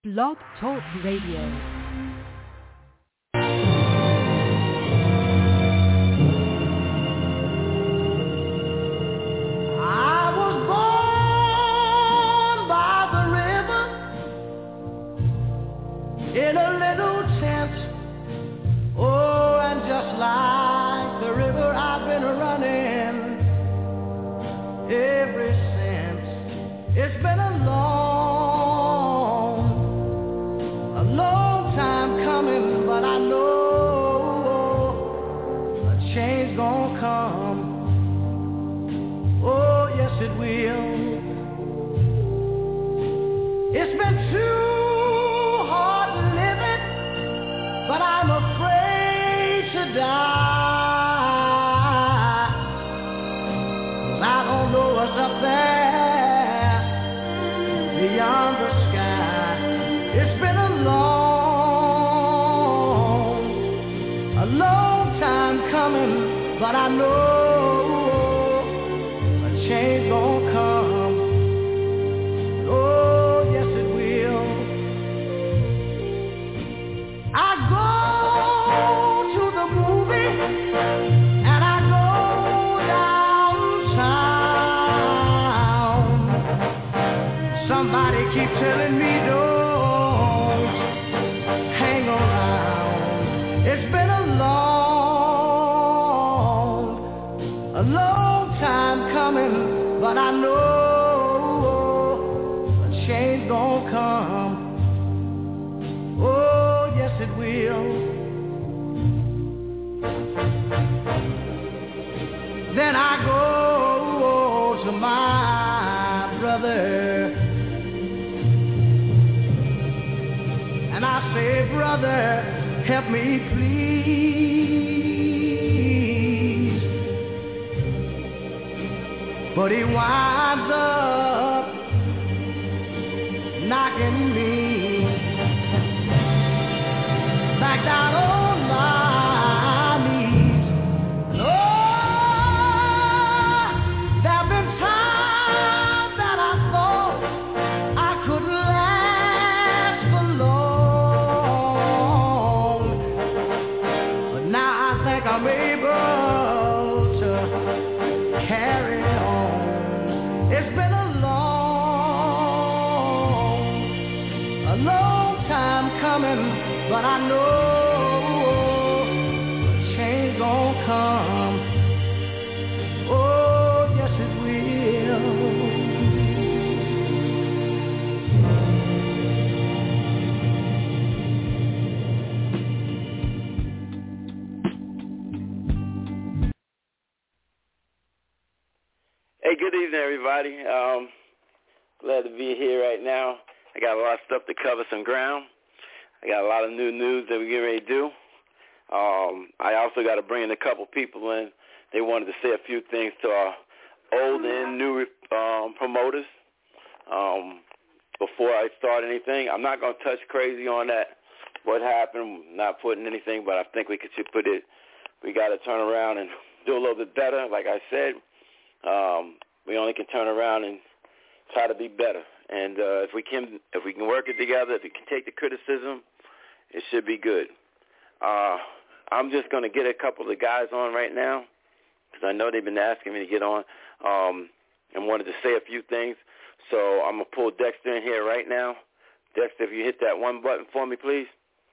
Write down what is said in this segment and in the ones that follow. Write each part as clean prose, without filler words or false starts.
Blog Talk Radio. In a little tent, oh, and just like the river I've been running ever since. It's been a long time coming, but I know a change gonna come. Oh, yes it will. It's been too but I'm afraid to die, 'cause I don't know what's up there beyond the sky. It's been a long time coming, but I know a change gonna come. Oh, yes it will. I go to the movie and I go downtown. Somebody keep telling me don't hang around. It's been a long time coming, but I know a change gonna come. Oh, yes it will. Then I go to my brother and I say, brother, help me please. But he winds up knocking me back down on my knees. And oh, there have been times that I thought I couldn't last for long, but now I think I'm able to carry on. It's been a long time coming, but I know a change gonna come. Oh, yes it will. Hey, good evening, everybody. Glad to be here right now. I got a lot of stuff to cover, some ground. I got a lot of new news that we're getting ready to do. I also got to bring in a couple people in. They wanted to say a few things to our old and new promoters. Before I start anything, I'm not going to touch crazy on that, what happened, not putting anything, but I think we should put it, we got to turn around and do a little bit better. Like I said, we only can turn around and try to be better. And if we can work it together, if we can take the criticism, it should be good. I'm just going to get a couple of the guys on right now because I know they've been asking me to get on and wanted to say a few things. So I'm going to pull Dexter in here right now. Dexter, if you hit that one button for me, please.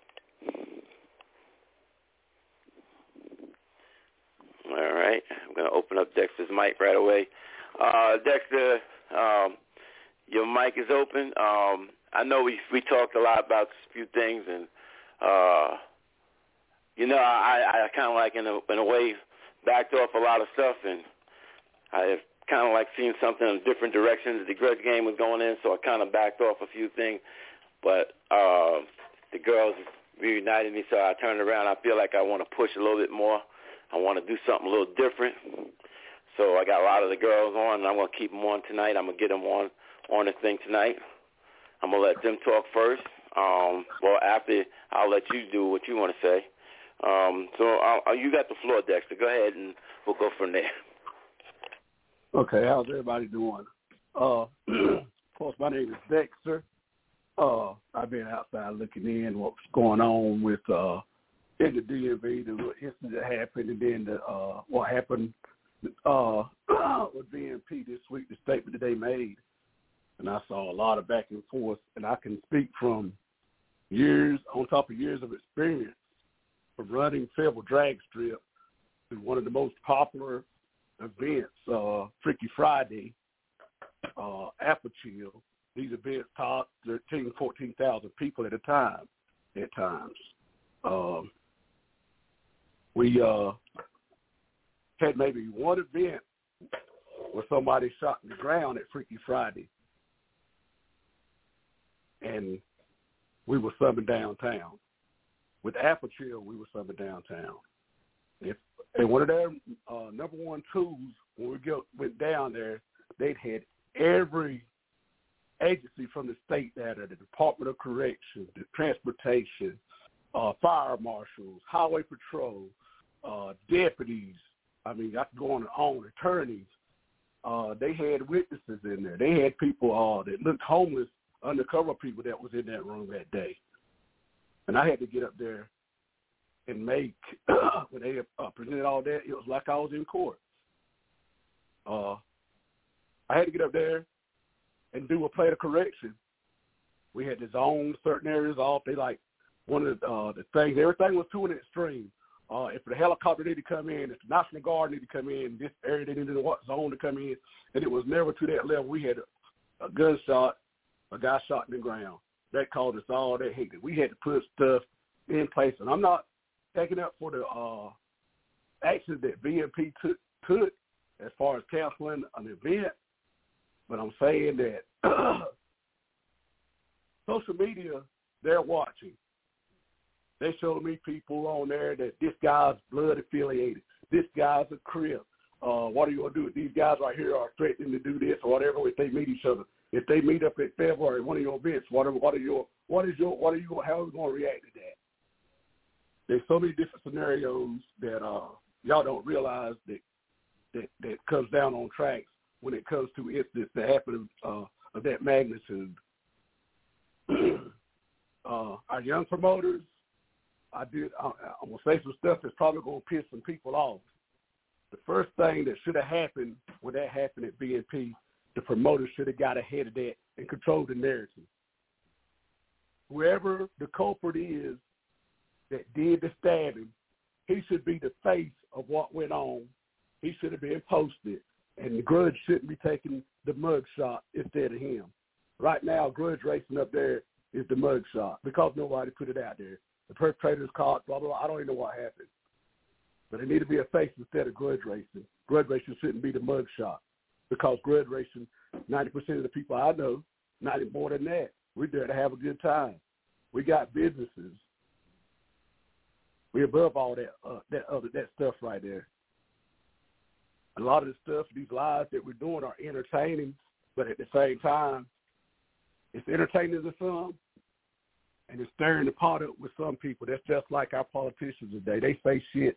All right. I'm going to open up Dexter's mic right away. Dexter, your mic is open. I know we talked a lot about a few things, and I kind of like in a way backed off a lot of stuff, and I kind of like seeing something in different directions. The grudge game was going in, so I kind of backed off a few things. But the girls reunited me, so I turned around. I feel like I want to push a little bit more. I want to do something a little different. So I got a lot of the girls on, and I'm going to keep them on tonight. I'm going to get them on the thing tonight. I'm going to let them talk first. After, I'll let you do what you want to say. You got the floor, Dexter. Go ahead, and we'll go from there. Okay, how's everybody doing? Of course, my name is Dexter. I've been outside looking in what's going on with in the DMV, the incident that happened, and then what happened with BNP this week, the statement that they made. And I saw a lot of back and forth, and I can speak from years, on top of years of experience, from running Fayetteville Drag Strip to one of the most popular events, Freaky Friday, Apple Chill. These events taught 13,000, 14,000 people at a time at times. We had maybe one event where somebody shot in the ground at Freaky Friday, and we were subbing downtown. With Apple Chill, we were subbing downtown. And one of their number one tools when we went down there, they'd had every agency from the state there, the Department of Corrections, the Transportation, fire marshals, highway patrol, deputies. I mean, I could go on and on, attorneys. They had witnesses in there. They had people that looked homeless, undercover people that was in that room that day. And I had to get up there and make, when they presented all that, it was like I was in court. I had to get up there and do a plan of correction. We had to zone certain areas off. They like one of the things, everything was to an extreme. If the helicopter needed to come in, if the National Guard needed to come in, this area they needed what zone to come in, and it was never to that level. We had a gunshot, a guy shot in the ground. That caused us all that hate. We had to put stuff in place, and I'm not taking up for the actions that BNP took as far as canceling an event, but I'm saying that social media, they're watching. They showed me people on there that this guy's blood affiliated. This guy's a Crip. What are you going to do? These guys right here are threatening to do this or whatever if they meet each other. If they meet up at February, one of your events, how are you going to react to that? There's so many different scenarios that y'all don't realize that comes down on tracks when it comes to incidents that happen of that magnitude. Our young promoters, I'm going to say some stuff that's probably going to piss some people off. The first thing that should have happened when that happened at BNP, the promoters should have got ahead of that and controlled the narrative. Whoever the culprit is that did the stabbing, he should be the face of what went on. He should have been posted, and the grudge shouldn't be taking the mug shot instead of him. Right now, grudge racing up there is the mug shot because nobody put it out there. The perpetrator's caught, blah, blah, blah. I don't even know what happened. But it need to be a face instead of grudge racing. Grudge racing shouldn't be the mug shot because grudge racing, 90% of the people I know, not even more than that, we're there to have a good time. We got businesses. We're above all that stuff right there. A lot of the stuff, these lives that we're doing are entertaining, but at the same time, it's entertaining to some, and it's stirring the pot up with some people. That's just like our politicians today. They say shit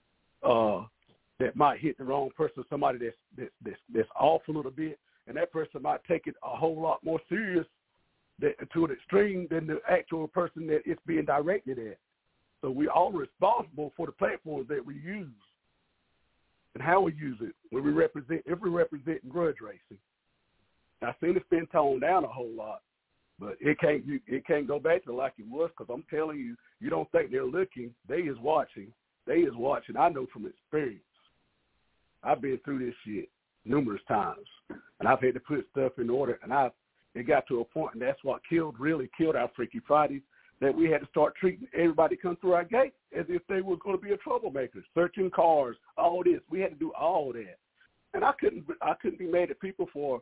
that might hit the wrong person, somebody that's off a little bit, and that person might take it a whole lot more serious to an extreme than the actual person that it's being directed at. So we're all responsible for the platforms that we use and how we use it when if we're representing grudge racing. I seen it's been toned down a whole lot, but it can't go back to like it was because I'm telling you, you don't think they're looking. They is watching. I know from experience. I've been through this shit numerous times, and I've had to put stuff in order, and it got to a point, and that's what really killed our Freaky Fridays, that we had to start treating everybody come through our gate as if they were going to be a troublemaker, searching cars, all this. We had to do all that. And I couldn't be mad at people for,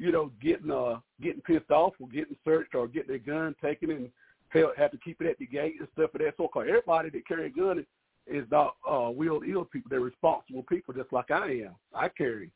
getting pissed off or getting searched or getting their gun taken and have to keep it at the gate and stuff of that sort. Because everybody that carry a gun is not willed ill people. They're responsible people just like I am. I carry.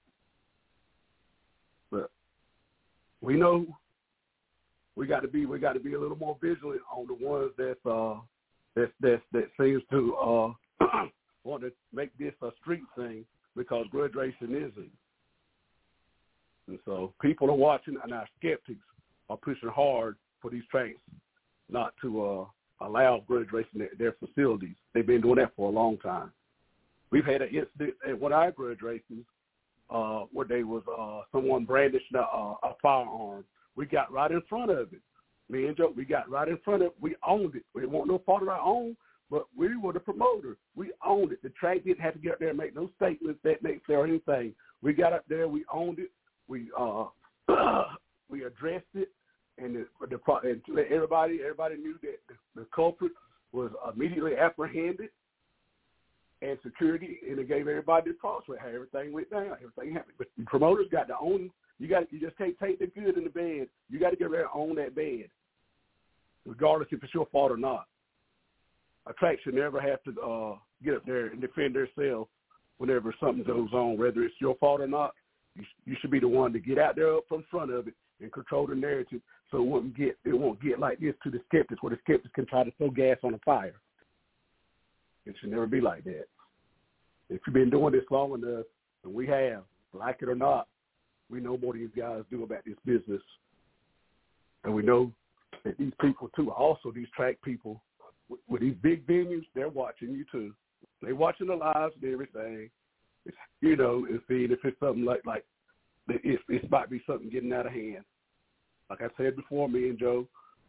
But we know we got to be a little more vigilant on the ones that seems to want to make this a street thing because grudge racing isn't. And so people are watching, and our skeptics are pushing hard for these tracks not to allow grudge racing at their facilities. They've been doing that for a long time. We've had an incident at one of our grudge races where they was someone brandished a firearm. We got right in front of it. Me and Joe, we got right in front of it. We owned it. It wasn't no fault of our own, but we were the promoter. We owned it. The track didn't have to get up there and make no statements that next day or anything. We got up there. We owned it. We we addressed it, and everybody knew that the culprit was immediately apprehended, and security, and it gave everybody the props with how everything went down. Everything happened. But the promoters got to own. You just can't take the good in the bed. You got to get ready to own that bed, regardless if it's your fault or not. A track should never have to get up there and defend themselves whenever something goes on, whether it's your fault or not. You should be the one to get out there up in front of it and control the narrative, so it won't get like this to the skeptics, where the skeptics can try to throw gas on a fire. It should never be like that. If you've been doing this long enough, and we have, like it or not, we know more than you guys do about this business. And we know that these people, too, also these track people, with these big venues, they're watching you, too. They're watching the lives and everything. It's, and seeing if it's something like it might be something getting out of hand. Like I said before, me and Joe,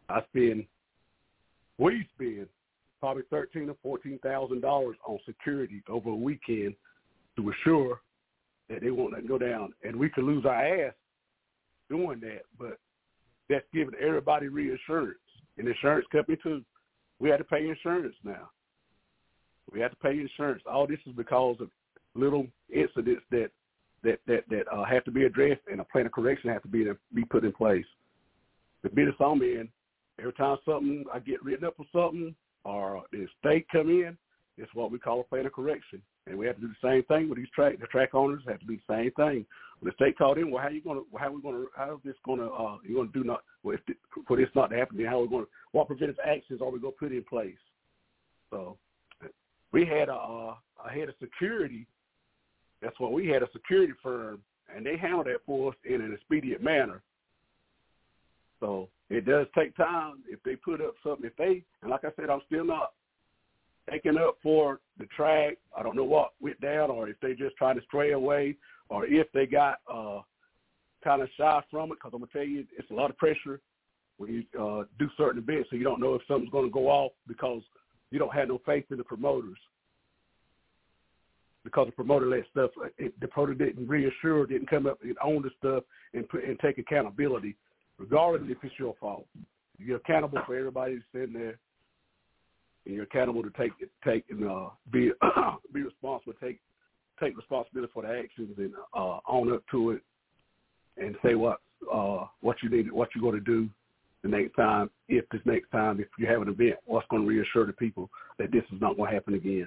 we spend probably $13,000 or $14,000 on security over a weekend to assure that they won't let it go down. And we could lose our ass doing that, but that's giving everybody reassurance. And the insurance company, too. We had to pay insurance now. We have to pay insurance. All this is because of little incidents that have to be addressed, and a plan of correction has to be put in place. The business I'm in, every time I get written up for something, or the state come in, it's what we call a plan of correction. And we have to do the same thing with these the track owners have to do the same thing. When the state called in, how is this gonna for this not to happen? Then what preventive actions are we gonna put in place? So we had a security. That's what we had, a security firm, and they handled that for us in an expedient manner. So it does take time if they put up something. And like I said, I'm still not taking up for the track. I don't know what went down, or if they just trying to stray away, or if they got kind of shy from it. Because I'm gonna tell you, it's a lot of pressure when you do certain events, so you don't know if something's going to go off because you don't have no faith in the promoters. Because the promoter let stuff, the promoter didn't reassure, didn't come up and own the stuff and take accountability, regardless if it's your fault. You're accountable for everybody that's sitting there, and you're accountable to be responsible, take responsibility for the actions, and own up to it, and say what you need, what you're going to do the next time. If you have an event, what's going to reassure the people that this is not going to happen again.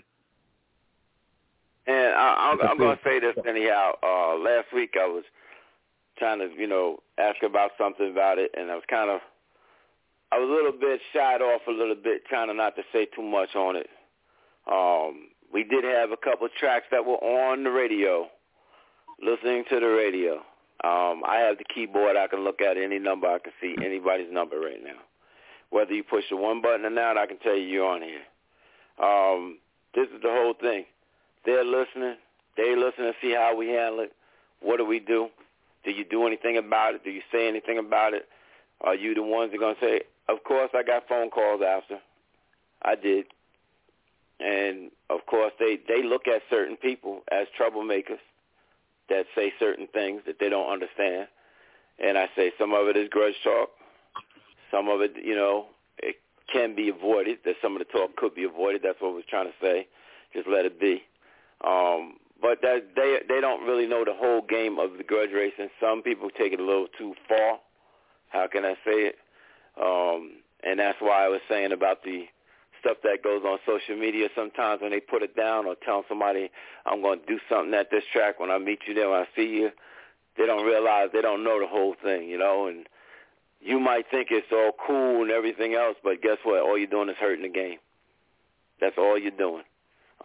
And I'm going to say this anyhow. Last week I was trying to, ask about something about it, and I was a little bit shied off a little bit, trying not to say too much on it. We did have a couple of tracks that were on the radio, listening to the radio. I have the keyboard. I can look at any number. I can see anybody's number right now. Whether you push the one button or not, I can tell you you're on here. This is the whole thing. They're listening. They listen to see how we handle it. What do we do? Do you do anything about it? Do you say anything about it? Are you the ones that are going to say, of course, I got phone calls after. I did. And, of course, they look at certain people as troublemakers that say certain things that they don't understand. And I say some of it is grudge talk. Some of it, it can be avoided, that some of the talk could be avoided. That's what I was trying to say. Just let it be. But that they don't really know the whole game of the grudge racing. Some people take it a little too far. How can I say it? And that's why I was saying about the stuff that goes on social media sometimes when they put it down or tell somebody, I'm going to do something at this track when I meet you there, when I see you. They don't realize, they don't know the whole thing, and you might think it's all cool and everything else, but guess what? All you're doing is hurting the game. That's all you're doing.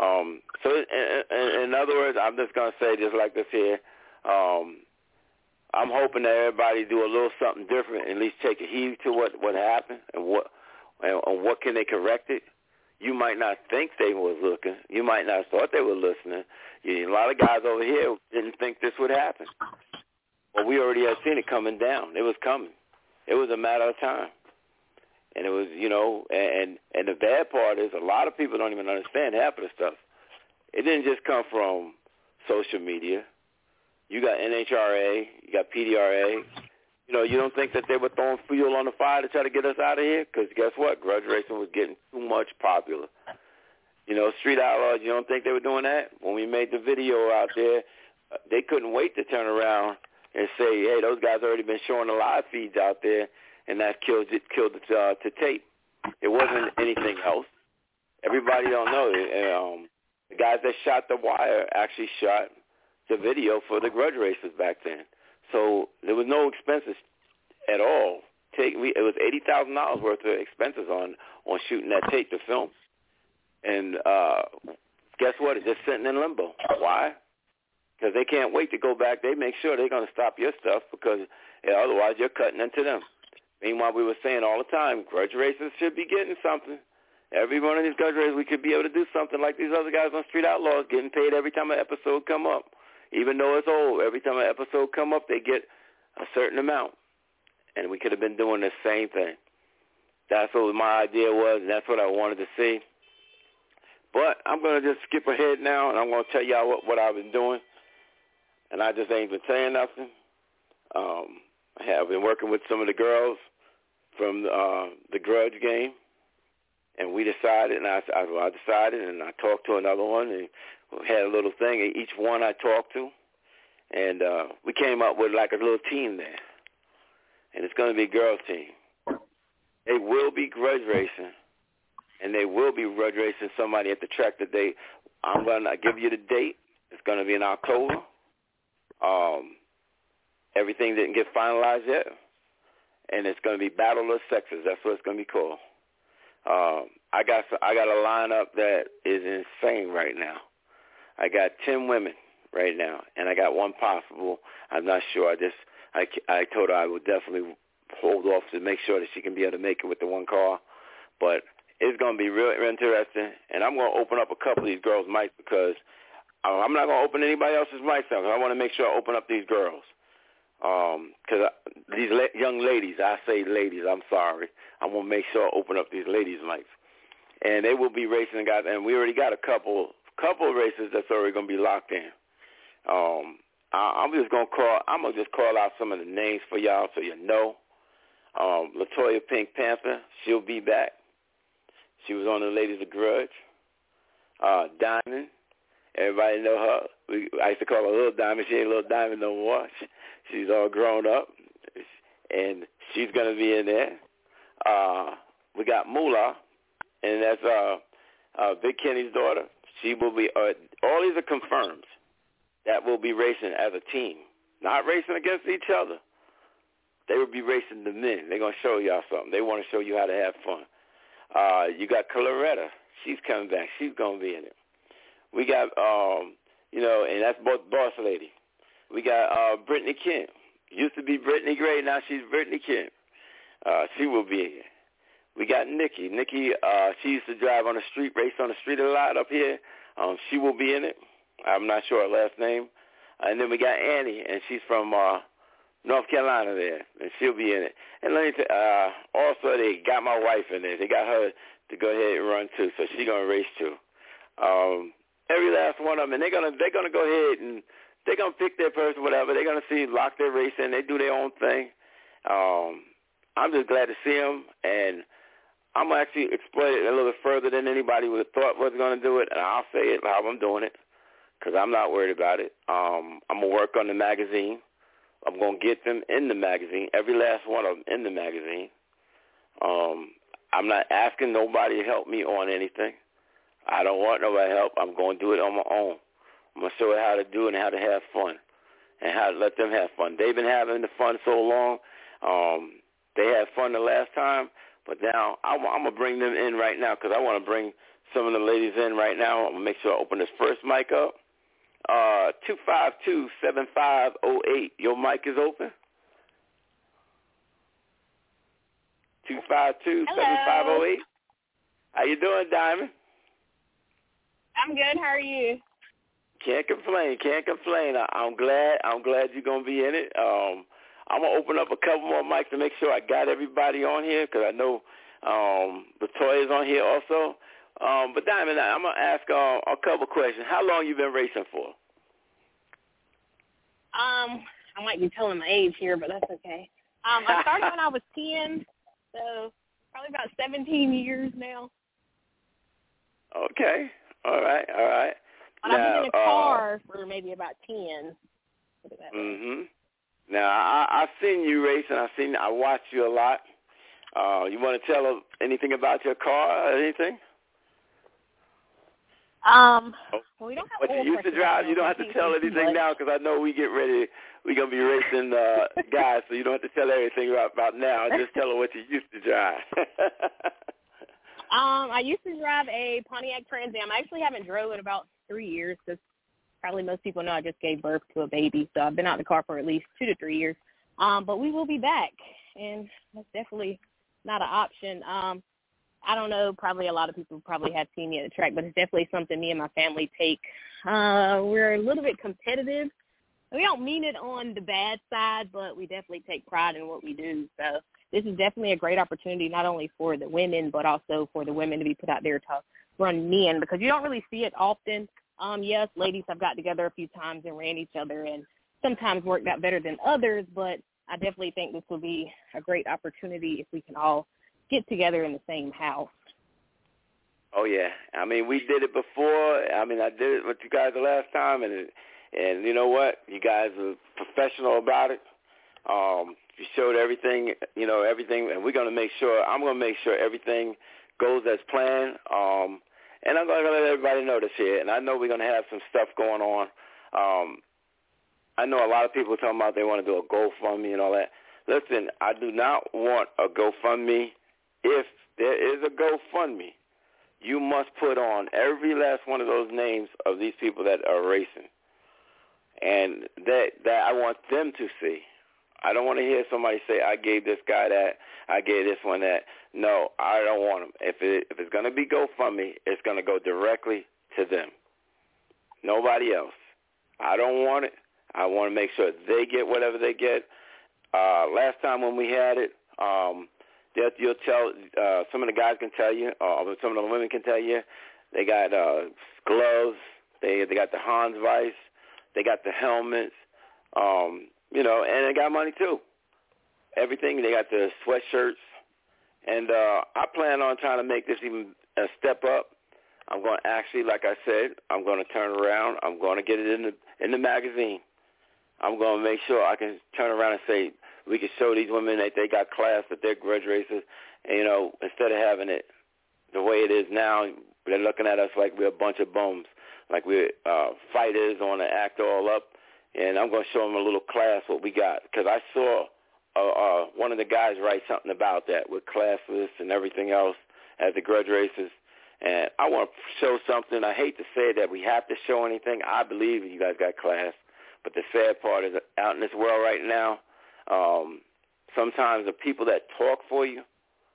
So in other words, I'm just going to say just like this here, I'm hoping that everybody do a little something different, at least take a heed to what happened and what can they correct it. You might not think they was looking. You might not have thought they were listening. A lot of guys over here didn't think this would happen. Well, we already had seen it coming down. It was coming. It was a matter of time. And it was, and the bad part is a lot of people don't even understand half of the stuff. It didn't just come from social media. You got NHRA, you got PDRA. You don't think that they were throwing fuel on the fire to try to get us out of here? Because guess what? Grudge racing was getting too much popular. Street Outlaws, you don't think they were doing that? When we made the video out there, they couldn't wait to turn around and say, hey, those guys already been showing the live feeds out there, and that killed it to tape. It wasn't anything else. Everybody don't know. The guys that shot The Wire actually shot the video for the grudge racers back then. So there was no expenses at all. It was $80,000 worth of expenses on shooting that tape, the film. And guess what? It's just sitting in limbo. Why? Because they can't wait to go back. They make sure they're going to stop your stuff because otherwise you're cutting into them. Meanwhile, we were saying all the time, grudge racers should be getting something. Every one of these grudge racers, we could be able to do something like these other guys on Street Outlaws, getting paid every time an episode come up. Even though it's old, every time an episode come up, they get a certain amount. And we could have been doing the same thing. That's what my idea was, and that's what I wanted to see. But I'm going to just skip ahead now, and I'm going to tell y'all what I've been doing. And I just ain't been saying nothing. I have been working with some of the girls from the Grudge game. And we decided, and I decided, and I talked to another one, and we had a little thing. Each one I talked to, and we came up with like a little team there. And it's going to be a girls' team. They will be grudge racing, and they will be grudge racing somebody at the track today. I'm going to give you the date. It's going to be in October. Everything didn't get finalized yet, and it's going to be Battle of Sexes. That's what it's going to be called. I got a lineup that is insane right now. I got 10 women right now, and I got one possible. I'm not sure. I told her I would definitely hold off to make sure that she can be able to make it with the one car. But it's going to be real interesting, and I'm going to open up a couple of these girls' mics because I'm not going to open anybody else's mics up. I want to make sure I open up these girls. Because these young ladies, I say ladies, I'm sorry. I want to make sure I open up these ladies' mics. And they will be racing guys, and we already got a couple of races that's already going to be locked in. I'm just going to call out some of the names for y'all so you know. Latoya Pink Panther, she'll be back. She was on the Ladies of Grudge. Diamond, everybody know her. I used to call her Little Diamond. She ain't Little Diamond no more. She's all grown up, and she's going to be in there. We got Moolah, and that's Big Kenny's daughter. She will be, all these are confirmed that will be racing as a team, not racing against each other. They will be racing the men. They're going to show y'all something. They want to show you how to have fun. You got Coloretta. She's coming back. She's going to be in it. We got, and that's Boss Lady. We got Brittany Kemp. Used to be Brittany Gray. Now she's Brittany Kemp. She will be here. We got Nikki. Nikki, she used to drive on the street, race on the street a lot up here. She will be in it. I'm not sure her last name. And then we got Annie, and she's from North Carolina there, and she'll be in it. And let me also they got my wife in there. They got her to go ahead and run too, so she's gonna race too. Every last one of them, and they're gonna go ahead and they're gonna pick their person, whatever. They're gonna lock their race in. They do their own thing. I'm just glad to see them, and I'm gonna actually exploit it a little bit further than anybody would have thought was gonna do it, and I'll say it how I'm doing it, because I'm not worried about it. I'm gonna work on the magazine. I'm going to get them in the magazine, every last one of them in the magazine. I'm not asking nobody to help me on anything. I don't want nobody help. I'm going to do it on my own. I'm going to show them how to do it and how to have fun and how to let them have fun. They've been having the fun so long. They had fun the last time, but now I'm going to bring them in right now because I want to bring some of the ladies in right now. I'm going to make sure I open this first mic up, 252-7508. Your mic is open. 252-7508. How you doing, Diamond? I'm good. How are you? Can't complain. I'm glad you're gonna be in it. I'm gonna open up a couple more mics to make sure I got everybody on here because I know Latoya is on here also. But Diamond, I'm gonna ask a couple questions. How long you been racing for? I might be telling my age here, but that's okay. I started when I was 10, so probably about 17 years now. Okay. All right. But I've been in a car for maybe about 10. Mhm. Now I've seen you racing. I watch you a lot. You want to tell anything about your car or anything? Well, we don't have what you used to drive. You don't have to tell anything now because I know we're gonna be racing guys, so you don't have to tell everything about now. Just tell her what you used to drive. I used to drive a Pontiac Trans Am. I actually haven't drove in about 3 years because probably most people know I just gave birth to a baby, so I've been out of the car for at least 2 to 3 years. But we will be back, and that's definitely not an option. I don't know, probably a lot of people probably have seen me at the track, but it's definitely something me and my family take. We're a little bit competitive. We don't mean it on the bad side, but we definitely take pride in what we do. So this is definitely a great opportunity, not only for the women, but also for the women to be put out there to run men, because you don't really see it often. Yes, ladies have got together a few times and ran each other and sometimes worked out better than others, but I definitely think this will be a great opportunity if we can all get together in the same house. Oh, yeah. I mean, we did it before. I mean, I did it with you guys the last time, and you know what? You guys were professional about it. You showed everything, everything, and I'm going to make sure everything goes as planned. And I'm going to let everybody know this here, and I know we're going to have some stuff going on. I know a lot of people talking about they want to do a GoFundMe and all that. Listen, I do not want a GoFundMe. If there is a GoFundMe, you must put on every last one of those names of these people that are racing. And that I want them to see. I don't want to hear somebody say, I gave this guy that, I gave this one that. No, I don't want them. If it's going to be GoFundMe, it's going to go directly to them. Nobody else. I don't want it. I want to make sure they get whatever they get. Last time when we had it, you'll tell, some of the guys can tell you, or some of the women can tell you, they got gloves, they got the Hans Weiss, they got the helmets, and they got money too. Everything, they got the sweatshirts. And I plan on trying to make this even a step up. I'm going to actually, like I said, I'm going to turn around. I'm going to get it in the magazine. I'm going to make sure I can turn around and say we can show these women that they got class, that they're grudge racers. And, instead of having it the way it is now, they're looking at us like we're a bunch of bums, like we're fighters on to act all up. And I'm going to show them a little class what we got, because I saw one of the guys write something about that with classless and everything else as the grudge racers. And I want to show something. I hate to say that we have to show anything. I believe you guys got class. But the sad part is out in this world right now, sometimes the people that talk for you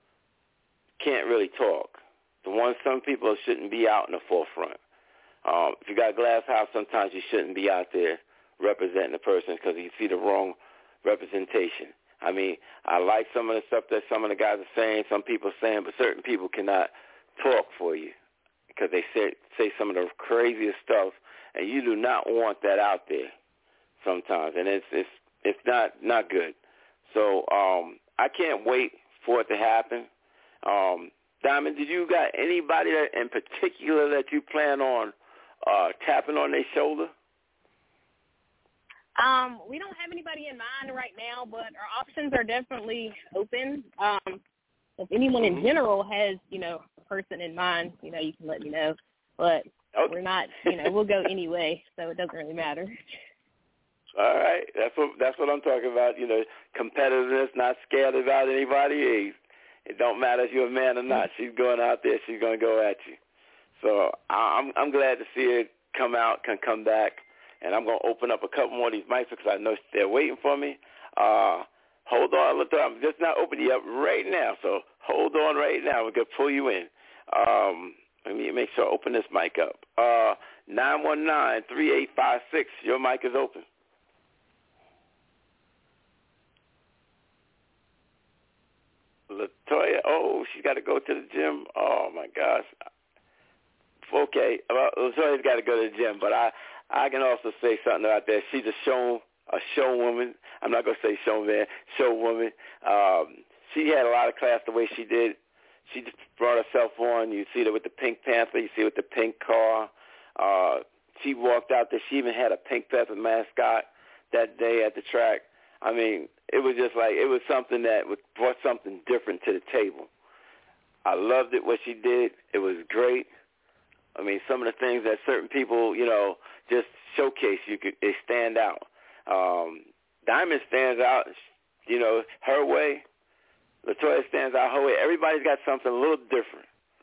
can't really talk. Some people shouldn't be out in the forefront. If you got a glass house, sometimes you shouldn't be out there representing the person because you see the wrong representation. I mean, I like some of the stuff that some of the guys are saying, some people are saying, but certain people cannot talk for you because they say some of the craziest stuff, and you do not want that out there sometimes, and it's not good. So I can't wait for it to happen. Diamond, did you got anybody that in particular that you plan on tapping on their shoulder? We don't have anybody in mind right now, but our options are definitely open. If anyone in general has, a person in mind, you can let me know. But okay. We're not, we'll go anyway, so it doesn't really matter. All right, that's what I'm talking about. Competitiveness, not scared about anybody. It don't matter if you're a man or not. She's going out there. She's going to go at you. So I'm glad to see it come back. and I'm going to open up a couple more of these mics because I know they're waiting for me. Hold on, look, I'm just not opening you up right now, so hold on right now. We're going to pull you in. Let me make sure I open this mic up. 919-3856, your mic is open. Latoya, oh, she's got to go to the gym. Oh, my gosh. Okay, well, Latoya's got to go to the gym, but I can also say something about that. She's a show woman. I'm not going to say showman, show woman. She had a lot of class the way she did. She just brought herself on. You see her with the Pink Panther. You see her with the pink car. She walked out there. She even had a Pink Panther mascot that day at the track. I mean, it was just like, it was something that brought something different to the table. I loved it, what she did. It was great. I mean, some of the things that certain people, just showcase, they stand out. Diamond stands out, her way. Latoya stands out her way. Everybody's got something a little different.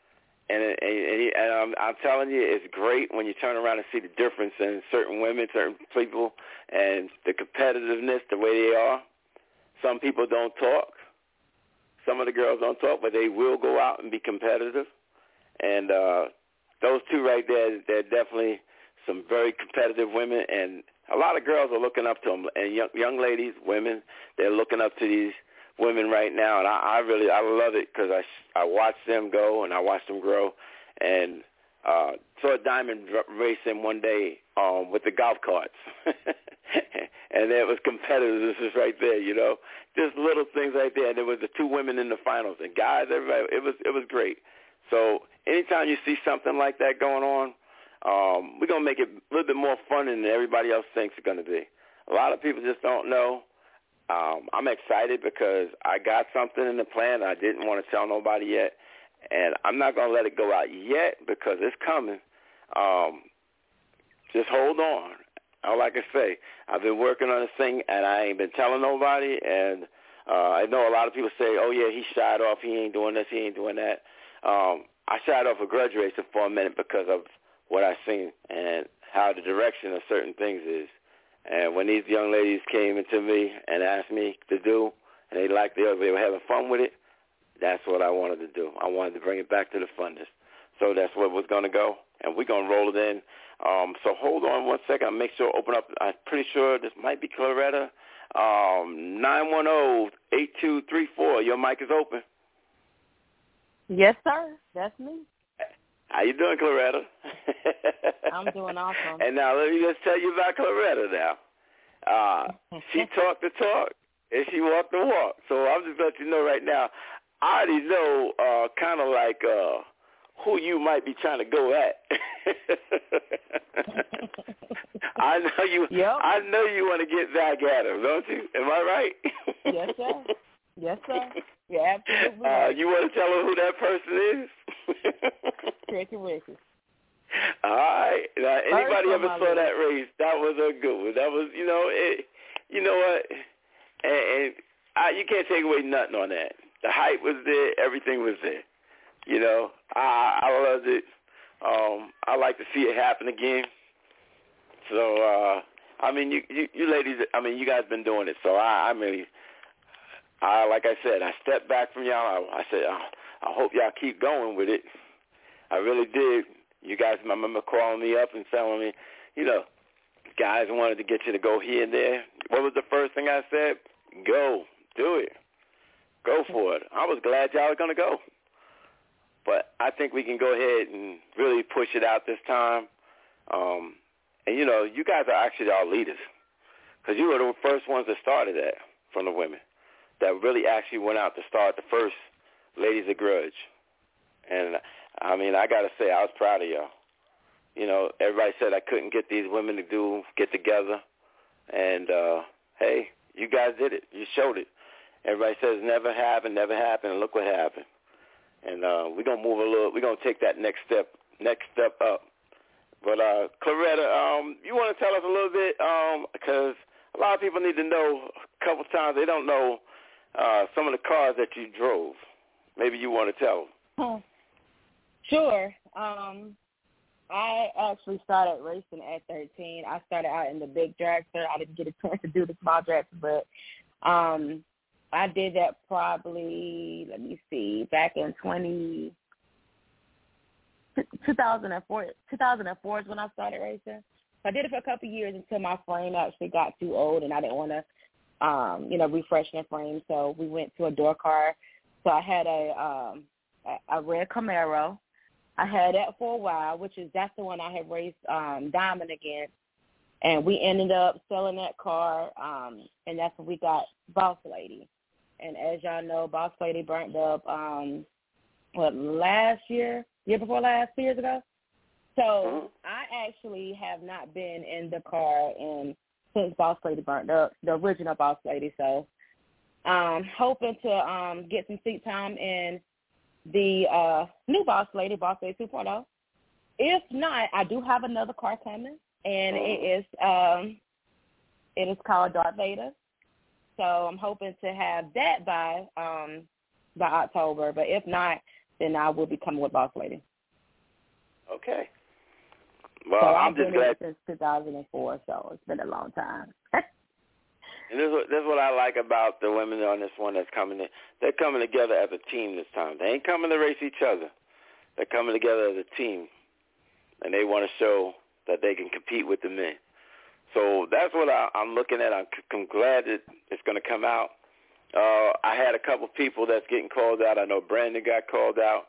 And I'm telling you, it's great when you turn around and see the difference in certain women, certain people, and the competitiveness, the way they are. Some people don't talk. Some of the girls don't talk, but they will go out and be competitive. And those two right there, they're definitely some very competitive women. And a lot of girls are looking up to them. And young ladies, women, they're looking up to these women right now, and I love it because I watch them go and I watch them grow, and saw a Diamond racing one day with the golf carts, and there was competitiveness right there, just little things right there. And there was the two women in the finals, and guys, everybody, it was great. So anytime you see something like that going on, we're gonna make it a little bit more fun than everybody else thinks it's gonna be. A lot of people just don't know. I'm excited because I got something in the plan I didn't want to tell nobody yet, and I'm not going to let it go out yet because it's coming. Just hold on. Like I say, I've been working on this thing, and I ain't been telling nobody, and I know a lot of people say, oh, yeah, he shied off, he ain't doing this, he ain't doing that. I shied off of grudge racing for a minute because of what I seen and how the direction of certain things is. And when these young ladies came into me and asked me to do, and they were having fun with it, that's what I wanted to do. I wanted to bring it back to the funness. So that's what was going to go, and we're going to roll it in. So hold on one second. I'll make sure open up. I'm pretty sure this might be Claretta. 910-8234. Your mic is open. Yes, sir. That's me. How you doing, Claretta? I'm doing awesome. And now let me just tell you about Claretta now. She talked the talk, and she walked the walk. So I'm just letting you know right now, I already know kind of like who you might be trying to go at. I know you. Yep. I know you want to get back at him, don't you? Am I right? Yes, sir. Yes, sir. Yeah, absolutely. Right. You want to tell her who that person is? Tricky Ricky. All right. Now, anybody ever saw that race? That was a good one. That was, you know what? And you can't take away nothing on that. The hype was there. Everything was there. I loved it. I like to see it happen again. So, I mean, you ladies, I mean, you guys been doing it. So I like I said, I stepped back from y'all. I said, I hope y'all keep going with it. I really did. You guys, I remember calling me up and telling me, guys wanted to get you to go here and there. What was the first thing I said? Go. Do it. Go for it. I was glad y'all were going to go. But I think we can go ahead and really push it out this time. And, you guys are actually our leaders because you were the first ones that started that from the women that really actually went out to start the first Ladies of Grudge. And, I mean, I got to say, I was proud of y'all. Everybody said I couldn't get these women to get together. And, hey, you guys did it. You showed it. Everybody says never happened, and look what happened. And we're going to move we're going to take that next step up. But, Claretta, you want to tell us a little bit, because a lot of people need to know a couple times. They don't know some of the cars that you drove. Maybe you want to tell them. Sure. I actually started racing at 13. I started out in the big dragster. I didn't get a chance to do the small dragster, but I did that probably, back in 2004. 2004 is when I started racing. So I did it for a couple of years until my frame actually got too old, and I didn't want to, refresh my frame. So we went to a door car. So I had a red Camaro. I had that for a while, that's the one I had raced Diamond against. And we ended up selling that car, and that's when we got Boss Lady. And as y'all know, Boss Lady burnt up, last year? Year before last, 2 years ago? So I actually have not been in the car since Boss Lady burnt up, the original Boss Lady. So hoping to get some seat time in the new Boss Lady 2.0. If not, I do have another car coming, and it is called Darth Vader. So I'm hoping to have that by October. But if not, then I will be coming with Boss Lady. Okay. Well, so I'm just glad. Since 2004, so it's been a long time. And this is what I like about the women on this one that's coming in. They're coming together as a team this time. They ain't coming to race each other. They're coming together as a team, and they want to show that they can compete with the men. So that's what I'm looking at. I'm glad that it's going to come out. I had a couple people that's getting called out. I know Brandon got called out.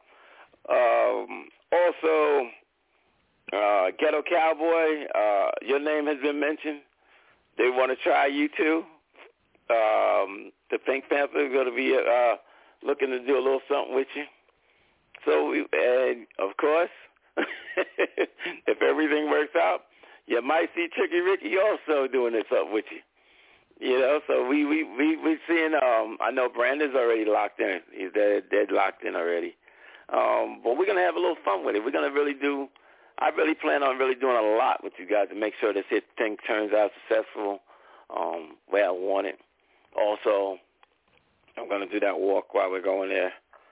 Also, Ghetto Cowboy, your name has been mentioned. They want to try you too. The Pink Panther is going to be looking to do a little something with you. So, and of course, if everything works out, you might see Tricky Ricky also doing something with you. You know, so we seeing. I know Brandon's already locked in. He's dead locked in already. But we're gonna have a little fun with it. We're gonna really do. I really plan on really doing a lot with you guys to make sure this thing turns out successful, way I want it. Also, I'm going to do that walk while we're going there.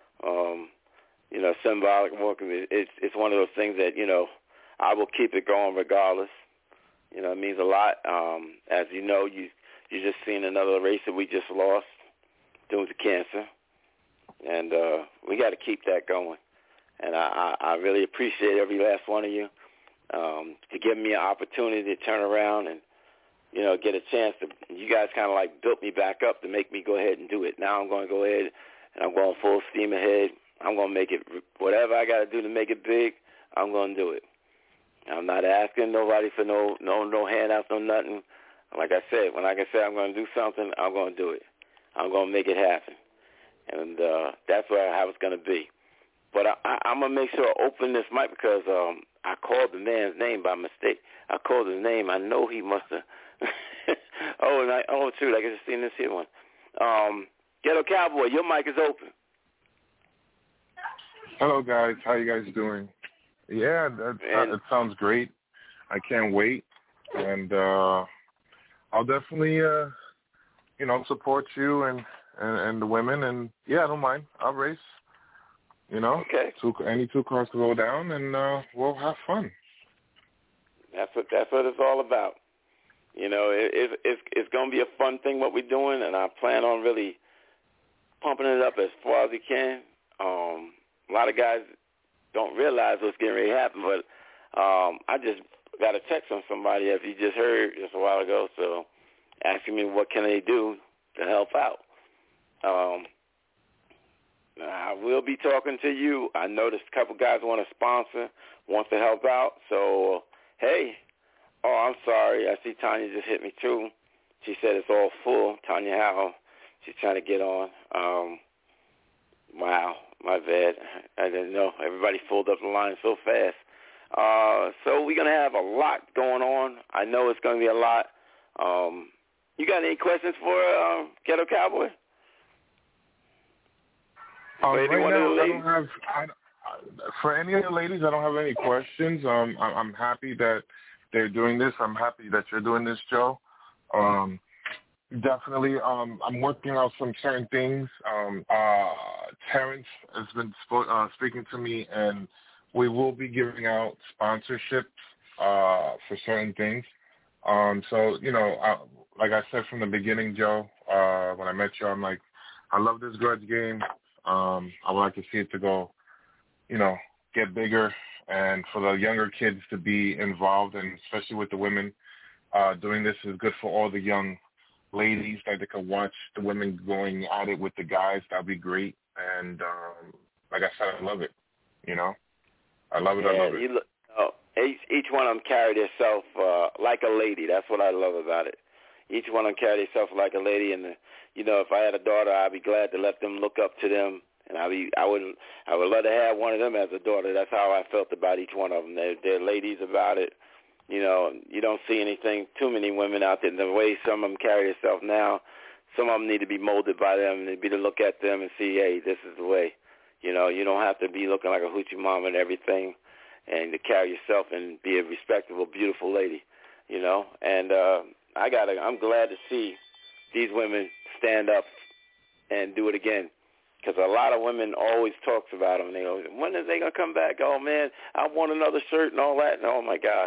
Symbolic walk. It's one of those things that, I will keep it going regardless. It means a lot. As you know, you just seen another race that we just lost due to cancer. And we got to keep that going. And I really appreciate every last one of you to give me an opportunity to turn around and, get a chance to. You guys kind of like built me back up to make me go ahead and do it. Now I'm going to go ahead and I'm going full steam ahead. I'm going to make it whatever I got to do to make it big. I'm going to do it. I'm not asking nobody for no handouts, no nothing. Like I said, when I say I'm going to do something, I'm going to do it. I'm going to make it happen. And that's how it's going to be. But I'm going to make sure I open this mic because I called the man's name by mistake. I called his name. I know he must have. True. I just seen this here one. Ghetto Cowboy, your mic is open. Hello, guys. How you guys doing? Yeah, it sounds great. I can't wait. And I'll definitely, support you and the women. And, yeah, I don't mind. I'll race. Okay. Any two cars to go down, and we'll have fun. That's what it's all about. It's going to be a fun thing what we're doing, and I plan on really pumping it up as far as we can. A lot of guys don't realize what's getting ready to happen, but I just got a text from somebody, as you just heard just a while ago, so asking me what can they do to help out. I will be talking to you. I noticed a couple guys want to sponsor, want to help out. So, hey, I'm sorry. I see Tanya just hit me too. She said it's all full. Tanya Howell, she's trying to get on. Wow, my bad. I didn't know. Everybody filled up the line so fast. So we're going to have a lot going on. I know it's going to be a lot. You got any questions for Ghetto Cowboy? Right now, I don't have. For any of the ladies, I don't have any questions. I'm happy that they're doing this. I'm happy that you're doing this, Joe. Definitely, I'm working out some certain things. Terrence has been speaking to me, and we will be giving out sponsorships for certain things. So, like I said from the beginning, Joe, when I met you, I'm like, I love this grudge game. I would like to see it to go, get bigger, and for the younger kids to be involved, and especially with the women. Doing this is good for all the young ladies that they can watch the women going at it with the guys. That'd be great. And like I said, I love it. I love it. I love it. Each one of them carry themselves like a lady. That's what I love about it. Each one of them carry themselves like a lady. And if I had a daughter, I'd be glad to let them look up to them. And I would love to have one of them as a daughter. That's how I felt about each one of them. They're ladies about it. You don't see too many women out there. The way some of them carry themselves now, some of them need to be molded by them. They need to look at them and see, hey, this is the way. You don't have to be looking like a hoochie mama and everything, and to carry yourself and be a respectable, beautiful lady. And I'm glad to see these women stand up and do it again. Because a lot of women always talks about them. They go, when are they going to come back? Oh, man, I want another shirt and all that. And oh, my gosh.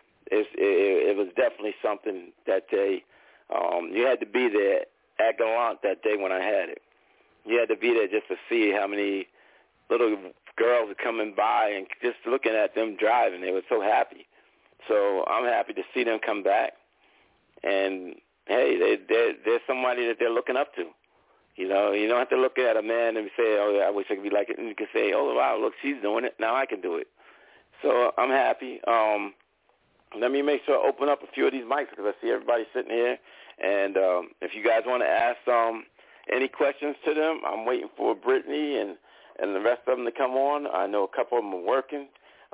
It was definitely something that day. You had to be there at Gallant that day when I had it. You had to be there just to see how many little girls are coming by and just looking at them driving. They were so happy. So I'm happy to see them come back. And, hey, they're somebody that they're looking up to. You don't have to look at a man and say, oh, I wish I could be like it. And you can say, oh, wow, look, she's doing it. Now I can do it. So I'm happy. Let me make sure I open up a few of these mics because I see everybody sitting here. And if you guys want to ask any questions to them, I'm waiting for Brittany and the rest of them to come on. I know a couple of them are working.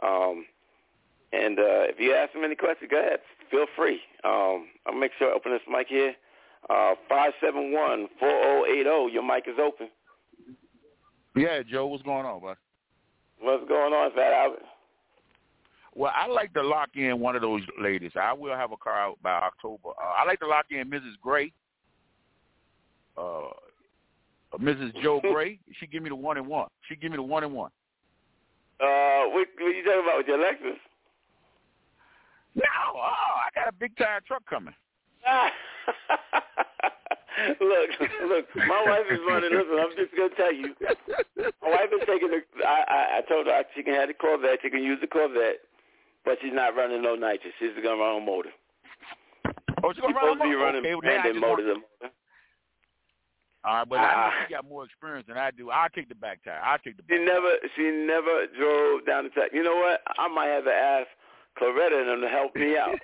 And if you ask them any questions, go ahead. Feel free. I'll make sure I open this mic here. 571-4080. Your mic is open. Yeah, Joe, what's going on, bud? What's going on, Fat Albert? Well, I like to lock in one of those ladies. I will have a car out by October. I like to lock in Mrs. Gray, Mrs. Joe Gray. She give me the 1-and-1. She give me the 1-and-1. What you talking about with your Lexus? No, I got a big tire truck coming. Look, my wife is running. Listen, I'm just going to tell you. My wife is taking I told her she can have the Corvette. She can use the Corvette, but she's not running no nitrous. She's going to run on motor. Oh, she's going to run on motor? Okay, well, motor. All right, but I know she got more experience than I do. I'll take the back tire. She never drove down the track. You know what? I might have to ask Coretta and them to help me out.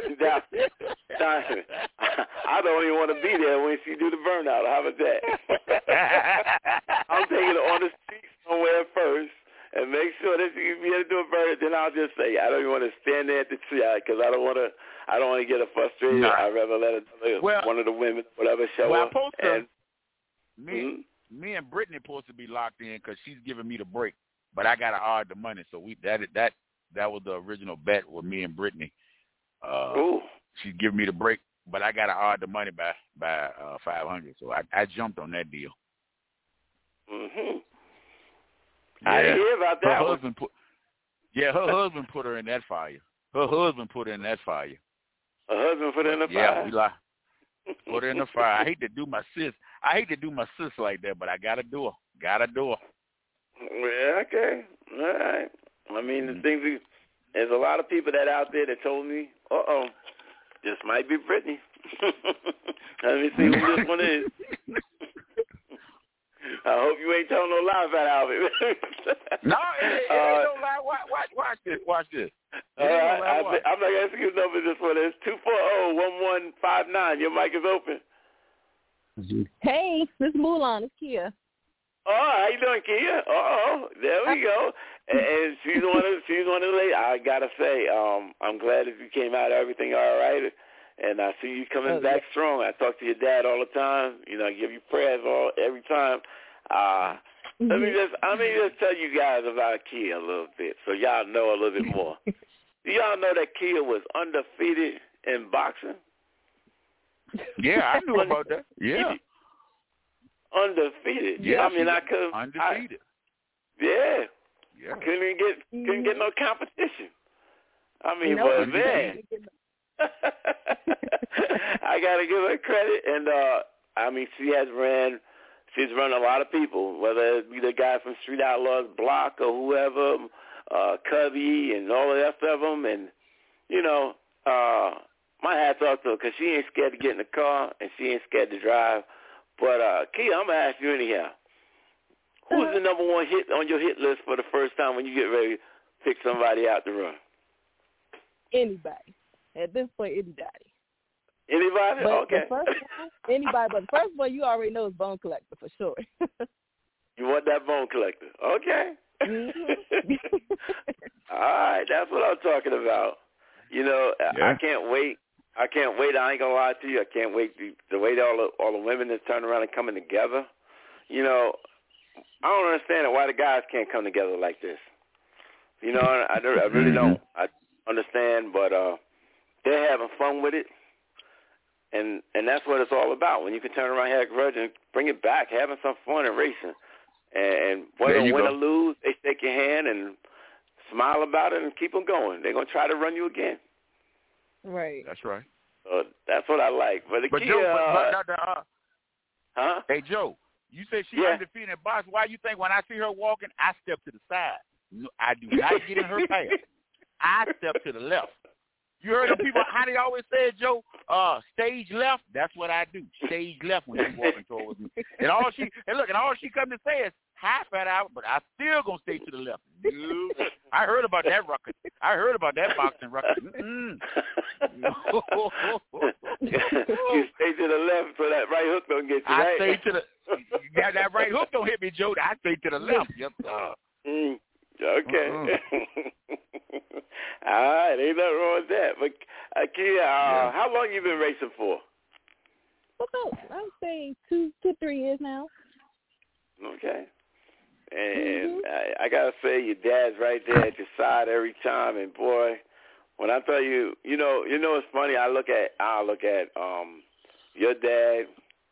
I don't even want to be there when she do the burnout. How about that? I'm taking it on the street somewhere first and make sure that she can be able to do a burnout. Then I'll just say, I don't even want to stand there at the tree because I don't want to get her frustrated. No. I'd rather let one of the women, whatever, show up. Me and Brittany supposed to be locked in because she's giving me the break, but I got to hard the money. So that was the original bet with me and Brittany. She's giving me the break, but I got to hard the money by $500. So I jumped on that deal. Mm-hmm. Yeah. I didn't hear about that. Her husband put her in that fire. Her husband put her in that fire. Her husband put her in the fire? Yeah, we put her in the fire. I hate to do my sis like that, but I got to do her. Yeah, okay. All right. I mean, the things there's a lot of people that out there that told me, this might be Brittany. Let me see who this one is. I hope you ain't telling no lies about Albert. No, it ain't no lie. Watch this. I'm not asking you the number this one is 240-1159. Your mic is open. Hey, this is Mulan. It's Kia. Oh, how you doing, Kia? There we go. And she's one of the ladies. I gotta say, I'm glad that you came out. Everything all right, and I see you coming back strong. I talk to your dad all the time. I give you prayers every time. Let me just tell you guys about Kia a little bit, so y'all know a little bit more. Do y'all know that Kia was undefeated in boxing? Yeah, I knew about that. Yeah. Undefeated. Yeah, I mean, I could. Undefeated. Yeah. Yeah. Couldn't get no competition. I mean, nope. but man, I gotta give her credit, and I mean, she's run a lot of people, whether it be the guy from Street Outlaws Block or whoever, Cubby and all the rest of them, and you know, my hat's off to her because she ain't scared to get in the car and she ain't scared to drive. But Kia, I'm gonna ask you anyhow. Who's the number one hit on your hit list for the first time when you get ready to pick somebody out to run? Anybody. At this point, anybody. Anybody? But okay. Anybody, but the first one you already know is Bone Collector for sure. You want that Bone Collector? Okay. Mm-hmm. All right, that's what I'm talking about. You know, yeah. I can't wait. I ain't gonna lie to you. I can't wait the way all the women that turn around and coming together. You know, I don't understand why the guys can't come together like this. You know, I really don't. I understand, but they're having fun with it, and that's what it's all about. When you can turn around, have a grudge, and bring it back, having some fun and racing, and whether win or lose, they shake your hand and smile about it and keep them going. They're gonna try to run you again. Right. That's right. So that's what I like. But Joe, huh? Hey Joe, you said she undefeated in box. Why you think when I see her walking, I step to the side? No, I do not get in her path. I step to the left. You heard them people, how they always say, Joe, stage left? That's what I do. Stage left when she's walking towards me. And all she comes to say is, hi, fat out, but I still going to stay to the left. I heard about that record. I heard about that boxing record. You stay to the left so that right hook don't get you, right? I stay to the, that right hook don't hit me, Joe. I stay to the left. Yes, Okay. All right, ain't nothing wrong with that. But Kia, how long you been racing for? About, I would say 2 to 3 years now. Okay. And I gotta say, your dad's right there at your side every time. And boy, when I tell you, you know, it's funny. I look at your dad.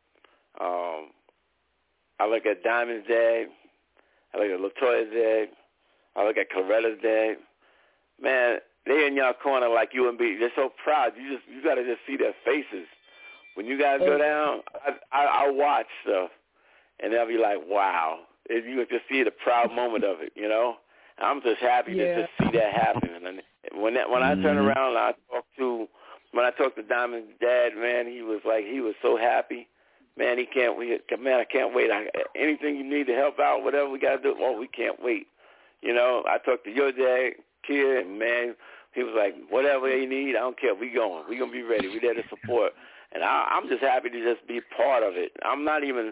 I look at Diamond's dad. I look at LaToya's dad. I look at Coretta's dad. Man, they in your corner like you and me. They're so proud. You got to just see their faces. When you guys go down, I watch stuff, and they'll be like, wow. If you could just see the proud moment of it, you know. I'm just happy to just see that happen. And when I turn around and I talk to Diamond's dad, man, he was so happy. Man, he can't wait. Man, I can't wait. Anything you need to help out, whatever we got to do, we can't wait. You know, I talked to your dad, Kid, and man, he was like, whatever you need, I don't care. We going. We going to be ready. We there to support. And I'm just happy to just be part of it. I'm not even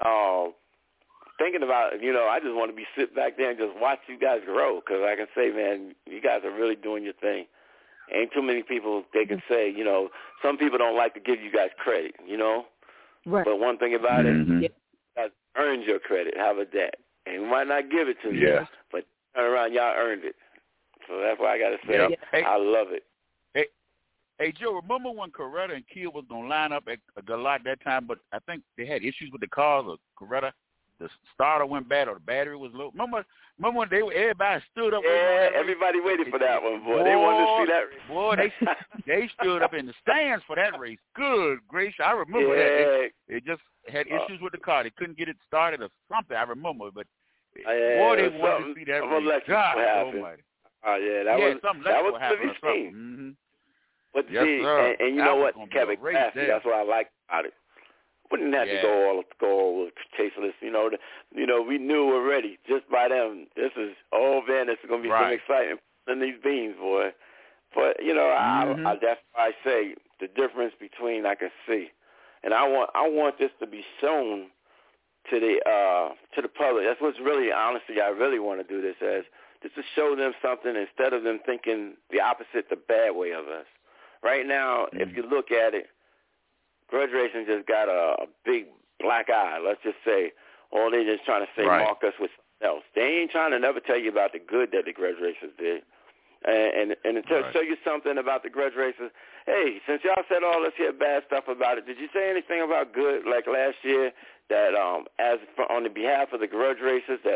thinking about, you know, I just want to sit back there and just watch you guys grow because I can say, man, you guys are really doing your thing. Ain't too many people they can say, you know, some people don't like to give you guys credit, you know. Right. But one thing about it, you guys earned your credit. How about that? And we might not give it to you, but turn around, y'all earned it. So that's why I got to say, I love it. Hey, Joe, remember when Coretta and Kia was going to line up at the lot that time, but I think they had issues with the cars or Coretta, the starter went bad or the battery was low. Remember when everybody stood up? Yeah, everybody waited for that one, boy. They wanted to see that race. Boy, they stood up in the stands for that race. Good gracious, I remember that. They just had issues with the car. They couldn't get it started or something. I remember, but boy, they wanted to see that race. God almighty. That was to be seen. But see, and you know what? Kept it classy. That's what I like about it. Wouldn't have to go all tasteless. You know, we knew already just by them. This is this is gonna be some excitement in these beans, boy. But you know, that's why I say the difference between I can see, and I want this to be shown to the public. That's what's really, honestly, I really want to do this as just to show them something instead of them thinking the opposite, the bad way of us. Right now, if you look at it, grudge racing just got a big black eye, let's just say. Or they just trying to say mark us with something else. They ain't trying to never tell you about the good that the grudge racers did. And to show you something about the grudge racers, hey, since y'all said all this here bad stuff about it, did you say anything about good, like last year, that on the behalf of the grudge racers, that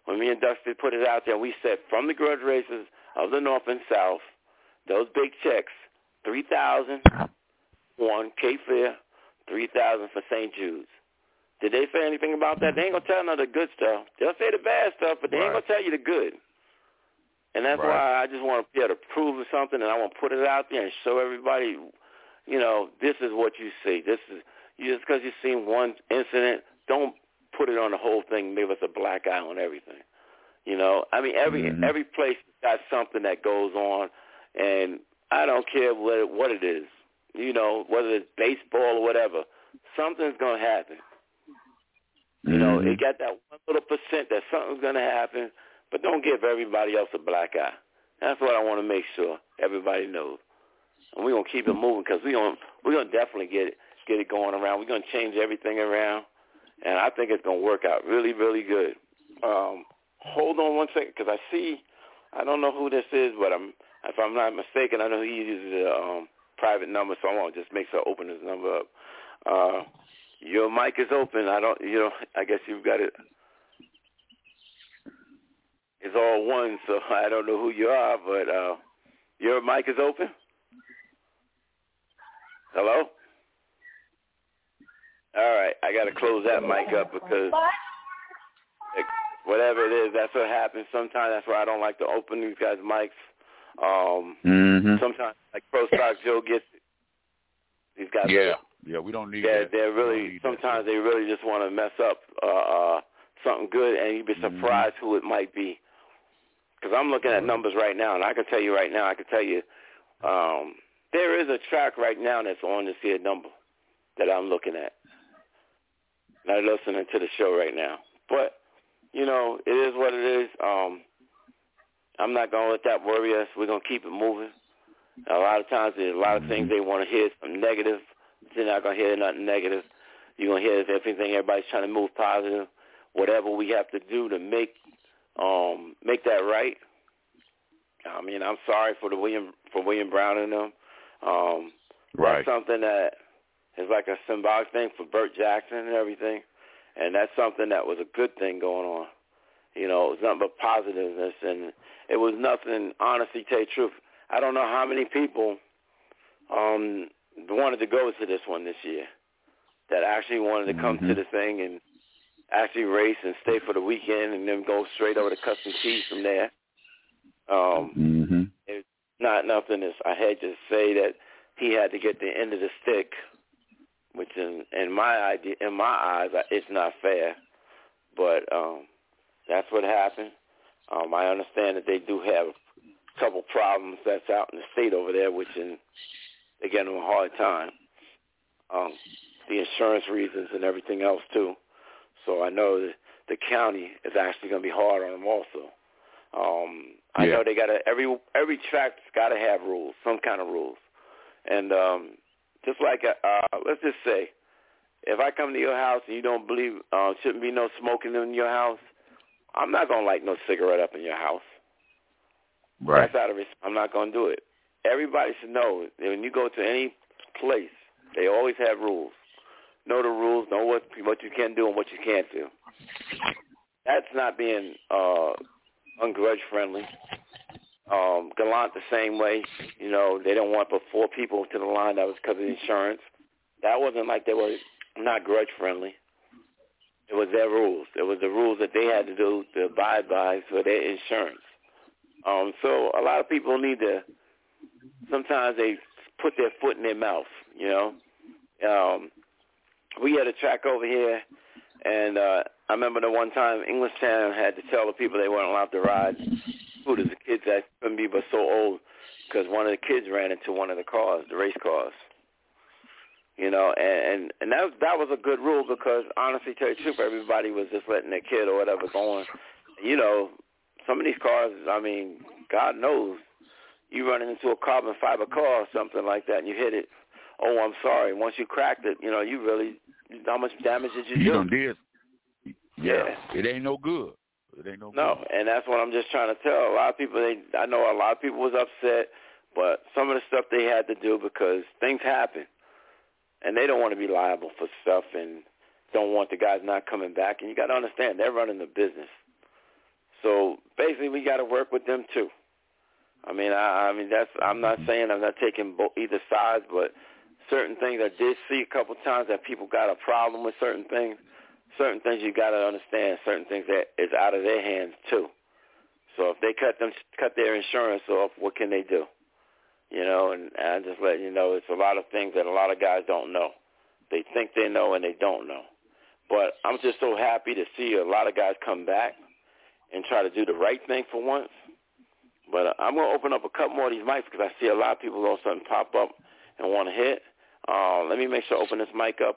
when me and Dusty put it out there, we said from the grudge races of the North and South, those big checks, $3,000 for Cape Fear, $3,000 for St. Jude's. Did they say anything about that? They ain't going to tell none of the good stuff. They'll say the bad stuff, but they ain't going to tell you the good. And that's why I just want to be able to prove something, and I want to put it out there and show everybody, you know, this is what you see. This is just because you've seen one incident, don't put it on the whole thing, give us a black eye on everything. You know, I mean, every place got something that goes on, and I don't care what it is. You know, whether it's baseball or whatever, something's going to happen. You know, it got that one little percent that something's going to happen, but don't give everybody else a black eye. That's what I want to make sure everybody knows. And we're going to keep it moving because we're going to definitely get it going around. We're going to change everything around, and I think it's going to work out really, really good. Hold on one second because I don't know who this is, but if I'm not mistaken, I know he uses a private number, so I want to just make sure I open his number up. Your mic is open. I guess you've got it. It's all one, so I don't know who you are, but your mic is open. Hello? All right, I got to close that mic up because whatever it is, that's what happens. Sometimes that's why I don't like to open these guys' mics. Sometimes, like Pro Stock Joe gets it. These guys. Yeah, we don't need that. They're really, sometimes they really just want to mess up something good, and you'd be surprised who it might be. Because I'm looking at numbers right now, and I can tell you right now, there is a track right now that's on this here number that I'm looking at. And I'm listening to the show right now. But, you know, it is what it is. I'm not going to let that worry us. We're going to keep it moving. A lot of times there's a lot of things they want to hear some negative. They're not going to hear nothing negative. You're going to hear everything. Everybody's trying to move positive. Whatever we have to do to make that right. I mean, I'm sorry for William Brown and them. That's something that is like a symbolic thing for Burt Jackson and everything. And that's something that was a good thing going on. You know, it was nothing but positiveness, and it was nothing, honestly, tell you the truth. I don't know how many people wanted to go to this one this year that actually wanted to come to the thing and actually race and stay for the weekend and then go straight over to Custom Keys from there. It's not nothing. I had to say that he had to get the end of the stick, which in my eyes, it's not fair. But that's what happened. I understand that they do have a couple problems that's out in the state over there, which they're getting a hard time. The insurance reasons and everything else too. So I know that the county is actually going to be hard on them also. I know they got every track's got to have rules, some kind of rules. And just like let's just say, if I come to your house and you don't believe shouldn't be no smoking in your house, I'm not going to light no cigarette up in your house. Right. That's out of respect. I'm not going to do it. Everybody should know when you go to any place, they always have rules. Know the rules, know what you can do and what you can't do. That's not being ungrudge friendly. Gallant the same way. You know, they don't want to put 4 people to the line. That was because of insurance. That wasn't like they were not grudge friendly. It was their rules. It was the rules that they had to do to abide by for their insurance. So a lot of people need to, sometimes they put their foot in their mouth, you know. We had a track over here, and I remember the one time Englishtown had to tell the people they weren't allowed to ride scooters. The kids that couldn't be but so old because one of the kids ran into one of the cars, the race cars. You know, and that was a good rule because, honestly, tell you the truth, everybody was just letting their kid or whatever go on. You know, some of these cars, I mean, God knows, you running into a carbon fiber car or something like that and you hit it. Oh, I'm sorry. Once you cracked it, you know, you really, how much damage did you do? You done did. Yeah. It ain't no good. It ain't no good. No, and that's what I'm just trying to tell. A lot of people, I know a lot of people was upset, but some of the stuff they had to do because things happen. And they don't want to be liable for stuff and don't want the guys not coming back. And you got to understand, they're running the business. So basically, we got to work with them too. I mean, I'm not saying I'm not taking either side, but certain things I did see a couple times that people got a problem with certain things. Certain things you got to understand. Certain things that is out of their hands too. So if they cut their insurance off, what can they do? You know, and I'm just letting you know, it's a lot of things that a lot of guys don't know. They think they know and they don't know. But I'm just so happy to see a lot of guys come back and try to do the right thing for once. But I'm going to open up a couple more of these mics because I see a lot of people all of a sudden pop up and want to hit. Let me make sure I open this mic up.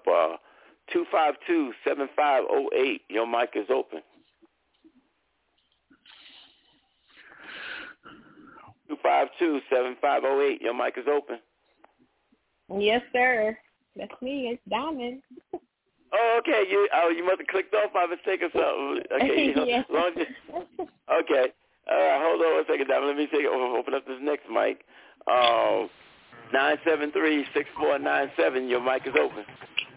252-7508. Your mic is open. 252-7508. Your mic is open. Yes, sir. That's me. It's Diamond. Oh, okay. You must have clicked off by mistake or something. Okay. Yeah. Okay. Hold on 1 second, Diamond. Let me open up this next mic. 973-6497. Your mic is open.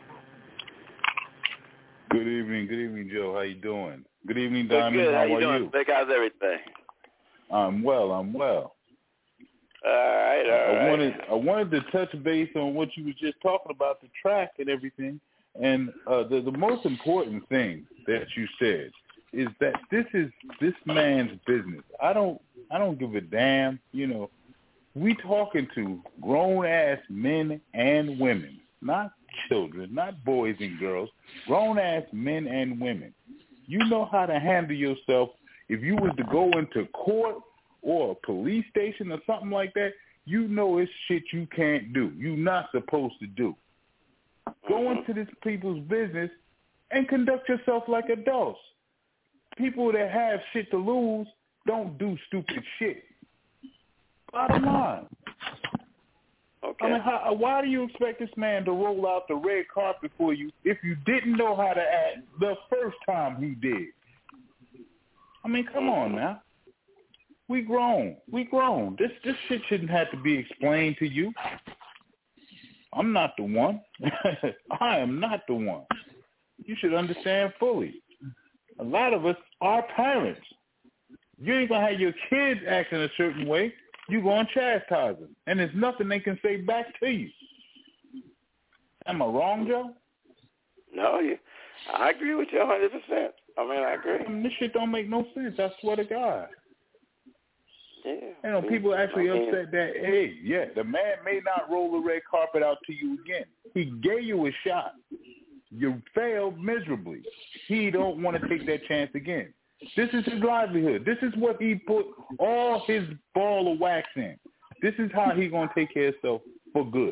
Good evening, Joe. How you doing? Good evening, Diamond. Good. How you are doing? Vic, how's everything? I'm well. All right. I wanted to touch base on what you were just talking about, the track and everything. And the most important thing that you said is that this is this man's business. I don't give a damn. You know, we talking to grown ass men and women, not children, not boys and girls. Grown ass men and women. You know how to handle yourself. If you was to go into court or a police station or something like that, you know it's shit you can't do. You're not supposed to do. Go into this people's business and conduct yourself like adults. People that have shit to lose don't do stupid shit. Bottom line. Okay. I mean, why do you expect this man to roll out the red carpet for you if you didn't know how to act the first time he did? I mean, come on now. We grown. This shit shouldn't have to be explained to you. I'm not the one. I am not the one. You should understand fully. A lot of us are parents. You ain't going to have your kids acting a certain way. You're going to chastise them. And there's nothing they can say back to you. Am I wrong, Joe? No, I agree with you 100%. I mean, I agree. This shit don't make no sense. I swear to God. Yeah. You know, people actually upset that, hey, yeah, the man may not roll the red carpet out to you again. He gave you a shot. You failed miserably. He don't want to take that chance again. This is his livelihood. This is what he put all his ball of wax in. This is how he going to take care of himself for good.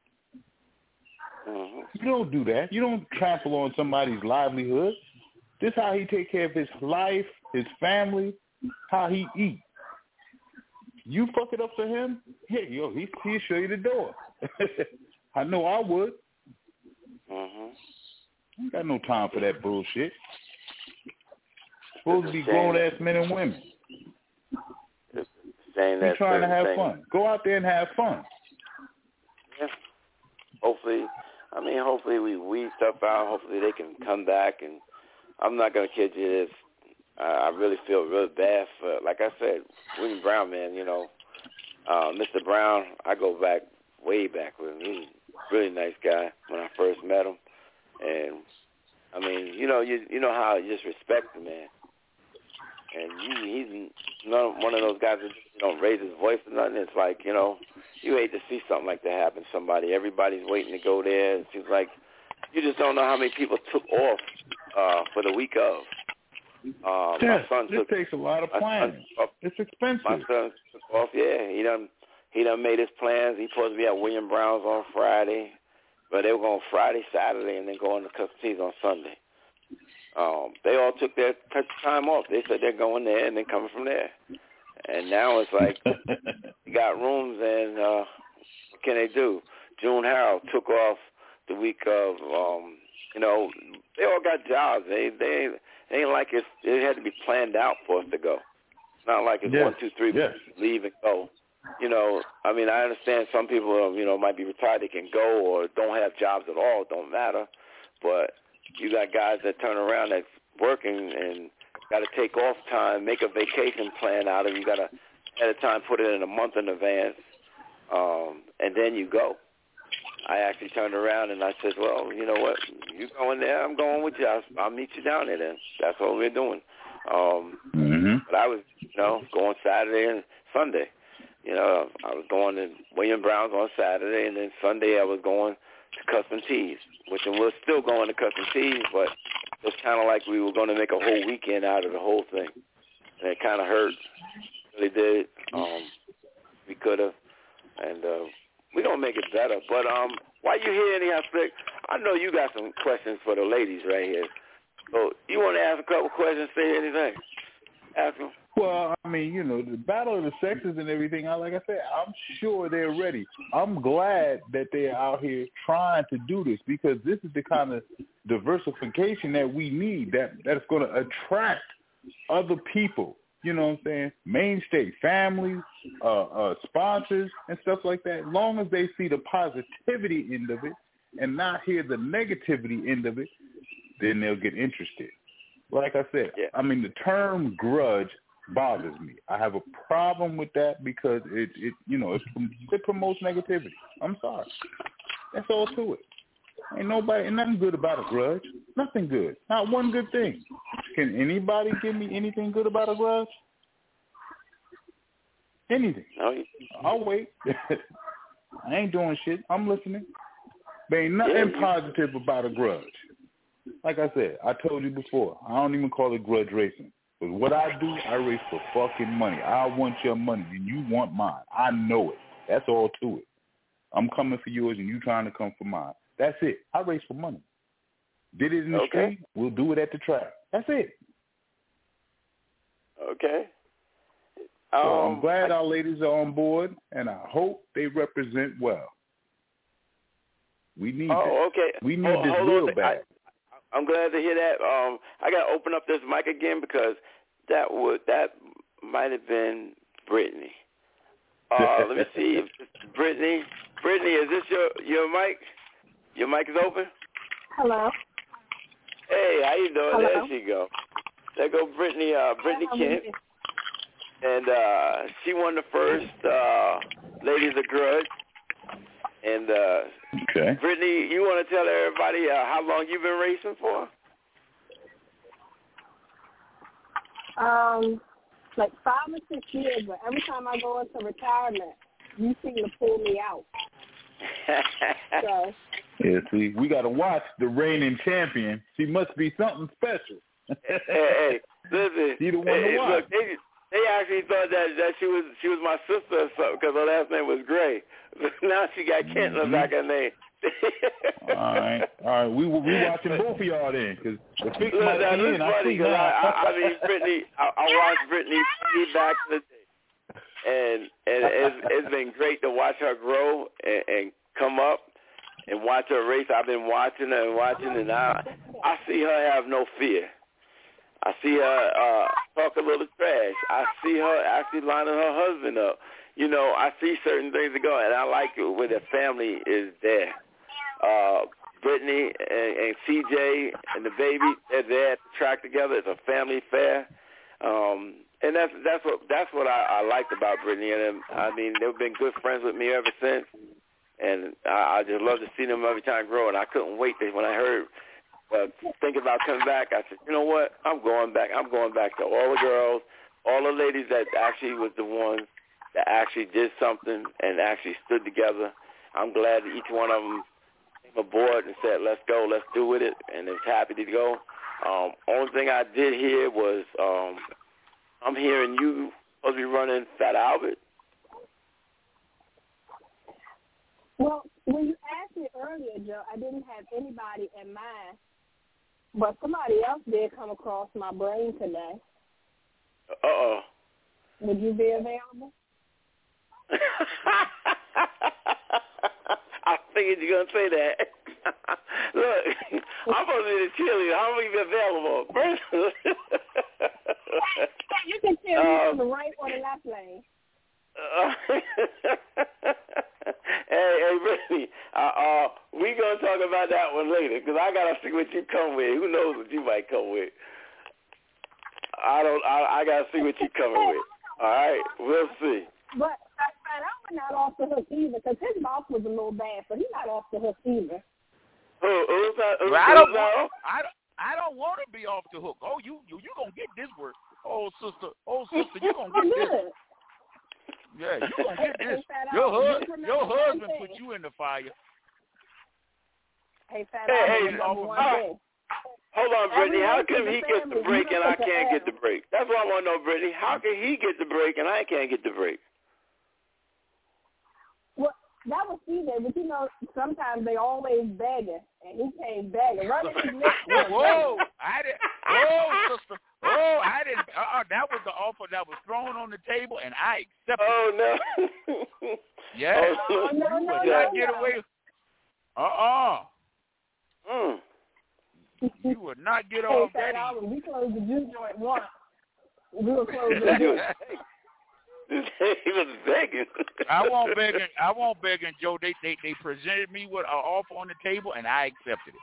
You don't do that. You don't trample on somebody's livelihood. This is how he take care of his life, his family, how he eat. You fuck it up for him, he'll show you the door. I know I would. I ain't got no time for that bullshit. Supposed to be grown-ass men and women. You're trying to have fun. Go out there and have fun. Yeah. Hopefully we weed stuff out. Hopefully they can come back. And I'm not going to kid you this. I really feel really bad for, like I said, William Brown, man, you know. Mr. Brown, I go back, way back with him. He was a really nice guy when I first met him. And, I mean, you know how you just respect the man. And he's not one of those guys that don't raise his voice or nothing. It's like, you know, you hate to see something like that happen to somebody. Everybody's waiting to go there. It seems like you just don't know how many people took off for the week of. My son takes a lot of planning. It's expensive. My son took off. Yeah, he done made his plans. He's supposed to be at William Brown's on Friday, but they were going Friday, Saturday, and then going to Custines on Sunday. They all took their time off. They said they're going there and then coming from there. And now it's like you got rooms, and what can they do? June Harold took off the week of, you know, they all got jobs. They ain't like it had to be planned out for us to go. It's not like it's 1, 2, 3, leave and go. You know, I mean, I understand some people, you know, might be retired, they can go or don't have jobs at all. It don't matter. But you got guys that turn around that's working and got to take off time, make a vacation plan out of it. You got to at a time put it in a month in advance, and then you go. I actually turned around and I said, well, you know what? You going there? I'm going with you. I'll meet you down there then. That's what we're doing. But I was, going Saturday and Sunday. I was going to William Brown's on Saturday, and then Sunday I was going to Custom Tees, which we're still going to Custom Tees, but it's kind of like we were going to make a whole weekend out of the whole thing. And it kind of hurt. It really did. We could have. And we're going to make it better. But while you're here anyhow, Slick, I know you got some questions for the ladies right here. So you want to ask a couple questions, say anything? Ask them. Well, I mean, the battle of the sexes and everything, like I said, I'm sure they're ready. I'm glad that they're out here trying to do this because this is the kind of diversification that we need that's going to attract other people. You know what I'm saying? Mainstay families, sponsors, and stuff like that. As long as they see the positivity end of it and not hear the negativity end of it, then they'll get interested. Like I said, I mean, the term grudge bothers me. I have a problem with that because it promotes negativity. I'm sorry. That's all to it. Ain't nothing good about a grudge. Nothing good. Not one good thing. Can anybody give me anything good about a grudge? Anything. I'll wait. I ain't doing shit. I'm listening. There ain't nothing positive about a grudge. Like I said, I told you before, I don't even call it grudge racing. But what I do, I race for fucking money. I want your money, and you want mine. I know it. That's all to it. I'm coming for yours, and you trying to come for mine. That's it. I race for money. Did it in the street, we'll do it at the track. That's it. Okay. So I'm glad our ladies are on board, and I hope they represent well. We need that. Okay. We need this real bad. I'm glad to hear that. I got to open up this mic again because that might have been Brittany. Let me see. If Brittany, is this your mic? Your mic is open? Hello. Hey, how you doing? Hello? There she go. There go Brittany Kent. And she won the first Ladies of Grudge. And Brittany, you want to tell everybody how long you've been racing for? Like 5 or 6 years, but every time I go into retirement, you seem to pull me out. So. Yeah, see, we got to watch the reigning champion. She must be something special. hey, listen. She the one to watch. Look, they actually thought that she was my sister or something because her last name was Gray. Now she got Kent in the back of her name. All right. We watching both of y'all then, because the fix might be in. I mean, Brittany, I watched Brittany back in the day, and it's been great to watch her grow and come up and watch her race. I've been watching her and I see her have no fear. I see her talk a little trash. I see her actually lining her husband up. I see certain things that go, and I like it when the family is there. Brittany and CJ and the baby, they're there at the track together. It's a family fair, and that's what I liked about Brittany. And I mean, they've been good friends with me ever since, and I just love to see them every time grow. And I couldn't wait when I heard. Thinking about coming back, I said, you know what? I'm going back. I'm going back to all the girls, all the ladies that actually was the ones that actually did something and actually stood together. I'm glad that each one of them came aboard and said, let's go, let's do with it, and is happy to go. Only thing I did hear was I'm hearing you supposed to be running Fat Albert. Well, when you asked me earlier, Joe, I didn't have anybody in mind. But somebody else did come across my brain today. Uh-oh. Would you be available? I figured you were going to say that. Look, I'm supposed to be the cheerleader. How am I going to be available? You can cheer me on the right or the left lane. Hey, Brittany, we gonna talk about that one later because I gotta see what you come with. Who knows what you might come with? I gotta see what you coming with. All right, we'll see. But I'm not off the hook either because his mouth was a little bad, so he's not off the hook either. I don't want to be off the hook. Oh, you gonna get this work. Oh, sister, you gonna get this. Yeah, you gonna get this. Your husband put you in the fire. Hey, hold on, Brittany. How come he gets the break and I can't get the break? That's what I want to know, Brittany. How can he get the break and I can't get the break? Well, that was CJ, but you know, sometimes they always begging, and he came begging. Right at his lips. Whoa! I didn't. Oh, sister. Oh, I didn't. That was the offer that was thrown on the table, and I accepted. Oh no. Yes. Oh, no, you would not get away. You would not get off that. We closed the juice joint once. We were closed the juice. He was begging. I won't begging, Joe. They presented me with an offer on the table, and I accepted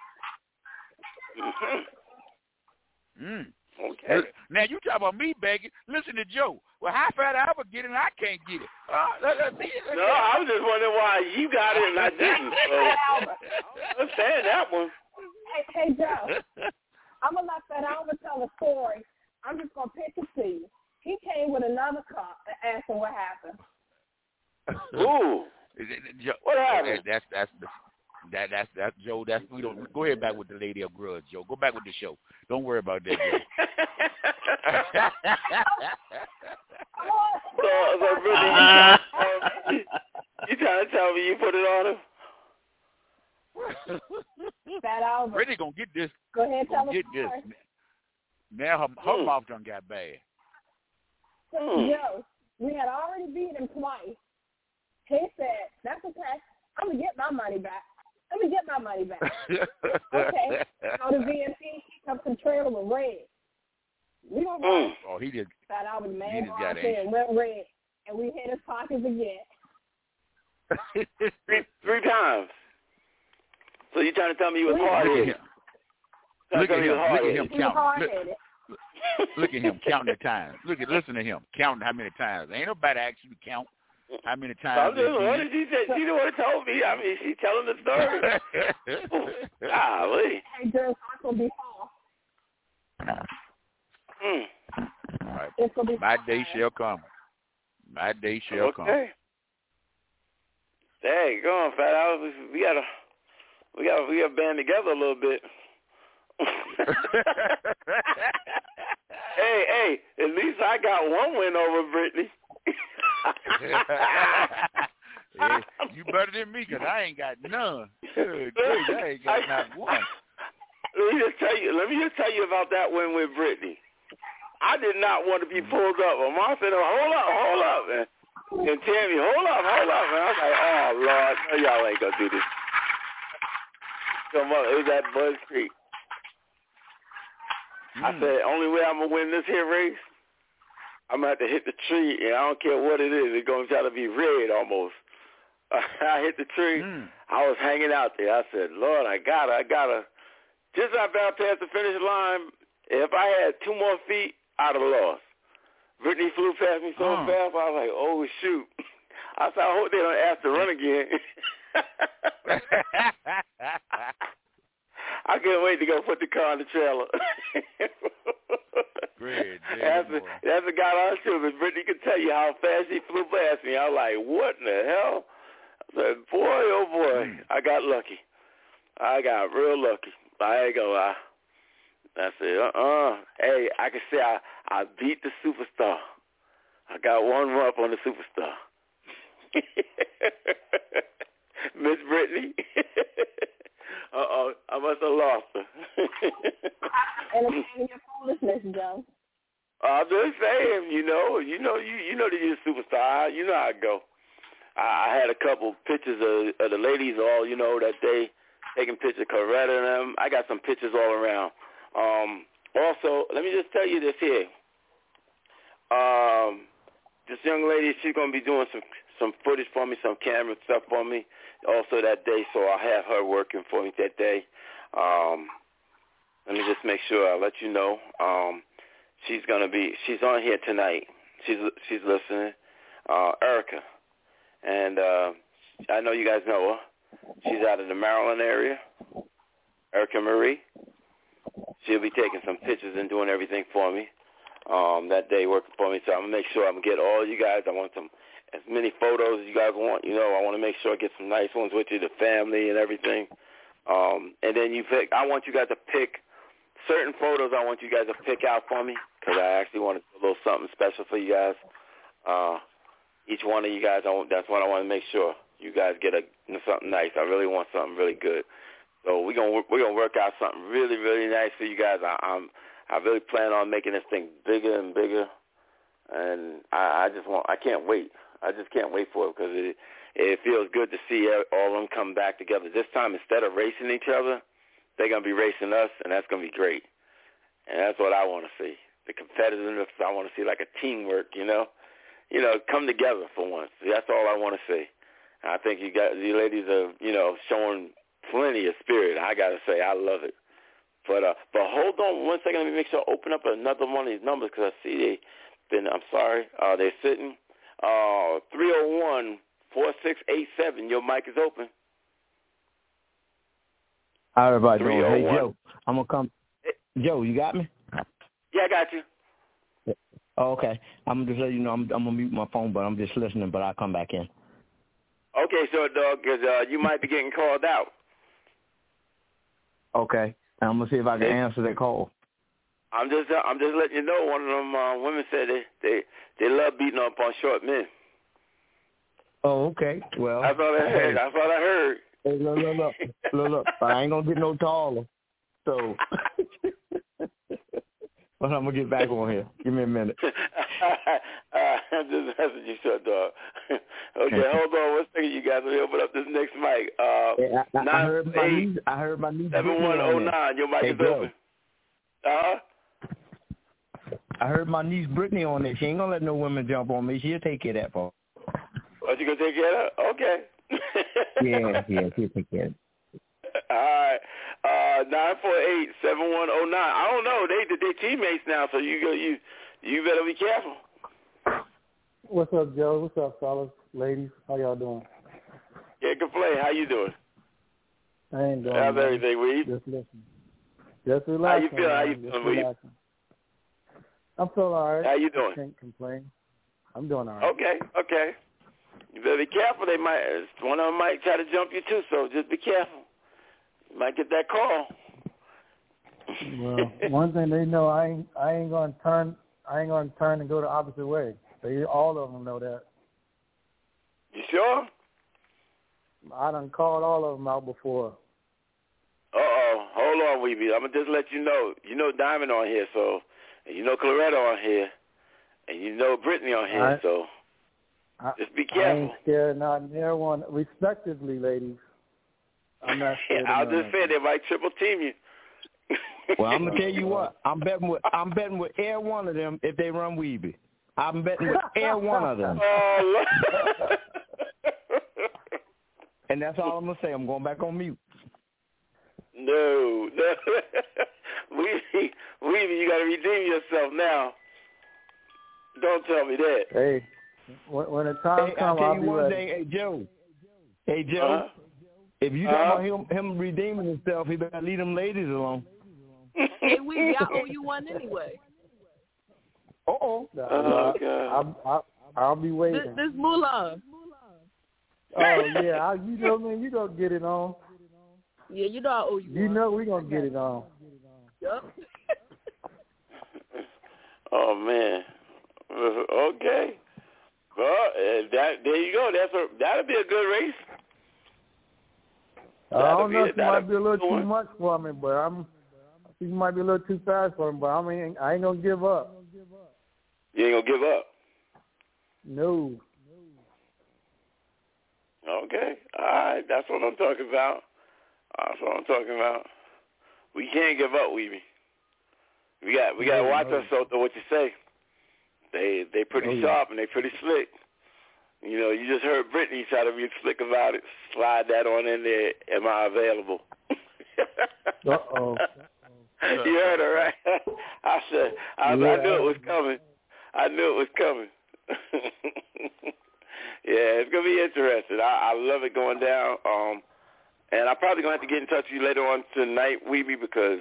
it. Okay. Now you talk about me begging. Listen to Joe. Well, how Fat Albert get it and I can't get it? No, I was just wondering why you got it and I didn't. So, I understand that one. Hey, Joe. I'm going to let Fat Albert tell the story. I'm just going to pitch it to you. He came with another cop and asked him what happened. Ooh. What happened? That's Joe. We don't go ahead back with the lady of grudge, Joe. Go back with the show. Don't worry about that, Joe. So Brittany, you trying to tell me you put it on him? Fat Albert. Brittany gonna get this. Go ahead, tell the story. Now her mouth done got bad. Joe, we had already beat him twice. He said, "That's okay. I'm gonna get my money back. Let me get my money back." Okay. Go to VMP, he comes to trailer with red. We don't know. Oh, he did. Fat Albert, man, got and went red, and we hit his pockets again. three times. So you trying to tell me you was hard-headed? Look at him counting. Look at him counting the times. Listen to him counting how many times. Ain't nobody asked you to count how many times. She the one who told me. I mean, she's telling the story. Golly. Hey, Joe, it's gonna be fall. All right. It's gonna be my day shall come. My day shall come. There you go, Fat Albert. We gotta band together a little bit. Hey, at least I got one win over Brittany. Hey, you better than me because I ain't got none. Good, I ain't got not one. Let me just tell you about that win with Brittany. I did not want to be pulled up. My mom said, hold up. And Tammy, hold up. And I was like, oh, Lord, no, y'all ain't going to do this. Come on, it was at Buzz Creek. I said, only way I'm going to win this here race, I'm going to have to hit the tree, and I don't care what it is. It's going to try to be red almost. I hit the tree. I was hanging out there. I said, Lord, I got to. Just about past the finish line, if I had 2 more feet, I'd have lost. Brittany flew past me so fast, I was like, oh, shoot. I said, I hope they don't ask to run again. I couldn't wait to go put the car in the trailer. Great. That's a guy on too, but Brittany could tell you how fast he flew past me. I was like, what in the hell? I said, boy, oh boy, I got lucky. I got real lucky. I ain't gonna lie. I said, hey, I can say I beat the superstar. I got one run on the superstar. Miss Brittany. I must have lost her. And your foolishness, Joe. I'm just saying, you know that you're a superstar. You know how it go. I had a couple pictures of the ladies all, that day, taking pictures of Coretta and them. I got some pictures all around. Also, let me just tell you this here. This young lady, she's going to be doing some footage for me, some camera stuff for me also that day, so I'll have her working for me that day. Let me just make sure I let you know. she's on here tonight. She's listening. Erica, and I know you guys know her. She's out of the Maryland area. Erica Marie. She'll be taking some pictures and doing everything for me that day, working for me. So I'm gonna make sure I'm gonna get all you guys. I want as many photos as you guys want. I want to make sure I get some nice ones with you, the family and everything. And then I want you guys to pick certain photos. I want you guys to pick out for me because I actually want to do a little something special for you guys. Each one of you guys, that's what I want to make sure you guys get something nice. I really want something really good. So we're gonna work out something really, really nice for you guys. I really plan on making this thing bigger and bigger, and I can't wait. I just can't wait for it because it feels good to see all of them come back together. This time, instead of racing each other, they're gonna be racing us, and that's gonna be great. And that's what I want to see. The competitiveness. I want to see like a teamwork. Come together for once. That's all I want to see. And I think you ladies are showing plenty of spirit. I gotta say, I love it. But hold on 1 second. Let me make sure I open up another one of these numbers because I see they're sitting. 301-4687. Your mic is open. How everybody doing? Hey, Joe, I'm going to come. Joe, you got me? Yeah, I got you. Oh, okay. I'm going to just let you know I'm going to mute my phone, but I'm just listening, but I'll come back in. Okay, so, dog, because you might be getting called out. Okay. I'm going to see if I can answer that call. I'm just letting you know. One of them women said they love beating up on short men. Oh, okay. Well, that's all I heard. That's all I heard. Hey, look. I ain't gonna get no taller. So, but I'm gonna get back on here. Give me a minute. I'm just messaging you, short dog. Okay, hold on 1 second, you guys. Let me open up this next mic. I heard my niece 7109. Your mic is open. I heard my niece Brittany on there. She ain't gonna let no women jump on me. She'll take care of that for. Oh, you gonna take care of that? Okay. yeah, she'll take care of it. All right. 948-7109. I don't know. They teammates now, so you better be careful. What's up, Joe? What's up, fellas, ladies? How y'all doing? Can't complain. How you doing? I ain't doing. How's everything, Weed? Just listening. Just relaxing. How you feeling, Weed? I'm feeling all right. How you doing? I can't complain. I'm doing all right. Okay. You better be careful. One of them might try to jump you too, so just be careful. You might get that call. Well, one thing they know, I ain't gonna turn and go the opposite way. All of them know that. You sure? I done called all of them out before. Hold on, Weeby. I'm gonna just let you know. You know Diamond on here, so and you know Claretta on here, and you know Brittany on here, so just be careful. I ain't scared, not near one. Respectively, ladies. I'm not scared. I'll just say they might triple team you. Well, I'm gonna tell you what. I'm betting with every one of them if they run Weeby. I'm betting with every one of them. And that's all I'm gonna say. I'm going back on mute. No. Weeby, you gotta redeem yourself now. Don't tell me that. Hey, when the time comes, I'll be ready. Hey, Joe. If you talk about him redeeming himself, he better leave them ladies alone. Hey, Weeby, I owe you one anyway. Oh, God. I'll be waiting. This moolah. Oh, yeah. You know, man, you gonna get it on. Yeah, you know I owe you one. You know we gonna get it on. Yep. Oh, man. Okay. Well, there you go. That'll be a good race. I don't know if it might be a little too much for me, but I think it might be a little too fast for me, but I mean, I ain't going to give up. You ain't going to give up? No. Okay. All right. That's what I'm talking about. We can't give up, Weeby. We got to watch ourselves, though, what you say. They pretty sharp and they pretty slick. You know, you just heard Brittany try to be slick about it. Slide that on in there. Am I available? Uh-oh. You heard her, right? I said, I knew it was coming. I knew it was coming. Yeah, it's going to be interesting. I love it going down. And I'm probably going to have to get in touch with you later on tonight, Weeby, because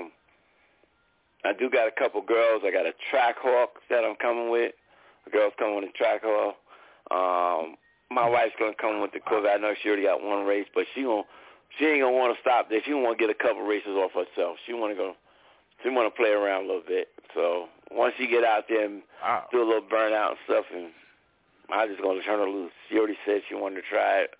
I do got a couple girls. I got a track hawk that I'm coming with. A girl's coming with a track hawk. My wife's going to come with the Corvette. I know she already got one race, but she ain't going to want to stop there. She want to get a couple races off herself. She want to play around a little bit. So once she get out there and do a little burnout and stuff, and I'm just going to turn her loose. She already said she wanted to try it.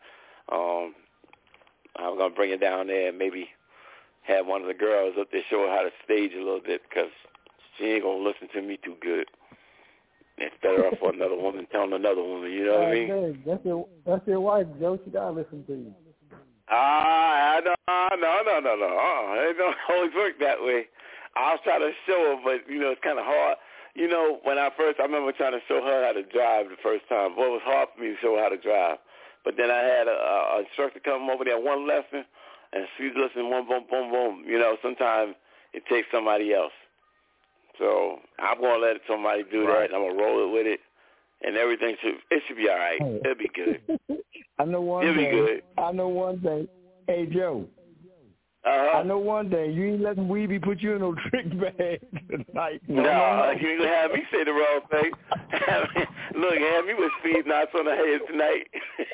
I'm going to bring her down there and maybe have one of the girls up there show her how to stage a little bit, because she ain't going to listen to me too good. It's better off for another woman telling another woman, you know what I mean? That's your wife, Joe. She got to listen to you. No. It don't always work that way. I was trying to show her, but, it's kind of hard. When I remember trying to show her how to drive the first time. Well, it was hard for me to show her how to drive. But then I had an instructor come over there one lesson, and she's listening, one, boom, boom, boom. Sometimes it takes somebody else. So I'm going to let somebody do that, and I'm going to roll it with it, and everything should be all right. It'll be good. I know one thing. Hey, Joe. I know one thing. You ain't letting Weeby put you in no trick bag tonight. No, you ain't going to have me say the wrong thing. Look, have me with speed knots on the head tonight.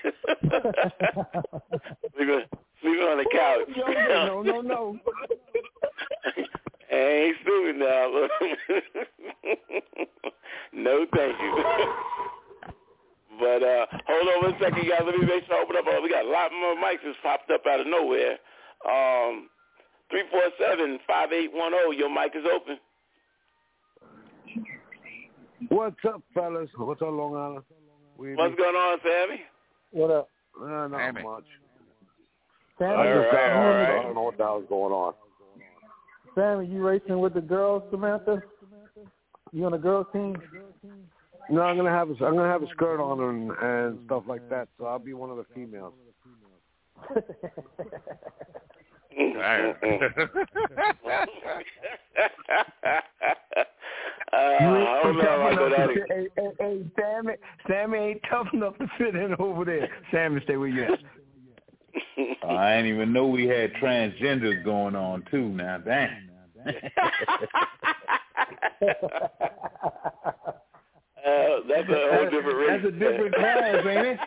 Sleeping on the couch. No. Ain't stupid now. No, thank you. But hold on one second, guys. Let me make sure I open up. We got a lot more mics that's popped up out of nowhere. 347-5810. Your mic is open. What's up, fellas? What's up, Long Island? What's going on, Sammy? What up? Not Sammy. much. Sammy, I don't know what the hell's going on. Sammy, you racing with the girls, Samantha? You on the girls team? No, I'm gonna have a skirt on and stuff like that. So I'll be one of the females. Hey, Sammy ain't tough enough to fit in over there. Sammy, stay where you at. I didn't even know we had transgenders going on too. Now, damn. That's a whole different race. That's a different class, ain't it?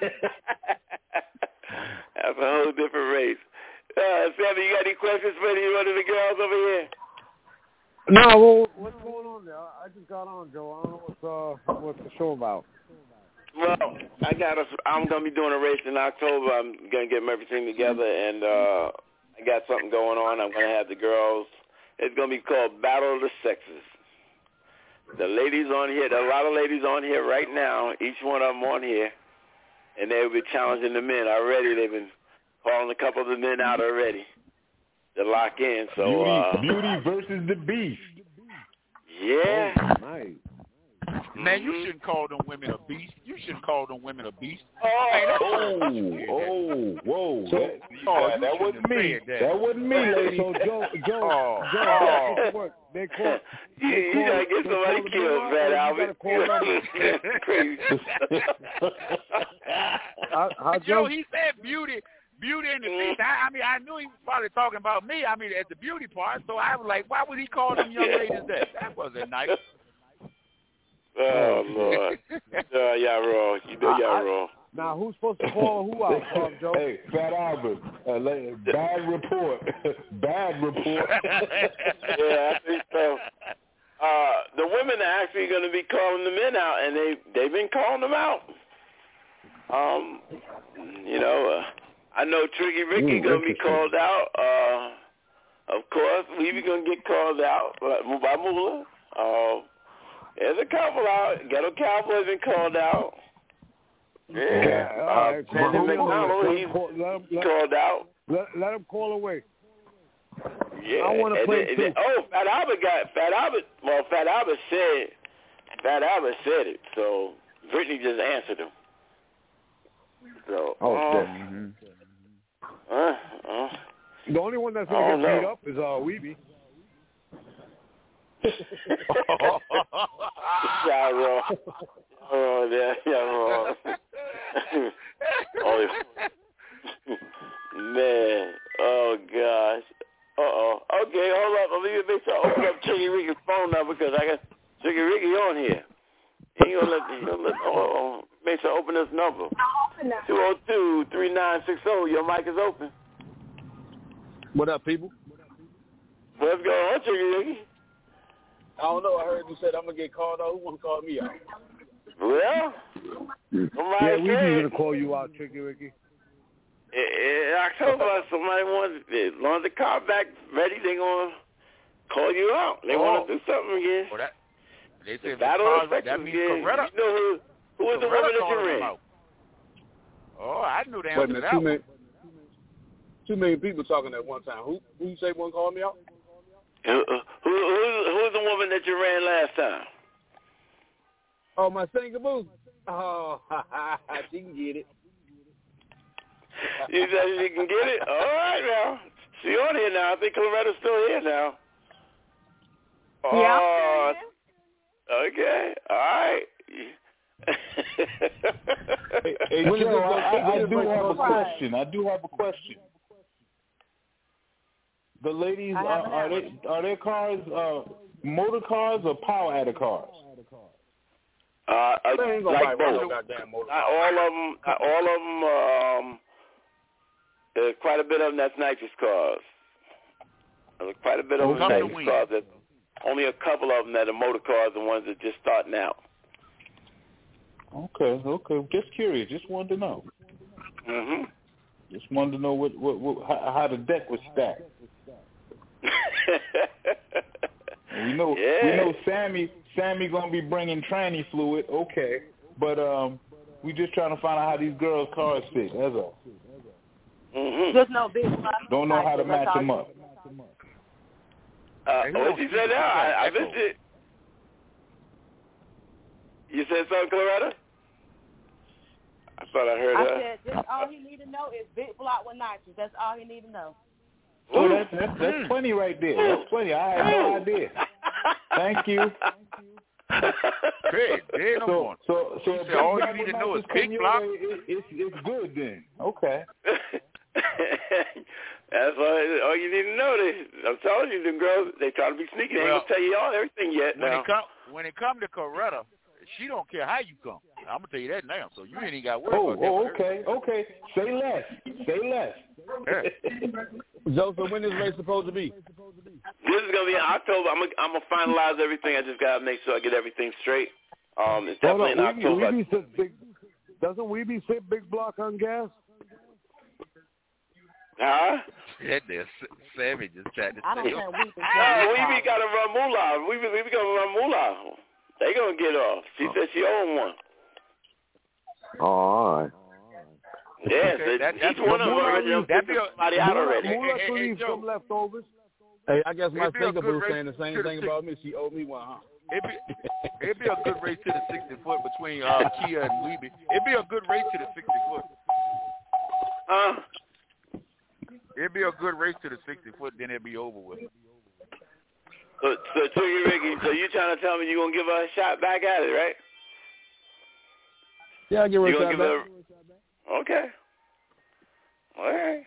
That's a whole different race. Sammy, you got any questions for one of the girls over here? No, well, what's going on there? I just got on, Joe. I don't know what's the show about. Well, I'm going to be doing a race in October. I'm going to get everything together, and I got something going on. I'm going to have the girls. It's going to be called Battle of the Sexes. The ladies on here, there are a lot of ladies on here right now, each one of them on here, and they will be challenging the men already. They've been calling a couple of the men out already to lock in. So Beauty versus the Beast. Yeah. Oh, nice. Man, you shouldn't call them women a beast. You shouldn't call them women a beast. Whoa. That wasn't me. That wasn't me, lady. So, Joe, they call. You gotta get somebody killed, Fat Albert. Crazy. Joe, he said beauty and the beast. I knew he was probably talking about me. At the beauty part. So I was like, why would he call them young ladies that? That wasn't nice. Oh, Lord. Y'all wrong. You know y'all wrong. Now, who's supposed to call who out, Joe? Hey, Fat Albert, bad report. Bad report. Yeah, I think so. The women are actually going to be calling the men out, and they've been calling them out. I know Tricky Ricky going to be called out. Of course, we going to get called out by Moolah. There's a couple out. Ghetto Cowboys been called out. Yeah. Brandon McDonald, he's called out. Let him call away. Yeah. I want to play too. Fat Albert said it. So Brittany just answered him. So. The only one that's going to get beat up is Weeby. Y'all wrong. Oh, yeah, y'all wrong. Oh, man. Oh, gosh. Uh-oh. Okay, hold up. Let me make sure I open up Chicky Ricky's phone number because I got Chicky Ricky on here. He ain't gonna let make sure I open this number. 202-3960. Your mic is open. What up, people? What's going on, Chicky Ricky? I don't know. I heard you said I'm going to get called out. Who want to call me out? Well, yeah, we need to call you out, Chicky Ricky. In October, somebody wanted the car back ready. They're going to call you out. They want to do something again. Well, they said that means Coretta. You know who was the woman that you ran? Oh, I knew the answer to that one. 2 million people talking at one time. Who you say won't call me out? Who's the woman that you ran last time? Oh, my Singapore. Oh, she can get it. You said she can get it? All right, now. She on here now. I think Coretta's still here now. Oh, yeah. Okay. All right. Hey, Joe, I do have a question. The ladies, are their cars motor cars or power adder cars? Like both. Not all of them. There's quite a bit of them that's nitrous cars. There's quite a bit of them nitrous cars. There's only a couple of them that are motor cars, the ones that just starting out. Okay. Just curious. Just wanted to know. Mhm. Just wanted to know how the deck was stacked. we know Sammy gonna be bringing tranny fluid. Okay, but we just trying to find out how these girls' cars fit. That's all. Mm-hmm. Just no big. Don't know how to match them up. What you said now? I missed it. You said something, Coretta? I thought I heard I said just all he need to know is big block with nitrous. That's all he need to know. Oh, that's plenty right there. That's plenty. I had no idea. Thank you. Great. So all you need to know is big block. It's good then. Okay. That's all you need to know. I'm telling you, the girls, they try to be sneaky. They ain't gonna tell you everything yet. When it come to Coretta, she don't care how you come. I'm gonna tell you that now. So you ain't even got to worry about that. Okay. Say less. Yeah. Joe, so when is the race supposed to be? This is gonna be in October. I'm gonna finalize everything. I just gotta make sure I get everything straight. It's definitely in October. Doesn't Weeby sit big block on gas? Huh? That there, Sammy just tried to say. Weeby got to run moolah. Weeby gonna run moolah. They gonna get off. She said she owned one. All right. Yes, each one of them already somebody out already. Hey, some leftovers. Hey, I guess my Singapore saying the same thing about me. She owed me one, huh? It'd be a good race to the 60-foot between Kia and Weeby. It'd be a good race to the 60-foot. It'd be a good race to the 60-foot, then it'd be over with. So Chicky Ricky, so you trying to tell me you gonna give her a shot back at it, right? Yeah, I'll give her a shot back. Okay. All right.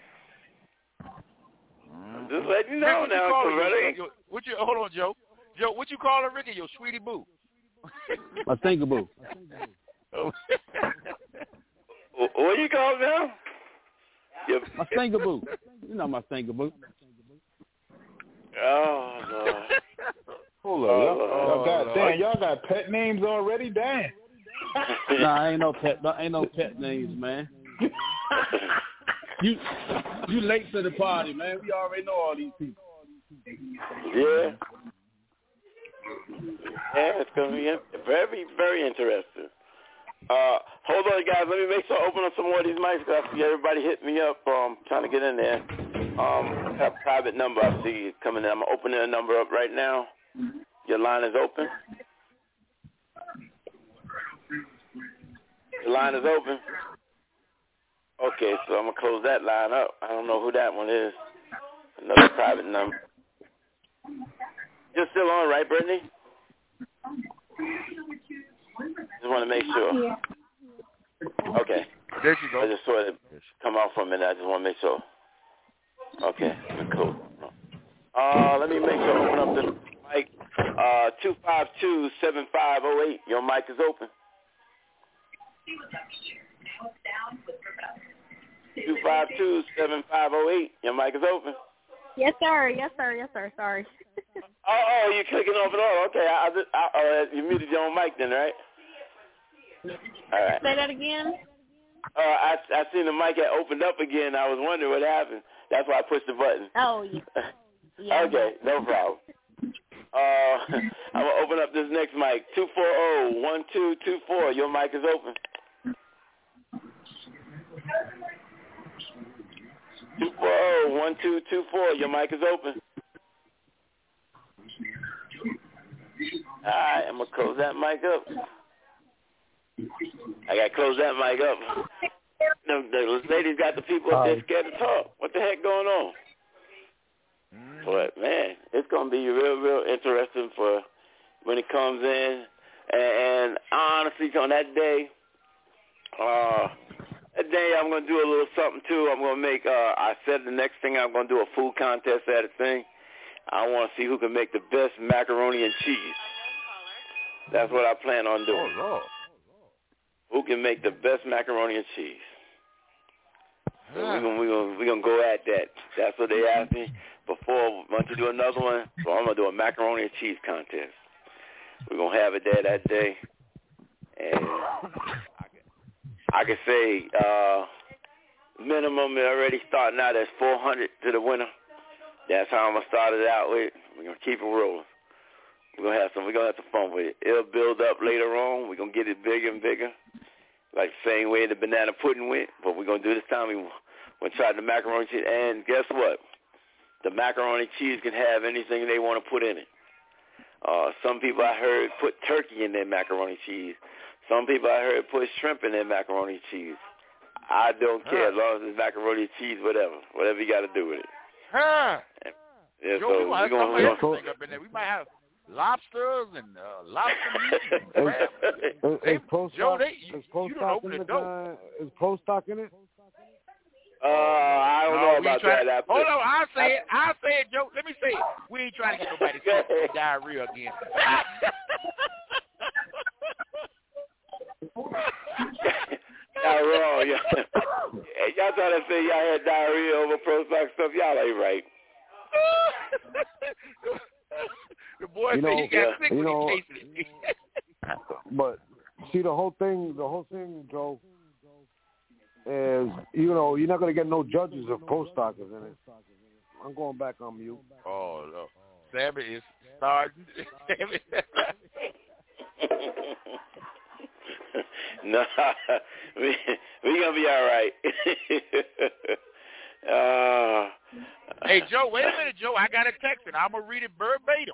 Just let you know Rick, now, hold on, Joe. Joe, what you call her, Ricky? Your sweetie boo. My Singapore. What do you call it now? My Singapore. You know my Singapore. Oh, Lord. Hold on. Y'all got pet names already? Damn. Nah, ain't no pet names, man. You late to the party, man. We already know all these people. Yeah. Yeah, it's going to be very, very interesting. Hold on, guys. Let me make sure I open up some more of these mics because I see everybody hit me up trying to get in there. I have a private number I see coming in. I'm opening a number up right now. Your line is open. The line is open. Okay, so I'm going to close that line up. I don't know who that one is. Another private number. You're still on, right, Brittany? Just want to make sure. Yeah. Okay. There you go. I just saw it come out for a minute. I just want to make sure. Okay, cool. Let me make sure I open up the mic. 252-7508. Your mic is open. 252-7508. Your mic is open. Yes, sir. Yes, sir. Yes, sir. Sorry. Oh, you're clicking off and on. Okay, you muted your own mic then, right? All right. Say that again. I seen the mic had opened up again. I was wondering what happened. That's why I pushed the button. Oh, yeah. Okay, no problem. I'm going to open up this next mic. 240-1224. Your mic is open. 240-1224. Your mic is open. All right, I'm going to close that mic up. I got to close that mic up. The ladies got the people up there scared to talk. What the heck going on? But, man, it's going to be real interesting for when it comes in. And honestly, on that day, I'm going to do a little something, too. I'm going to make, I said the next thing I'm going to do a food contest at a thing. I want to see who can make the best macaroni and cheese. That's what I plan on doing. Oh, Lord. Who can make the best macaroni and cheese? So we're gonna go at that. That's what they asked me before. Want to do another one? So I'm gonna do a macaroni and cheese contest. We're gonna have it there that day, and I can say minimum already starting out as 400 to the winner. That's how I'm gonna start it out with. We're gonna keep it rolling. We're gonna have some fun with it. It'll build up later on. We're gonna get it bigger and bigger, like the same way the banana pudding went. But we're gonna do this time. We're gonna try the macaroni cheese. And guess what? The macaroni cheese can have anything they want to put in it. Some people I heard put turkey in their macaroni cheese. Some people I heard put shrimp in their macaroni cheese. I don't care as long as it's macaroni cheese, whatever you got to do with it. Yeah, so we might have something up in there. We might have lobsters and lobster meat and crab. Is Pro-Stock in the door. Is Pro-Stock in it? I don't know about that. Hold on, I'll say it, Joe. Let me say it. We ain't trying to get nobody sick with diarrhea again. Y'all wrong. Y'all trying to say y'all had diarrhea over Pro-Stock stuff. Y'all ain't right. The boy said he got sick when he tasted it. But see, the whole thing, Joe, is you're not gonna get no judges if Pro-Stockers in it. I'm going back on mute. Oh no, Sammy is starting. No, we gonna be all right. Hey, Joe, wait a minute, Joe. I got a text and I'm gonna read it verbatim.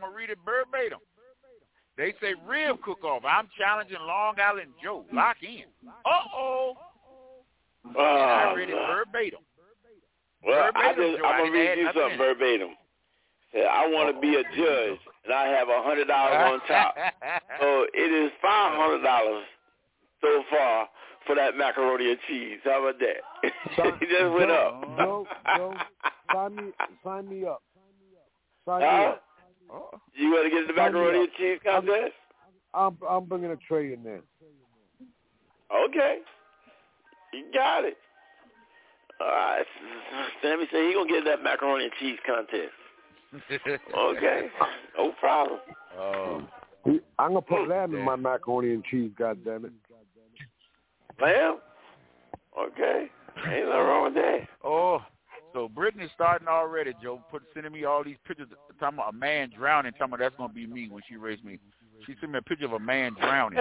They say real cook-off. I'm challenging Long Island Joe. Lock in. Uh-oh. I read it verbatim. Well, I'm gonna read you something verbatim. I want to be a judge, and I have $100 on top. So it is $500 so far for that macaroni and cheese. How about that? It just went up. Joe, sign me up. Sign me up. You want to get the macaroni and cheese contest? I'm bringing a tray in there. Okay. You got it. All right. Sammy said he's going to get that macaroni and cheese contest. Okay. No problem. I'm going to put lamb in my macaroni and cheese, goddammit. Lamb? Okay. Ain't nothing wrong with that. Oh, so Brittany's starting already, Joe. Sending me all these pictures talking about a man drowning, talking about that's going to be me when she raised me. She sent me a picture of a man drowning.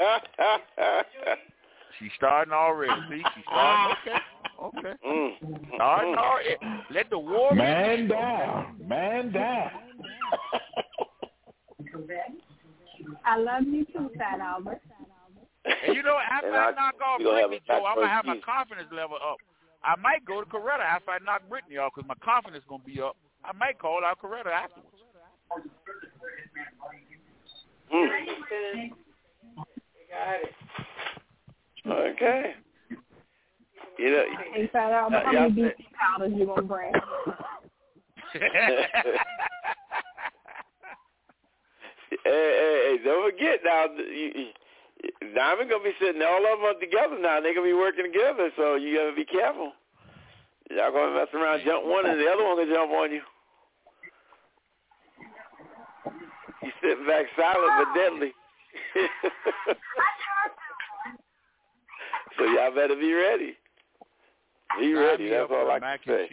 She's starting already. See? She's starting. Okay. Starting already. Let the war Man down. I love you too, Fat Albert. And you know, after I knock off Brittany, Joe, I'm going to have my confidence level up. I might go to Coretta after I knock Brittany off because my confidence is going to be up. I might call out Coretta afterwards. Got it. Okay. You know, ain't found out how many BC powders you're gonna bring. Hey, don't forget now. Diamond gonna be sitting all of them together now. They're gonna be working together, so you gotta be careful. Y'all gonna mess around, jump one, and the other one gonna jump on you. You sitting back silent but deadly. So y'all better be ready. Be ready. That's all I can say.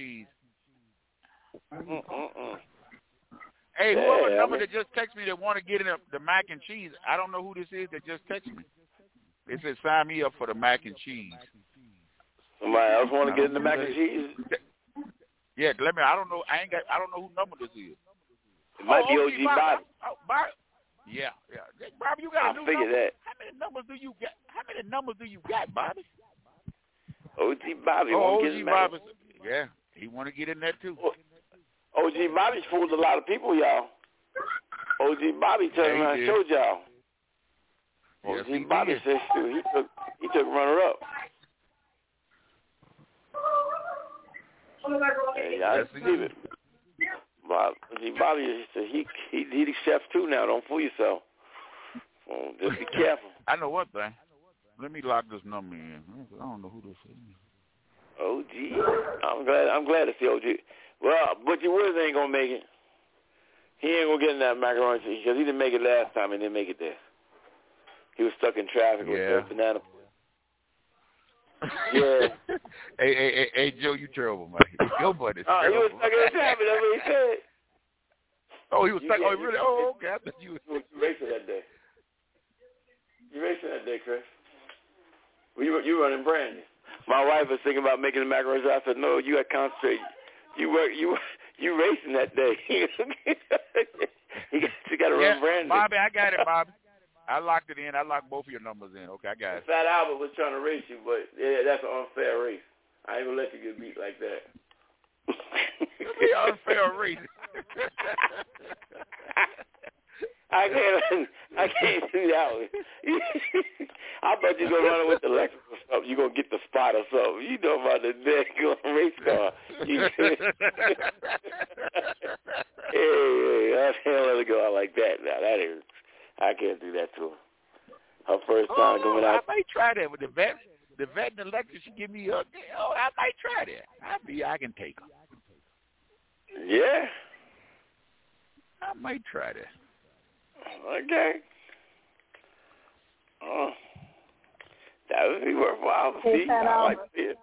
Hey, whoever number that just texted me that want to get in the mac and cheese, I don't know who this is that just texted me. They said sign me up for the mac and cheese. Somebody else want to get in the mac and cheese? Yeah, let me. I don't know. I don't know who number this is. It might be OG Bobby. Bobby. Yeah. Bobby, you got a new number. That. How many numbers do you got, Bobby? OG Bobby. OG Bobby. Yeah, he want to get in there too. OG Bobby fooled a lot of people, y'all. OG Bobby turned around and showed y'all. Yes, OG Bobby says he took runner up. Hey, I believe it. OG Bobby he the chef too now. Don't fool yourself. Just be careful. I know one thing. Let me lock this number in. I don't know who this is. OG. I'm glad to see OG. Well, Butchie Woods ain't gonna make it. He ain't gonna get in that macaroni cheese because he didn't make it last time and didn't make it there. He was stuck in traffic with the banana. Yeah. Hey, Joe, you terrible, man. Your buddy's terrible. He was stuck in traffic. That's what he said. Oh, he was stuck. Oh, really? Oh, okay. I thought you was racing that day. You racing that day, Chris? You running Brandon. My wife was thinking about making the macaroni. I said, no, you got to concentrate. You racing that day. You got to run Brandon. Bobby, I got it, Bobby. I locked it in. I locked both of your numbers in. Okay, I got it. Fat Albert was trying to race you, but that's an unfair race. I ain't going to let you get beat like that. It'll be an unfair race. I can't do that one. I bet you're going to run it with the Lexus or something. You're going to get the spot or something. You know about the daggone race car. Hey, I can't let it go out like that. Now, I can't do that to her. Her first time coming out. I might try that with the vet and the Lexus. She give me I might try that. I can take her. Yeah. I might try that. Okay. Oh, that would be worthwhile to see. I like to see it.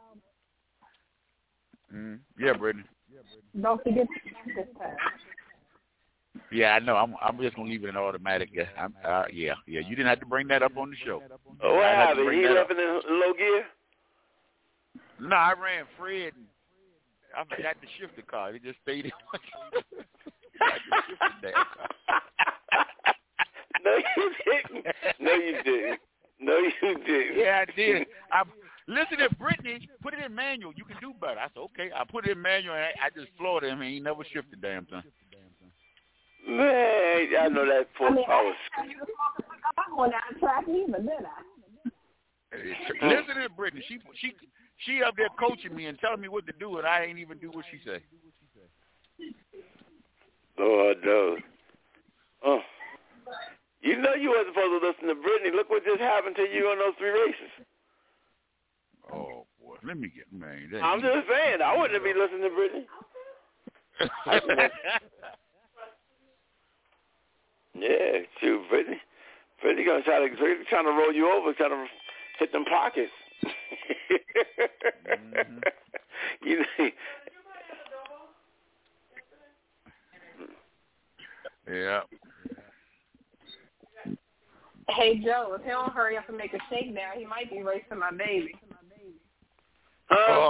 Yeah, Brittany. Don't forget this time. Yeah, I know. I'm just gonna leave it in automatic. Yeah. You didn't have to bring that up on the show. Oh, what happened? He left it in low gear? No, I ran Fred. And I forgot to shift the car. It just stayed in. No, you didn't. Yeah, I did. Listen to Brittany. Put it in manual. You can do better. I said, okay. I put it in manual, and I just floored him, and he never shifted the damn thing. Man, I know that poor power. I'm going down the track even, didn't I? Listen to Brittany. She up there coaching me and telling me what to do, and I ain't even do what she said. Lord knows. Oh. You know you wasn't supposed to listen to Brittany. Look what just happened to you on those 3 races. Oh, boy. Let me get, man. I'm just saying. I wouldn't be listening to Brittany. Yeah, shoot, Brittany gonna trying to roll you over, trying to hit them pockets. Mm-hmm. You know. Yeah. Hey, Joe, if he don't hurry up and make a shakedown, he might be racing my baby. Oh,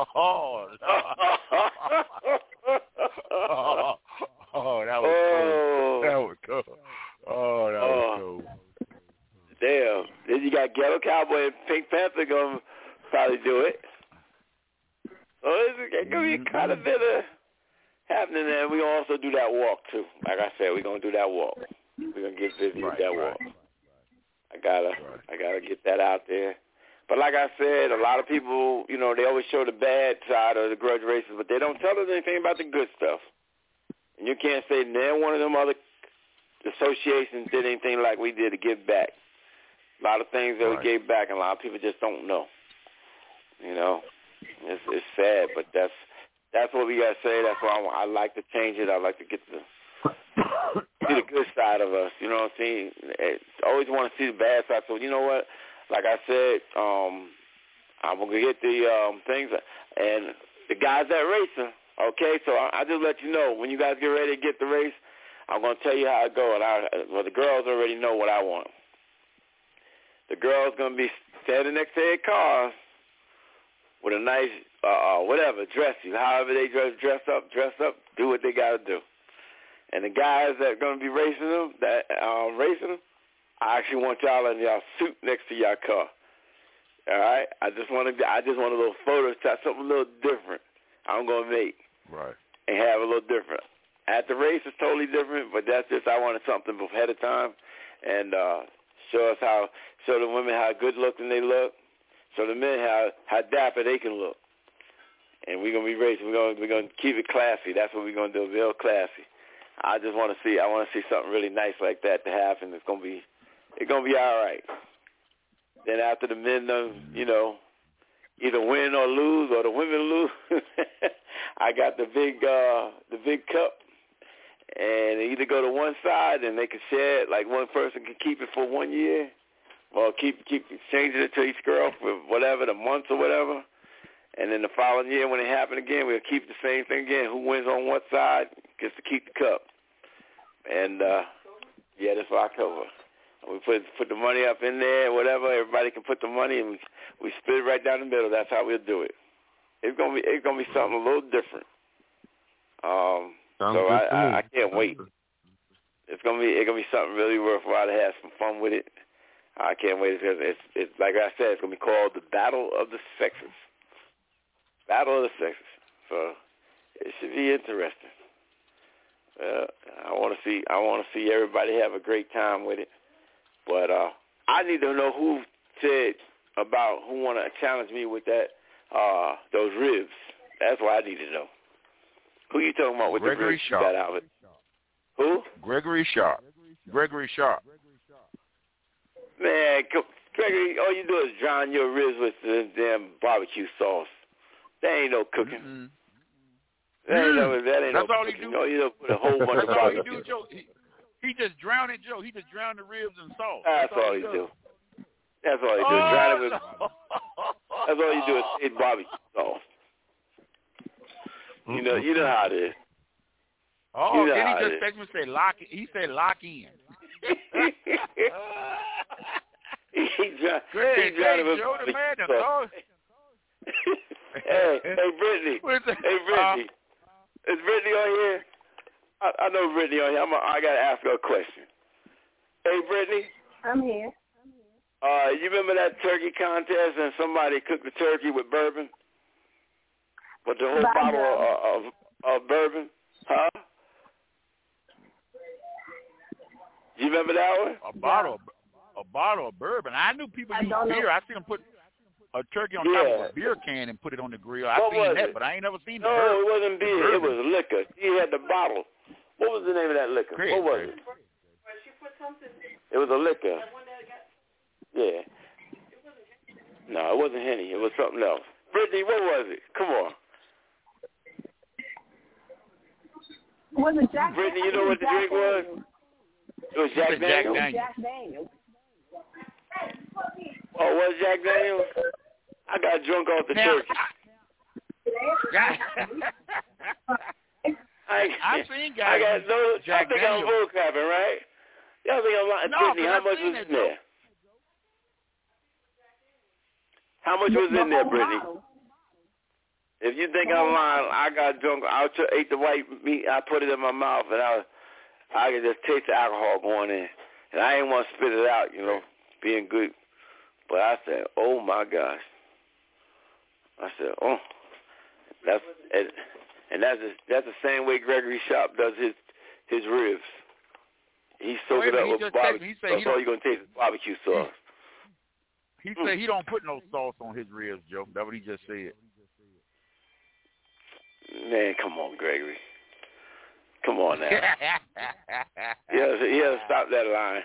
that was cool. That was cool. Oh, that was cool. Damn. Then you got Ghetto Cowboy and Pink Panther going to probably do it. So it's going to be kind of bit of happening there. We also do that walk, too. Like I said, we're going to do that walk. We're gonna give Vivian that walk. I gotta get that out there. But like I said, a lot of people, you know, they always show the bad side of the grudge races, but they don't tell us anything about the good stuff. And you can't say neither one of them other associations did anything like we did to give back. A lot of things that we gave back, and a lot of people just don't know. You know, it's sad, but that's what we gotta say. That's why I like to change it. I like to get see the good side of us. You know what I'm saying? I always want to see the bad side. So you know what? Like I said, I'm gonna get the things and the guys that racing. Okay, so I just let you know when you guys get ready to get the race, I'm gonna tell you how it go. And the girls already know what I want. The girls gonna be standing next to their cars with a nice whatever dress you, however they dress up, do what they gotta do. And the guys that are gonna be racing them, I actually want y'all in y'all suit next to y'all car. All right, I just want a little photo, something a little different. I'm gonna make and have a little different. At the race, it's totally different, but that's just I wanted something ahead of time and show the women how good looking they look, show the men how dapper they can look. And we're gonna be racing. We're gonna keep it classy. That's what we're gonna do, real classy. I want to see something really nice like that to happen. It's gonna be all right. Then after the men, you know, either win or lose, or the women lose, I got the big cup, and they either go to one side and they can share it, like one person can keep it for 1 year, or keep changing it to each girl for whatever, the months or whatever. And then the following year when it happen again, we'll keep the same thing again. Who wins on what side gets to keep the cup. And, that's for October. We put the money up in there, whatever. Everybody can put the money, and we split it right down the middle. That's how we'll do it. It's gonna be something a little different. So I can't wait. It's gonna be something really worthwhile to have some fun with it. I can't wait because it's like I said, it's gonna be called the Battle of the Sexes. Battle of the Sexes. So it should be interesting. I want to see everybody have a great time with it. But I need to know who said about who want to challenge me with that those ribs. That's what I need to know. Who you talking about with Gregory the ribs Sharp. you got out of it? Who? Gregory Sharp. Gregory Sharp. Man, Gregory, all you do is drown your ribs with the damn barbecue sauce. That ain't no cooking. Mm-hmm. That ain't no That's all cooking. he do. No, you don't put a whole bunch of That's all he barbecue. do, Joe. He just drowned it, Joe. He just drowned the ribs in salt. That's all he do. That's all he do. Drown it with. That's all you do is eat barbecue sauce. You know how it is. Oh, you know then how he it just is. texted me and say lock. He said lock in. He drowned it with Joe, the man. barbecue sauce. Hey, Brittany. Hey, Brittany. Is Brittany on here? I know Brittany on here. I got to ask her a question. Hey, Brittany. I'm here. You remember that turkey contest and somebody cooked the turkey with bourbon? With the whole bottle of bourbon? Huh? You remember that one? A bottle of bourbon. I knew people use beer. I seen them put a turkey on top of a beer can and put it on the grill. I seen that, but I ain't never seen the bourbon. No, it wasn't beer. It was liquor. He had the bottle. What was the name of that liquor? What was it? It was a liquor. Yeah. No, it wasn't Henny. It was something else. Brittany, what was it? Come on. Was it Jack? Brittany, you know what the drink was? It was Jack Daniels. Jack Daniels. Oh, was it Jack Daniels? I got drunk off the turkey. I've seen guys. I got no. Jack I think Daniels. I'm bull crapping, right? Y'all think I'm lying? No, Brittany, how much was in there? How much was in there, Brittany? If you think I'm lying, I got drunk. I ate the white meat. I put it in my mouth, and I could just taste the alcohol going in. And I didn't want to spit it out, being good. But I said, oh, my gosh. I said, oh. That's the same way Gregory Sharp does his ribs. He soaked it up with barbecue sauce. All you're going to taste is barbecue sauce. He said he don't put no sauce on his ribs, Joe. That's what he just said. Man, come on, Gregory. Come on now. Yeah, stop that line.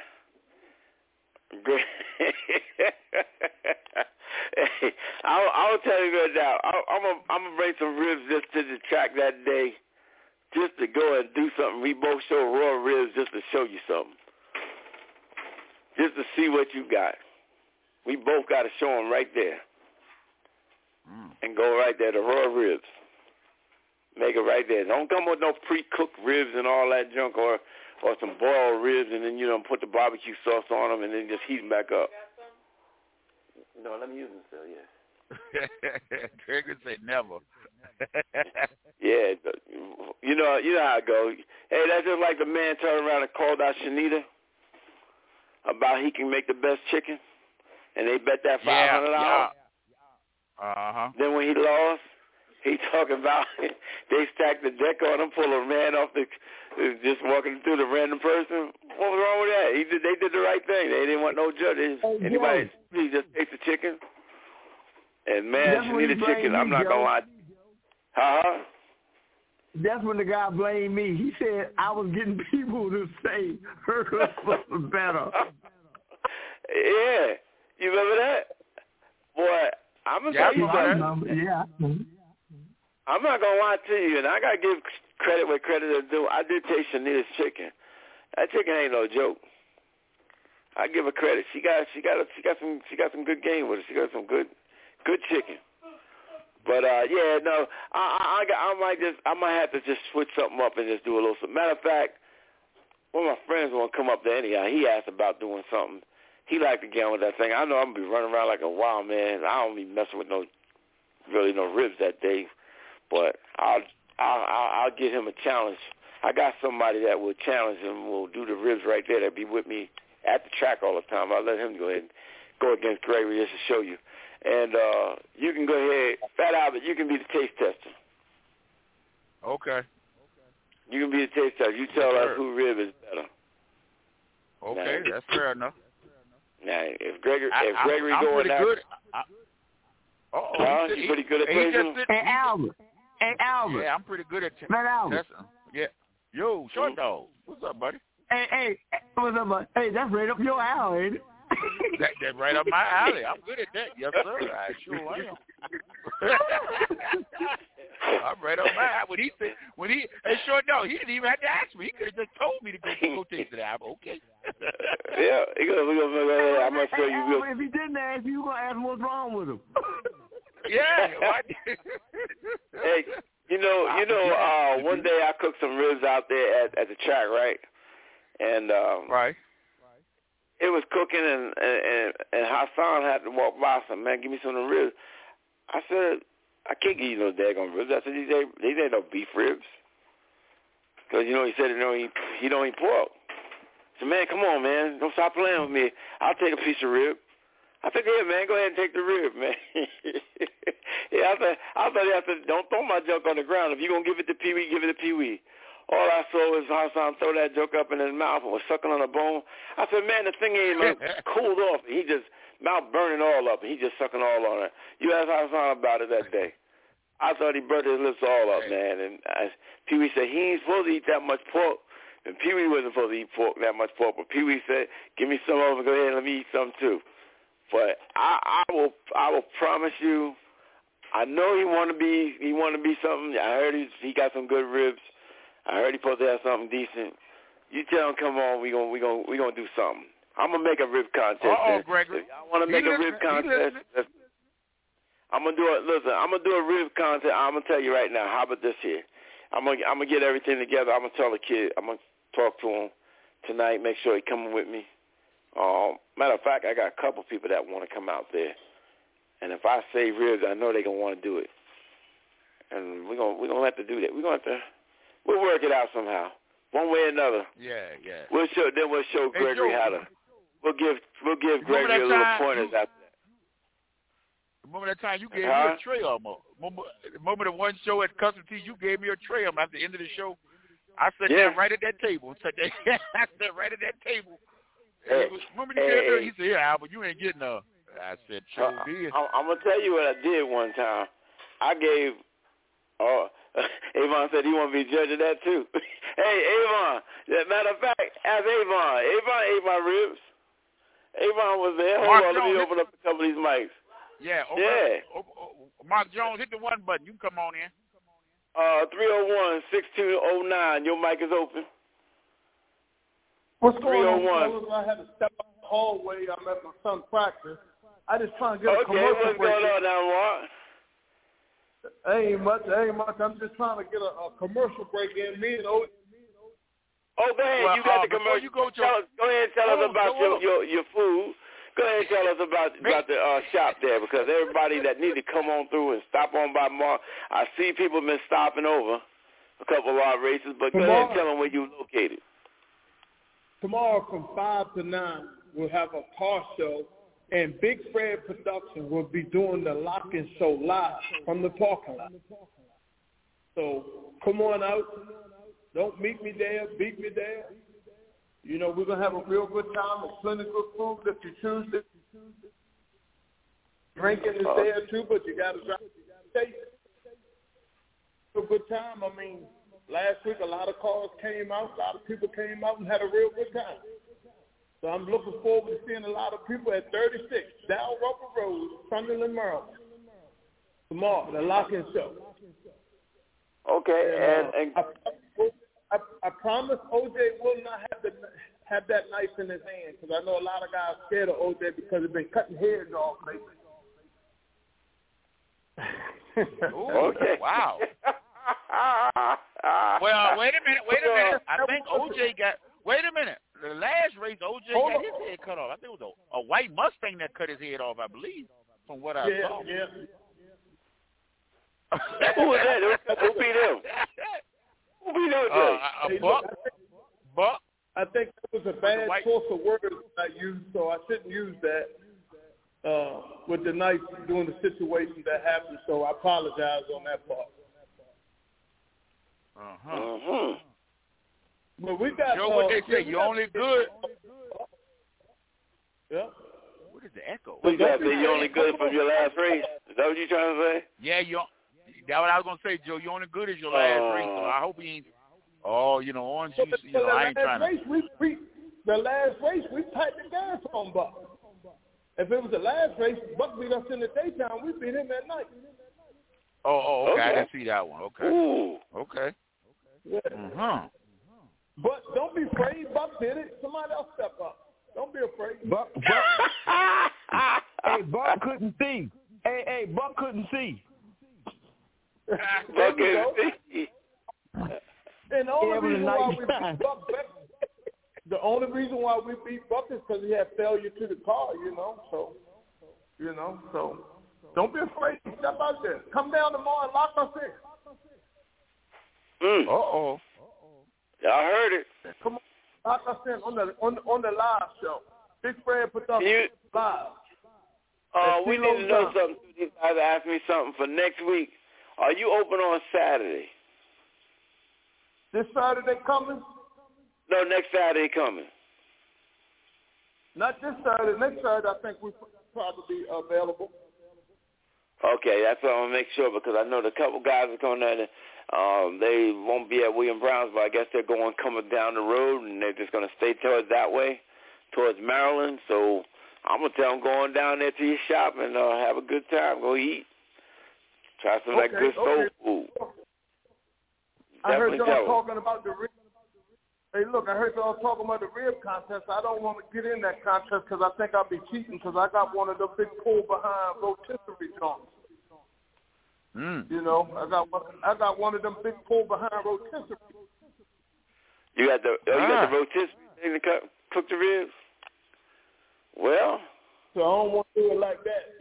Hey, I'll tell you right now. I'm gonna bring some ribs just to the track that day, just to go and do something. We both show raw ribs just to show you something, just to see what you got. We both got to show them right there, and go right there, the raw ribs. Make it right there. Don't come with no pre-cooked ribs and all that junk, or some boiled ribs, and then put the barbecue sauce on them, and then just heat them back up. No, let me use them still. Yeah. Gregory said never. Yeah, you know how it goes. Hey, that's just like the man turned around and called out Shanita about he can make the best chicken. And they bet that $500. Yeah. Then when he lost, he talking about they stacked the deck on him, pull a man off just walking through the random person. What was wrong with that? They did the right thing. They didn't want no judges. Anybody just take the chicken. And man, she needed chicken. I'm not gonna lie. That's when the guy blamed me. He said I was getting people to say hers was better. Yeah. You remember that? Boy, I'm going to tell you something. Yeah. I'm not going to lie to you, and I got to give credit where credit is due. I did taste Shanita's chicken. That chicken ain't no joke. I give her credit. She got some good game with it. She got some good chicken. But I might have to just switch something up and just do a little something. Matter of fact, one of my friends want to come up there anyhow. He asked about doing something. He liked to get on with that thing. I know I'm going to be running around like a wild man. I don't be messing with no ribs that day. But I'll give him a challenge. I got somebody that will challenge him, will do the ribs right there, that be with me at the track all the time. I'll let him go ahead and go against Gregory just to show you. And you can go ahead, Fat Albert, you can be the taste tester. Okay. You can be the taste tester. You tell us who rib is better. Okay, that's fair enough. Now, if Gregory I'm going pretty good. He's pretty good at tasting. Hey, Albert. Yeah, I'm pretty good at Albert. Yeah. Yo, Short Dog. What's up, buddy? Hey, what's up, buddy? Hey, that's right up your alley, ain't it? That's right up my alley. I'm good at that. Yes, sir. I sure am. I'm right up my alley. Hey, Short Dog, he didn't even have to ask me. He could have just told me to go taste the apple. Okay. Yeah, I'm going to show you. If he didn't ask you, going to ask him what's wrong with him. Yeah. Hey, one day I cooked some ribs out there at the track, right? And right. It was cooking, and Hassan had to walk by. I said, man, give me some of the ribs. I said, I can't give you no daggone ribs. I said, these ain't no beef ribs. Because, he said he don't eat pork. I said, man, come on, man. Don't stop playing with me. I'll take a piece of rib. I said, yeah, man, go ahead and take the rib, man. Yeah, I said, don't throw my junk on the ground. If you're going to give it to Pee-wee, give it to Pee-wee. All I saw was Hassan throw that joke up in his mouth and was sucking on a bone. I said, man, the thing ain't cooled off. He just, mouth burning all up, and he just sucking all on it. You asked Hassan about it that day. I thought he burned his lips all up, man. And Pee-wee said he ain't supposed to eat that much pork. And Pee-wee wasn't supposed to eat that much pork. But Pee-wee said, give me some of it. Go ahead and let me eat some too. But I will promise you, I know he want to be something. I heard he got some good ribs. I heard he supposed to have something decent. You tell him, come on, we gonna do something. I'm gonna make a rib contest. Gregory. I want to make a rib contest. I'm gonna do it. Listen, I'm gonna do a rib contest. I'm gonna tell you right now. How about this here? I'm gonna get everything together. I'm gonna tell the kid. I'm gonna talk to him tonight. Make sure he coming with me. Matter of fact, I got a couple people that want to come out there. And if I say ribs, I know they're gonna want to do it. And we're gonna have to do that. We'll work it out somehow, one way or another. Yeah. We'll show Gregory how to. We'll give Gregory a little pointers after that. Remember that time you gave me a tray almost. Remember the one show at Custom Tea, you gave me a tray at the end of the show. I sat there right at that table. I sat right at that table. Remember he said, "Yeah, Albert, you ain't getting a." I said, "Sure did." I'm gonna tell you what I did one time. I gave. Avon said he want to be judge of that too. Hey, Avon. Matter of fact, ask Avon. Avon ate my ribs. Avon was there. Hold on, let me open up a couple of these mics. Yeah. Mark Jones, hit the one button. You can come on in. 301-6209. Your mic is open. What's going on, fellas? I had to step out the hallway. I'm at my son's practice. I just trying to get a commercial break. What's going on now, Mark? Ain't much. I'm just trying to get a commercial break in. Me and O. Oh, go ahead. You got the commercial. Go ahead and tell us about your food. Go ahead and tell us about the shop there, because everybody that need to come on through and stop on by Mark. I see people been stopping over a couple of our races, but go ahead and tell them where you located. Tomorrow from 5 to 9, we'll have a car show, and Big Fred Production will be doing the lock-in show live from the parking lot. So come on out. Don't meet me there. Beat me there. You know, we're going to have a real good time. There's plenty of good food if you choose it. Drinking is there too, but you got to taste it. A good time. I mean, last week a lot of cars came out. A lot of people came out and had a real good time. So I'm looking forward to seeing a lot of people at 36 Dow Rubber Road, Sunderland, Maryland. Tomorrow, the lock-in show. Okay, and I promise OJ will not have that knife in his hand, because I know a lot of guys scared of OJ because they've been cutting heads off lately. Okay. Wow. Well, wait a minute. I think OJ got. Wait a minute. The last race, OJ got his head cut off. I think it was a white Mustang that cut his head off, I believe, from what I saw. Yeah. Who was that? Who beat him? Who beat him? Buck. I think it was a bad choice of words I used, so I shouldn't use that with the knife during the situation that happened. So I apologize on that part. But we got. Joe, what they say? You're only good. Yeah. What is the echo? What you say? You're only good from your last race. Is that what you're trying to say? Yeah, that's what I was gonna say, Joe. You're only good as your last race. So I hope he ain't. Orange juice. I ain't trying to. The last race, we tightened the gas on Buck. If it was the last race, Buck beat us in the daytime. We beat him at night. Oh, okay. I didn't see that one. Okay. Ooh. Okay. Yeah. But don't be afraid. Buck did it. Somebody else step up. Don't be afraid. Buck. Hey, Buck couldn't see. Hey, Buck couldn't see. Buck couldn't see. And the only reason why we beat Buck, is because he had failure to the car, So don't be afraid to step out there. Come down tomorrow and lock us in. Y'all heard it. Come on, lock us in on the live show. Big Fred Production live. We need to know something. You guys asked me something for next week. Are you open on Saturday? This Saturday coming? No, next Saturday coming. Not this Saturday. Next Saturday, I think we'll probably be available. Okay, that's what I'm going to make sure, because I know the couple guys are going there. They won't be at William Brown's, but I guess they're coming down the road, and they're just going to stay towards that way, towards Maryland. So I'm going to tell them going down there to your shop and have a good time. Go eat. Try some of that good soul food. I heard y'all talking about the rib. Hey, look, I heard y'all talking about the rib contest. I don't want to get in that contest because I think I'll be cheating, because I got one of the big pull-behind rotisserie joints. I got one of them big pull-behind rotisserie. You got the rotisserie thing to cook the ribs? Well. So I don't want to do it like that,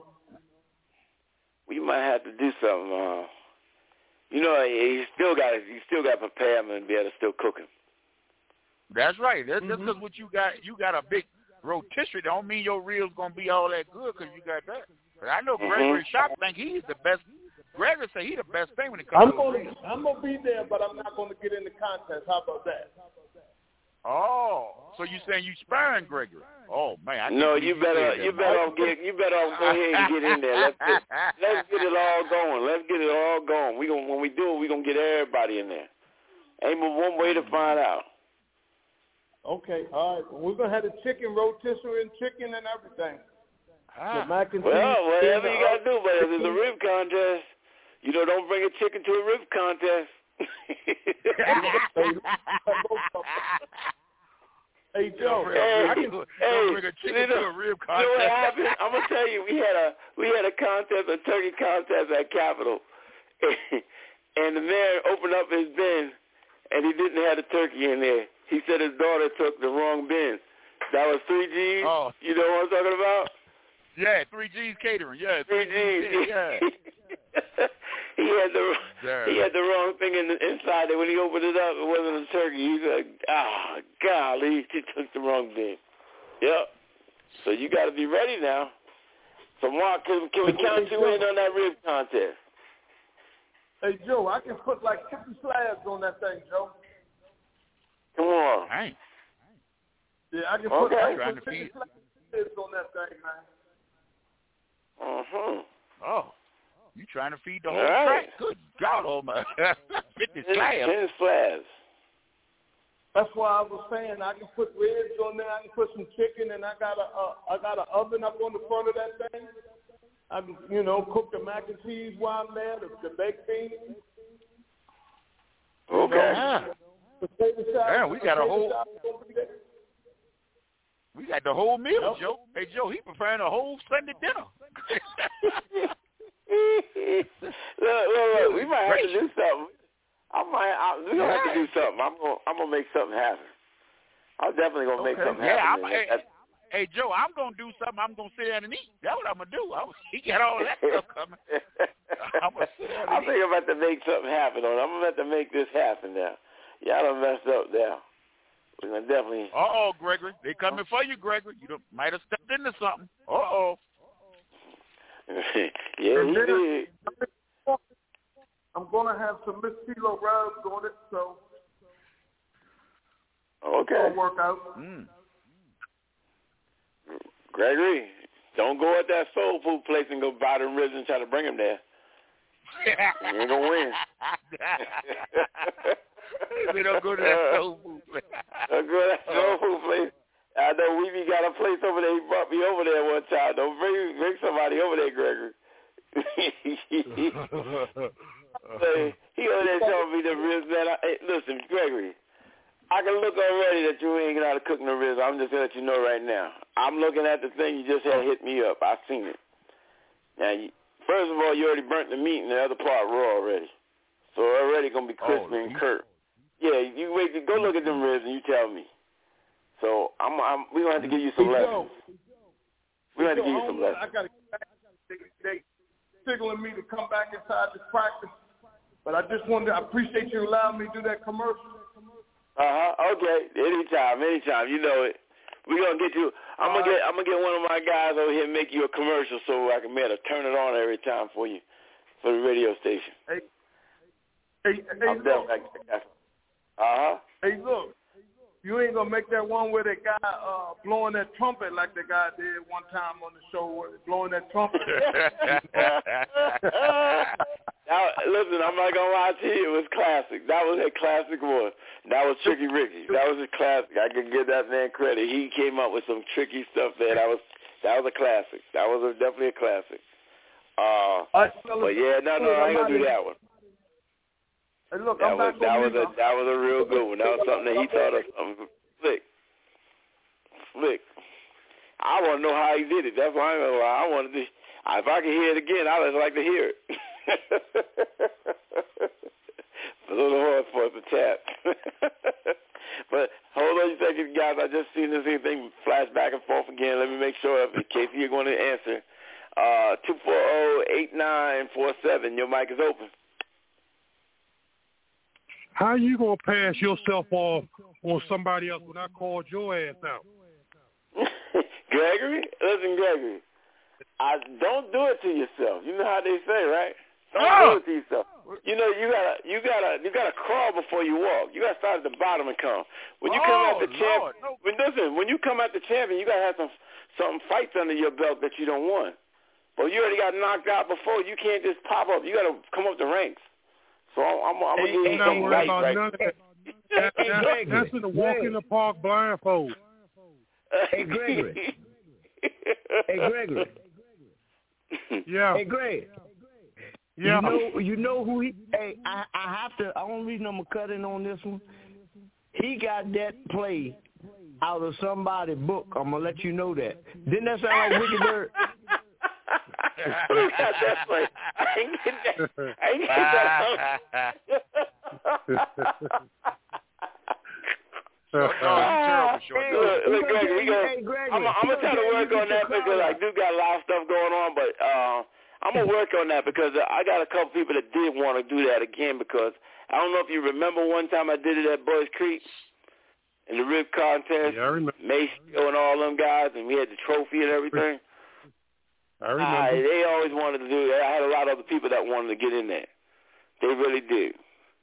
We might have to do something. You still got to prepare them and be able to still cook them. That's right. That's because what you got a big rotisserie. Don't mean your ribs gonna be all that good because you got that. But I know Gregory Shop think he's the best Gregory say he the best thing when it comes to the ring. I'm gonna be there, but I'm not gonna get in the contest. How about that? Oh, so you saying you sparring Gregory? Oh man, no, you better off go ahead and get in there. Let's get it all going. Let's get it all going. When we do it, we gonna get everybody in there. Ain't but one way to find out. Okay, all right. We're gonna have the chicken, rotisserie, and chicken and everything. Well, whatever you gotta do, but if it's a rib contest, don't bring a chicken to a rib contest. Hey Joe, bring a chicken to a rib contest. You know what happened? I'm gonna tell you, we had a contest, a turkey contest at Capitol, and the mayor opened up his bin, and he didn't have the turkey in there. He said his daughter took the wrong bin. That was 3G's. Oh. You know what I'm talking about? Yeah, 3G's catering. Yeah, 3G's. Yeah. He had the wrong thing inside there. When he opened it up, it wasn't a turkey. He's like, golly, he took the wrong bin. Yep. So you got to be ready now. So Mark, can we count you in on that rib contest? Hey Joe, I can put like 50 slabs on that thing, Joe. Come on. Hey. Yeah, I can put 50 slabs on that thing, man. Oh. You trying to feed the whole track? Good God, Almighty! 50 slabs. 10 slabs. That's why I was saying I can put ribs on there. I can put some chicken, and I got an oven up on the front of that thing. I can, cook the mac and cheese while I'm there, the baked beans. Okay. Yeah, we got a whole. We got the whole meal, Joe. Hey, Joe, he preparing a whole Sunday dinner. Look, we might have to do something. We're gonna have to do something. I'm gonna make something happen. I'm definitely gonna make something happen. Hey, Joe, I'm gonna do something. I'm gonna sit down and eat. That's what I'm gonna do. He got all that stuff coming. I'm gonna sit down and I think I'm about to make something happen. I'm about to make this happen now. Y'all done messed up now. We're gonna definitely. Gregory, they coming for you, Gregory. You might have stepped into something. Yeah, he did. I'm gonna have some Miss Kilo rubs on it, so okay. It'll work out. Gregory, don't go at that soul food place and go buy them ribs and try to bring them there. You ain't gonna win. We don't go to that soul food place. Don't go to that soul food place. I know Weeby got a place over there. He brought me over there one time. Don't bring somebody over there, Gregory. He over there showing me the ribs, man. Listen, Gregory, I can look already that you ain't know how to cook no ribs. I'm just going to let you know right now. I'm looking at the thing you just had hit me up. I've seen it. Now, first of all, you already burnt the meat and the other part raw already. So already going to be crispy and curt. Yeah, you wait. Go look at them ribs and you tell me. So we're going to have to give you some lessons. We're going to have to give you some lessons. I got to they signaling me to come back inside this practice. But I appreciate you allowing me to do that commercial. Okay. Anytime. You know it. We're going to get you. I'm going to get one of my guys over here and make you a commercial so I can be able to turn it on every time for you for the radio station. Hey, look. Hey, look. You ain't going to make that one where that guy blowing that trumpet like the guy did one time on the show, blowing that trumpet. Now, listen, I'm not going to lie to you. It was classic. That was a classic one. That was Tricky Ricky. That was a classic. I can give that man credit. He came up with some tricky stuff there. That was a classic. That was definitely a classic. But yeah, no, I ain't going to do that one. Hey, look, that was a real good one. That was something that he thought of something slick. I want to know how he did it. That's why I'm going to lie. I wanted to. If I could hear it again, I'd just like to hear it. A little hard for us to tap. But hold on a second, guys. I just seen this thing flash back and forth again. Let me make sure, in case you're going to answer. 240-8947. Your mic is open. How you going to pass yourself off on somebody else when I called your ass out? Gregory? Listen, Gregory. Don't do it to yourself. You know how they say, right? Don't do it to yourself. You know, you gotta crawl before you walk. You gotta start at the bottom and come. When you come out the champion, when you come out the champion, you gotta have some fights under your belt that you don't want. But you already got knocked out before. You can't just pop up. You gotta come up the ranks. So I'm gonna give you something right. That's in the walk in the park blindfold. Hey, Gregory. Yeah. Hey, Greg. Yeah. You know who he? Hey, I have to. The only reason I'm gonna cut in on this one, he got that play out of somebody's book. I'm gonna let you know that. Didn't that sound like Wicked Bird? Who got that play? I ain't get that. Look, Greg, I'm gonna try to work on that because I do got a lot of stuff going on, but I'm gonna work on that because I got a couple people that did want to do that again because I don't know if you remember one time I did it at Boys Creek in the rib contest. Yeah, I remember. Maceo and all them guys, and we had the trophy and everything. I remember. They always wanted to do that. I had a lot of other people that wanted to get in there. They really did.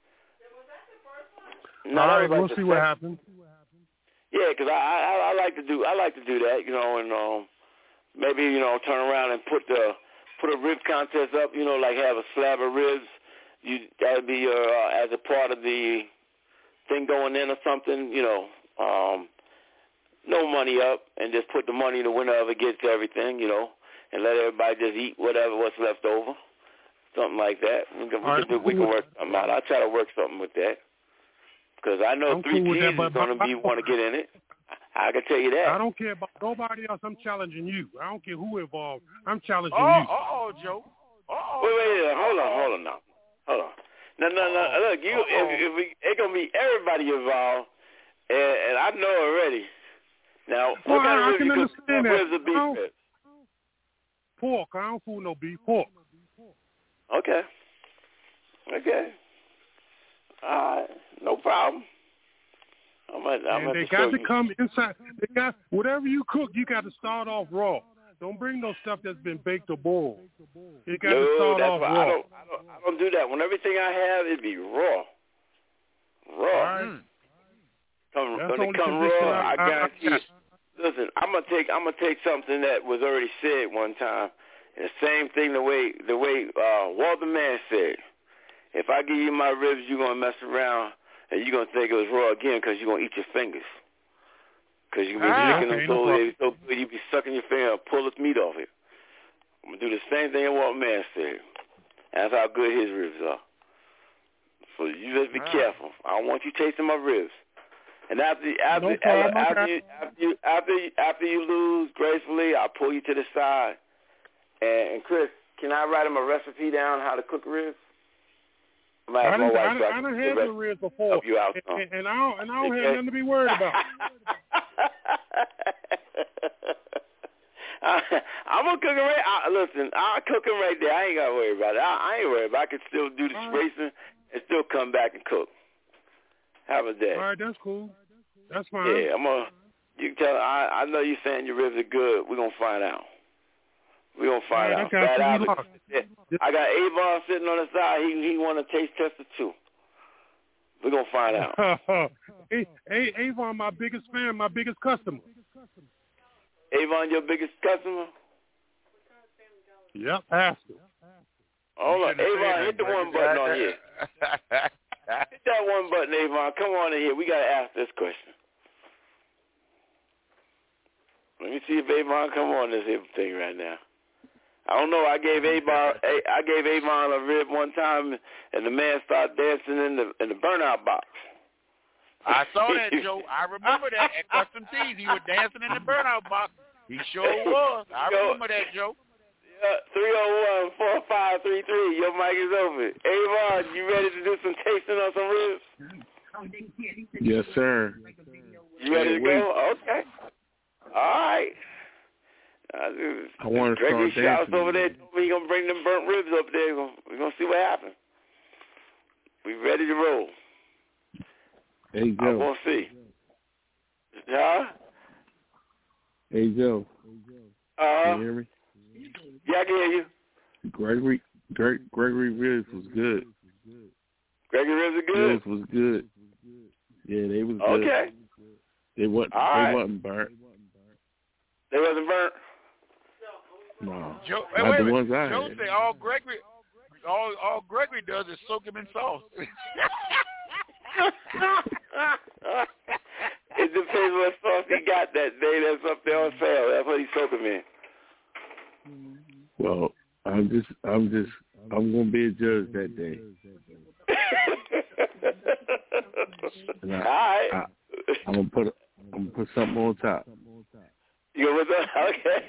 No, all right, we'll see what happens. Yeah, because I like to do that, you know, and maybe, you know, turn around and put a rib contest up, you know, like have a slab of ribs. That would be as a part of the thing going in or something, you know, no money up, and just put the money the winner of it gets everything, you know, and let everybody just eat what's left over, something like that. We can work something out. I'll try to work something with that. Because I know I'm 3 cool P's is going to want to get in it. I can tell you that. I don't care about nobody else. I'm challenging you. I don't care who involved. I'm challenging you. Joe. Wait, hold on now. Hold on. No. Look, it's going to be everybody involved, and I know already. Now, what kind of ribs you cook? Ribs of beef? Pork. I don't fool no beef. Pork. Okay. All right. No problem. They got to come inside. They got whatever you cook. You got to start off raw. Don't bring no stuff that's been baked or boiled. You got to start off raw. I don't do that. When everything I have, it be raw. Right. When it come raw, I guarantee you. Listen, I'm gonna take something that was already said one time, and the same thing the way Walter Mann said. If I give you my ribs, you're going to mess around, and you're going to think it was raw again because you're going to eat your fingers. Because you're going to be licking them so good, you be sucking your finger and pull this meat off it. I'm going to do the same thing that Walter Mann said. That's how good his ribs are. So you just be careful. I don't want you tasting my ribs. And after you lose gracefully, I'll pull you to the side. And Chris, can I write him a recipe down how to cook ribs? I done had the ribs before, and I don't have nothing to be worried about. I'm gonna cook him listen, I'll cook him right there. I ain't gotta worry about it. I ain't worried about it. I can still do the racing and still come back and cook. How about that? All right, that's cool. That's fine. Yeah, you can tell. I know you saying your ribs are good. We're gonna find out. We're going to find out. I got Avon sitting on the side. He want to taste test it too. We're going to find out. Avon, my biggest fan, my biggest customer. Avon, your biggest customer? Yep, Pastor. Hold on. Avon, hit the one button on here. Hit that one button, Avon. Come on in here. We got to ask this question. Let me see if Avon come on this thing right now. I don't know. I gave Avon a rib one time, and the man started dancing in the burnout box. I saw that, Joe. I remember that at Custom Tees. He was dancing in the burnout box. He sure was. I remember that, Joe. Yeah, 301-4533. Your mic is open. Avon, you ready to do some tasting on some ribs? Yes, sir. You ready to go? Okay. All right. I want to start dancing. Over there. We're going to bring them burnt ribs up there. We're going to see what happens. We ready to roll. Hey, Joe. I'm going to see. Huh? Hey, Joe. Can you hear me? Yeah, I can hear you. Gregory Ribs was good. Gregory Ribs are good? Ribs was good. Yeah, they was good. Okay. They wasn't burnt. They wasn't burnt? No. Joe, not the ones I Joe had. say all Gregory does is soak him in sauce. It depends what sauce he got that day that's up there on sale. That's what he's soaking in. Well, I'm gonna be a judge that day. I'm gonna put something on top. You gonna put that? Okay.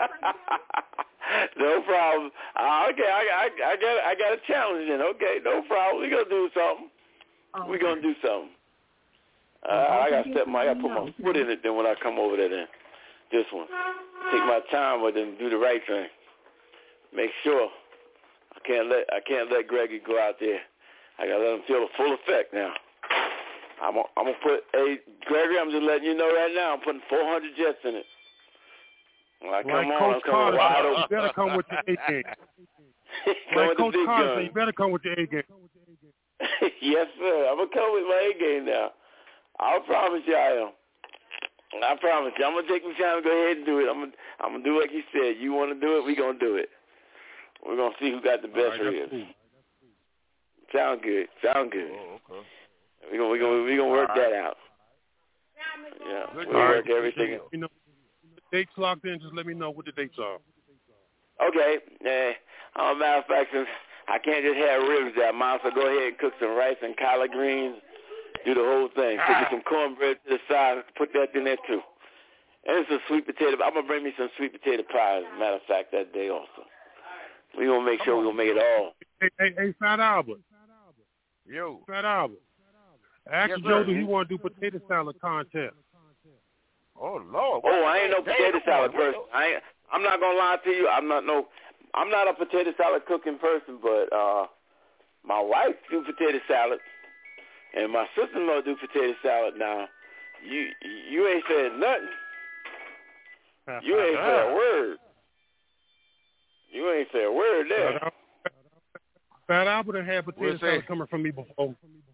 No problem. Okay, I got a challenge then. Okay, no problem. We gonna do something. We gonna do something. I gotta put my foot in it then when I come over there. Then this one, take my time with it and do the right thing. Make sure I can't let Greggy go out there. I gotta let him feel the full effect now. I'm gonna put Gregory. I'm just letting you know right now. I'm putting 400 jets in it. When I come on, I'm coming wide open. You better come with your A game. Like Coach Carter said, you better come with your A game. Yes, sir. I'm gonna come with my A game now. I promise you I am. I promise you. I'm gonna take my time to go ahead and do it. I'm gonna do like you said. You want to do it? We gonna do it. We're gonna see who got the best ribs. Cool. Sound good. Oh, okay. We gonna work that out. Yeah, we work everything out. You know, the dates locked in. Just let me know what the dates are. Okay. Matter of fact, since I can't just have ribs there, I might as well go ahead and cook some rice and collard greens. Do the whole thing. Cook some cornbread to the side. Put that in there too. And some sweet potato. I'm gonna bring me some sweet potato pie. As a matter of fact, that day also. We gonna make sure we gonna make it all. Hey, Fat Albert. Yo. Fat Albert. Ask Joe, do he want to do potato salad contest? Oh Lord. Oh, I ain't no potato salad person. I'm not gonna lie to you. I'm not a potato salad cooking person, but my wife do potato salad, and my sister-in-law do potato salad. Now, you ain't said nothing. You ain't said a word. You ain't said a word there. Fat Albert had potato salad coming from me before.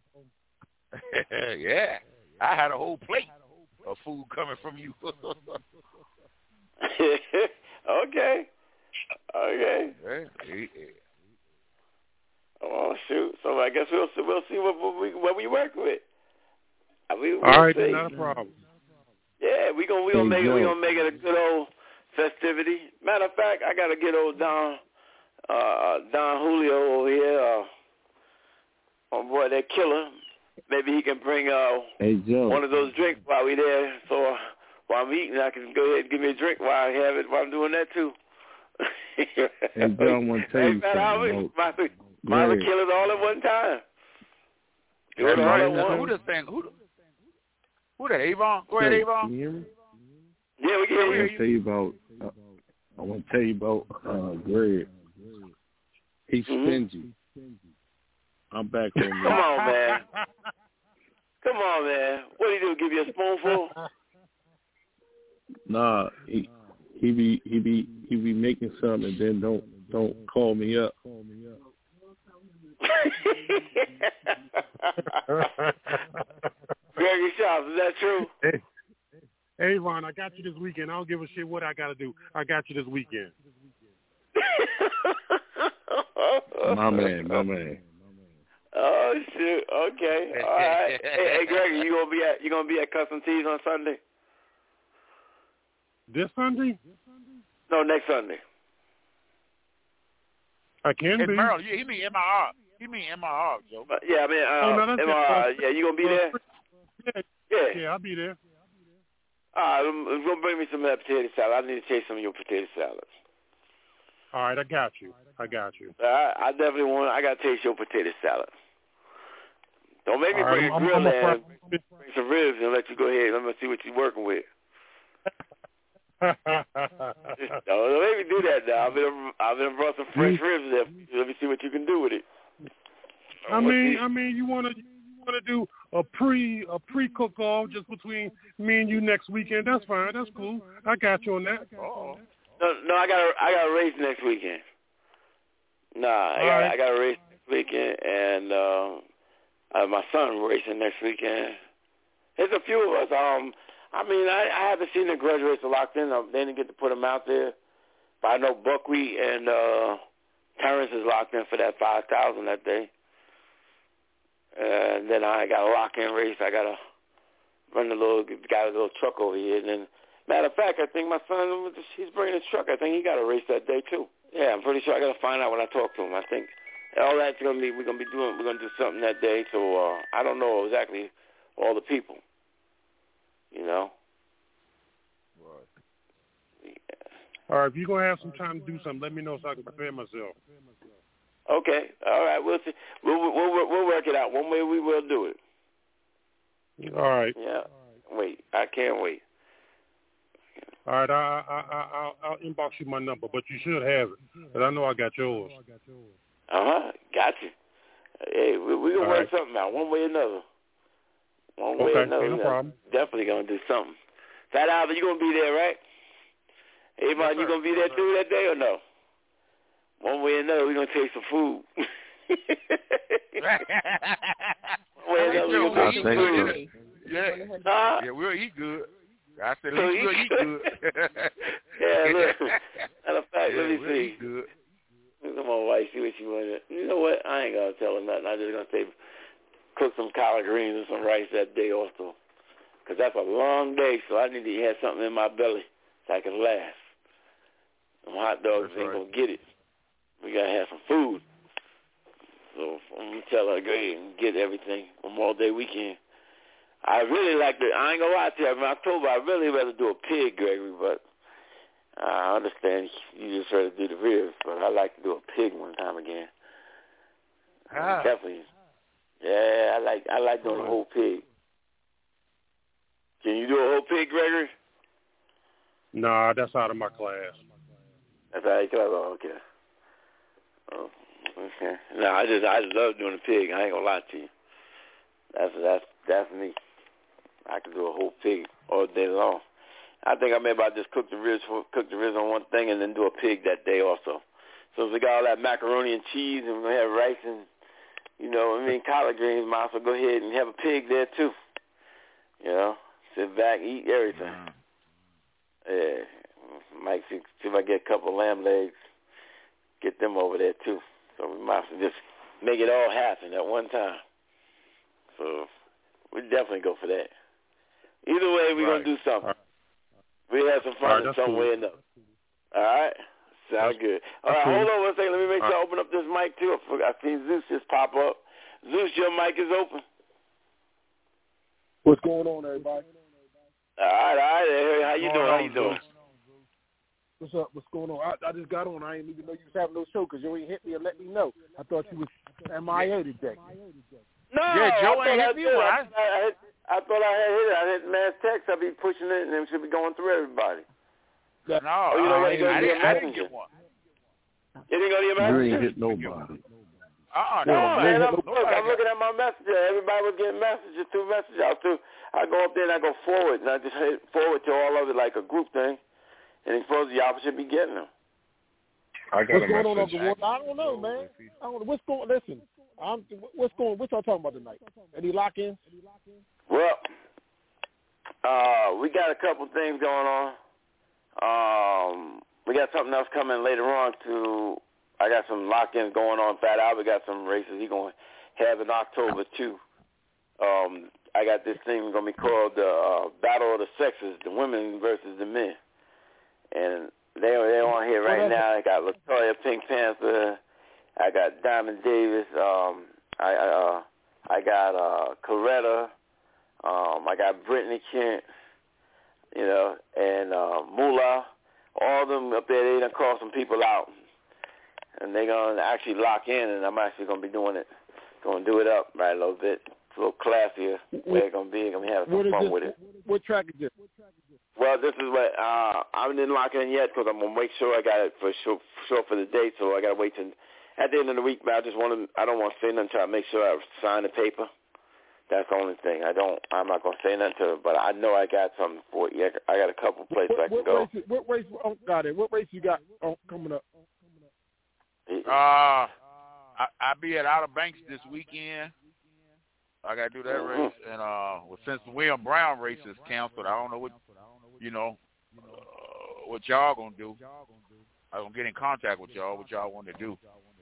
Yeah, I had a whole plate of food coming from you. Okay. Oh shoot! So I guess we'll see what we work with. All right, then, not a problem. Yeah, we gonna make it a good old festivity. Matter of fact, I gotta get old Don Julio over here. My boy, that killer. Maybe he can bring one of those drinks while we there. So while I'm eating, I can go ahead and give me a drink while I have it. While I'm doing that too. Hey, Joe, I want to tell you something. My killers all at one time. Who the thing? Who that? Avon? Go ahead, Avon. Can you hear me? Yeah, we can hear you. I want to tell you about Greg. He's stingy. I'm back on that. Come on, man. What do you do? Give you a spoonful? Nah, he be making something and then don't call me up. Gregory Shops, is that true? Hey, Ron, I got you this weekend. I don't give a shit what I got to do. I got you this weekend. My man. Oh shoot! Okay, all right. Hey, Gregory, you gonna be at Custom Tees on Sunday? This Sunday? No, next Sunday. I can be. Maryland. Yeah, he mean MIR. Joe. Yeah, I mean MIR. Yeah, you gonna be there? Yeah, I'll be there. I'm gonna bring me some of that potato salad. I need to taste some of your potato salads. All right, I got you. I definitely want. I gotta taste your potato salad. Don't make me bring a grill in, bring some ribs, and let you go ahead. Let me see what you're working with. Don't make me do that now. I've been brought some fresh ribs there. Let me see what you can do with it. I mean, you wanna do a pre cook off just between me and you next weekend? That's fine. That's cool. I got you on that. No, I got a race next weekend. Nah, I got a race this weekend, and my son racing next weekend. There's a few of us. I haven't seen the grudge racer locked in. They didn't get to put them out there. But I know Buckwheat and Terrence is locked in for that 5,000 that day. And then I got a lock-in race. I got to got a little truck over here. And then, matter of fact, I think my son, he's bringing his truck. I think he got a race that day too. Yeah, I'm pretty sure. I got to find out when I talk to him. I think all that's going to be, we're going to do something that day. So I don't know exactly all the people, you know. Right. Yeah. All right, if you're going to have some time to do something, let me know so I can prepare myself. Okay. All right. We'll see. We'll work it out. One way we will do it. All right. Yeah. Wait. I can't wait. All right. I'll inbox you my number, but you should have it, because I know I got yours. Got you. Hey, we're going to work something out one way or another. One way or another. No problem. Definitely going to do something. Fat Albert, you going to be there, right? Hey, man, you going to be there too that day or no? One way or another, we're going to take some food. One way or another, we're going to take some food. Yeah, we'll eat good. I said, we'll eat good. Yeah, look. Matter of fact, let me see. Look at my wife, see what she wanted. You know what? I ain't going to tell her nothing. I'm just going to say cook some collard greens and some rice that day also. Because that's a long day, so I need to have something in my belly so I can last. Them hot dogs ain't going to get it. We got to have some food. So I'm going to tell her, go ahead and get everything Memorial Day weekend. I really like to, I ain't going to lie to you, in October, I really rather do a pig, Gregory, but I understand you just heard to do the ribs, but I like to do a pig one time again. Definitely. Yeah, I like doing a whole pig. Can you do a whole pig, Gregory? Nah, that's out of my class. That's out of your class? Oh, okay. Oh, okay. No, I just love doing a pig. I ain't gonna lie to you. That's me. I can do a whole pig all day long. I think I may about just cook the ribs on one thing and then do a pig that day also. So if we got all that macaroni and cheese and we have rice and collard greens, might as well go ahead and have a pig there too. You know, sit back, eat everything. Yeah, might see if I get a couple lamb legs, get them over there too. So we might as well just make it all happen at one time. So we definitely go for that. Either way, we're going to do something. We'll have some fun in some way or another. All right? Sounds good. All right, hold on one second. Let me make sure I open up this mic, too. I seen Zeus just pop up. Zeus, your mic is open. What's going on, everybody? All right. How you doing? What's up? What's going on? I just got on. I didn't even know you was having no show because you ain't hit me and let me know. I thought you was MIA today. No, yeah, Joe ain't hit me. I thought I had hit it. I hit mass text. I'll be pushing it, and it should be going through everybody. No, I didn't get one. You didn't go to your messenger? You ain't hit nobody. Man, I'm looking at my messenger. Everybody was getting messages through Messenger. I go up there and I go forward, and I just hit forward to all of it like a group thing, and it's supposed y'all should be getting them. I got what's going on, Uncle Warren? I don't know, man. I don't know. What's going? Listen, what y'all talking about tonight? Any lock-ins? Well, we got a couple things going on. We got something else coming later on too. I got some lock-ins going on. Fat Albert got some races he's going to have in October too. I got this thing going to be called the Battle of the Sexes, the women versus the men. And they're on here right now. I got Latoya Pink Panther. I got Diamond Davis. I got Coretta. I got Brittany Kent, and Moolah. All of them up there, they done call some people out. And they're going to actually lock in, and I'm actually going to be doing it. Going to do it up right a little bit. It's a little classier. Where it's going to be. Going to be having some fun with it. What track is this? Well, this is what I didn't lock in yet because I'm going to make sure I got it for sure for the date, so I got to wait till at the end of the week. But I don't want to say nothing until I make sure I sign the paper. That's the only thing. I'm not going to say nothing to her, but I know I got something for you. I got a couple places I can go. What race? Oh, got it. What race you got coming up? I'll be at Outer Banks this weekend. I got to do that race. And since the William Brown race is canceled, I don't know what y'all going to do. I'm going to get in contact with y'all, what y'all want to do.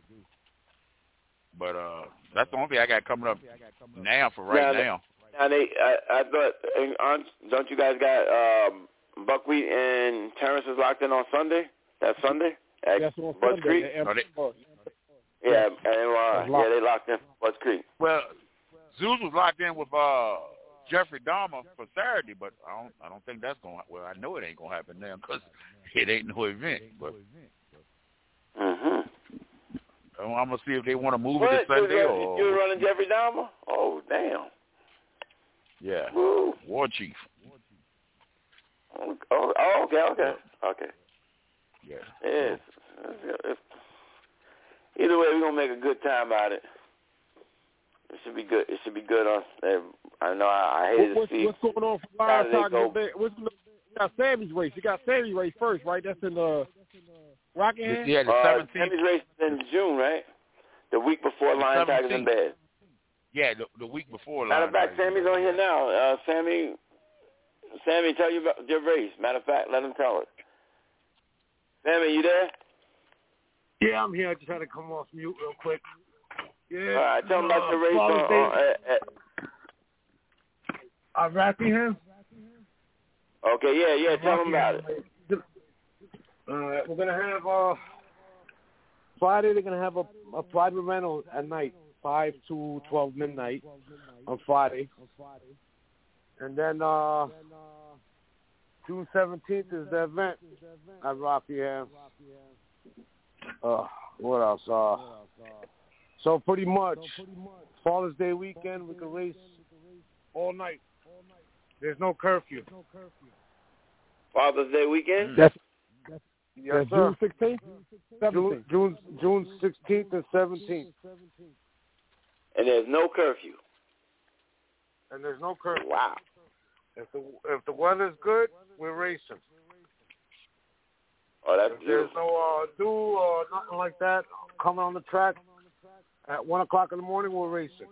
But that's the only thing I got coming up now for right now. Now I thought, don't you guys got Buckwheat and Terrence is locked in on Sunday? That Sunday at Butts Creek? Yeah, they locked in Butts Creek. Well, Zeus was locked in with Jeffrey Dahmer for Saturday, but I don't think that's going to happen. Well, I know it ain't going to happen now because it ain't no event. But I'm going to see if they want to move it to Sunday. You're running Jeffrey Dahmer? Oh, damn. Yeah. Woo. War Chief. Oh, okay. Yeah. Yes. Either way, we're going to make a good time out of it. It should be good. I know I hated to see. What's going on for Live Talk today? You got Sammy's race. You got Sammy's race first, right? That's in Rockingham? Yeah, the 17th. Sammy's race is in June, right? The week before Lion Tigers in bed. Yeah, the week before. Matter of fact, Sammy's on here now. Sammy, tell you about your race. Matter of fact, let him tell it. Sammy, you there? Yeah, I'm here. I just had to come off mute real quick. Yeah. All right, tell him about your race on Rockingham. Okay, yeah, tell him about it. All right, we're gonna have Friday. They're gonna have a private rental at night, 5 to 12 midnight on Friday, and then June 17th is the event at Rockingham. What else? So pretty much Father's Day weekend, we can race all night. There's no curfew. Father's Day weekend? Yes, Yes, sir. June 16th? 17th. June 16th and 17th. And there's no curfew. Wow. If the weather's good, we're racing. Oh, that's if there's no dew or nothing like that coming on the track, at 1 o'clock in the morning, we're racing.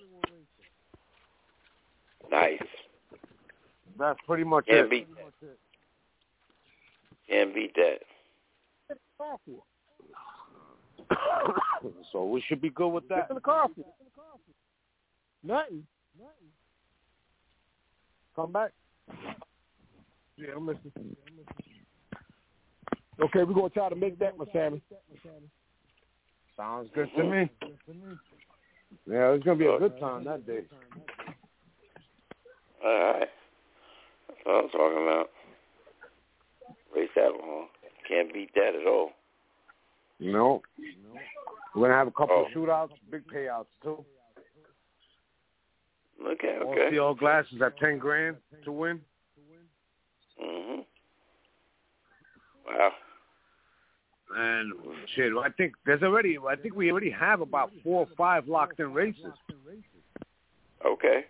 Nice. That's pretty much Can't it. beat that. Can't beat that. So we should be good with that. What's in the car for? Nothing. Come back. Yeah, I'm listening. Okay, we're going to try to make that one, Sammy. Sounds good to me. Yeah, it's going to be a good time that day. All right. That's what I'm talking about. Race that long. Can't beat that at all. No. We're going to have a couple of shootouts, big payouts, too. Okay. All CL glasses at $10,000 to win. Mhm. Wow. And shit, I think we already have about 4 or 5 locked in races. Okay.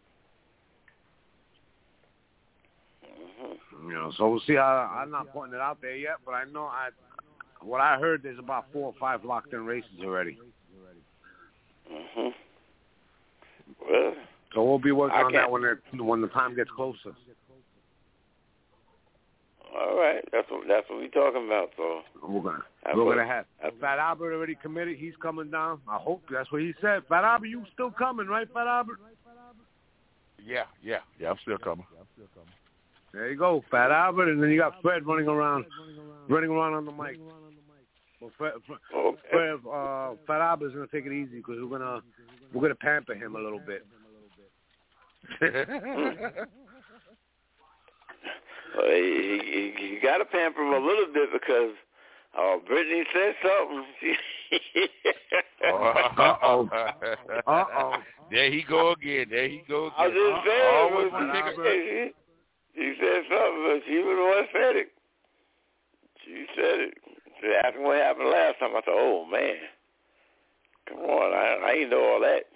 You know, so we'll see how. I'm not putting it out there yet, but I know what I heard, there's about 4 or 5 locked in races already. Mhm. Well. So we'll be working on that when the time gets closer. All right, that's what we're talking about. So we're gonna have Fat Albert already committed. He's coming down. I hope that's what he said. Fat Albert, you still coming, right, Fat Albert? Yeah, I'm still coming. There you go, Fat Albert, and then you got Fred running around on the mic. Well, Fat Albert's gonna take it easy because we're gonna pamper him a little bit. You got to pamper him a little bit because Brittany said something. There he go again. I was just saying. She said something, but she was the one that said it. She said it. She asked me what happened last time. I said, oh, man. Come on. I ain't know all that.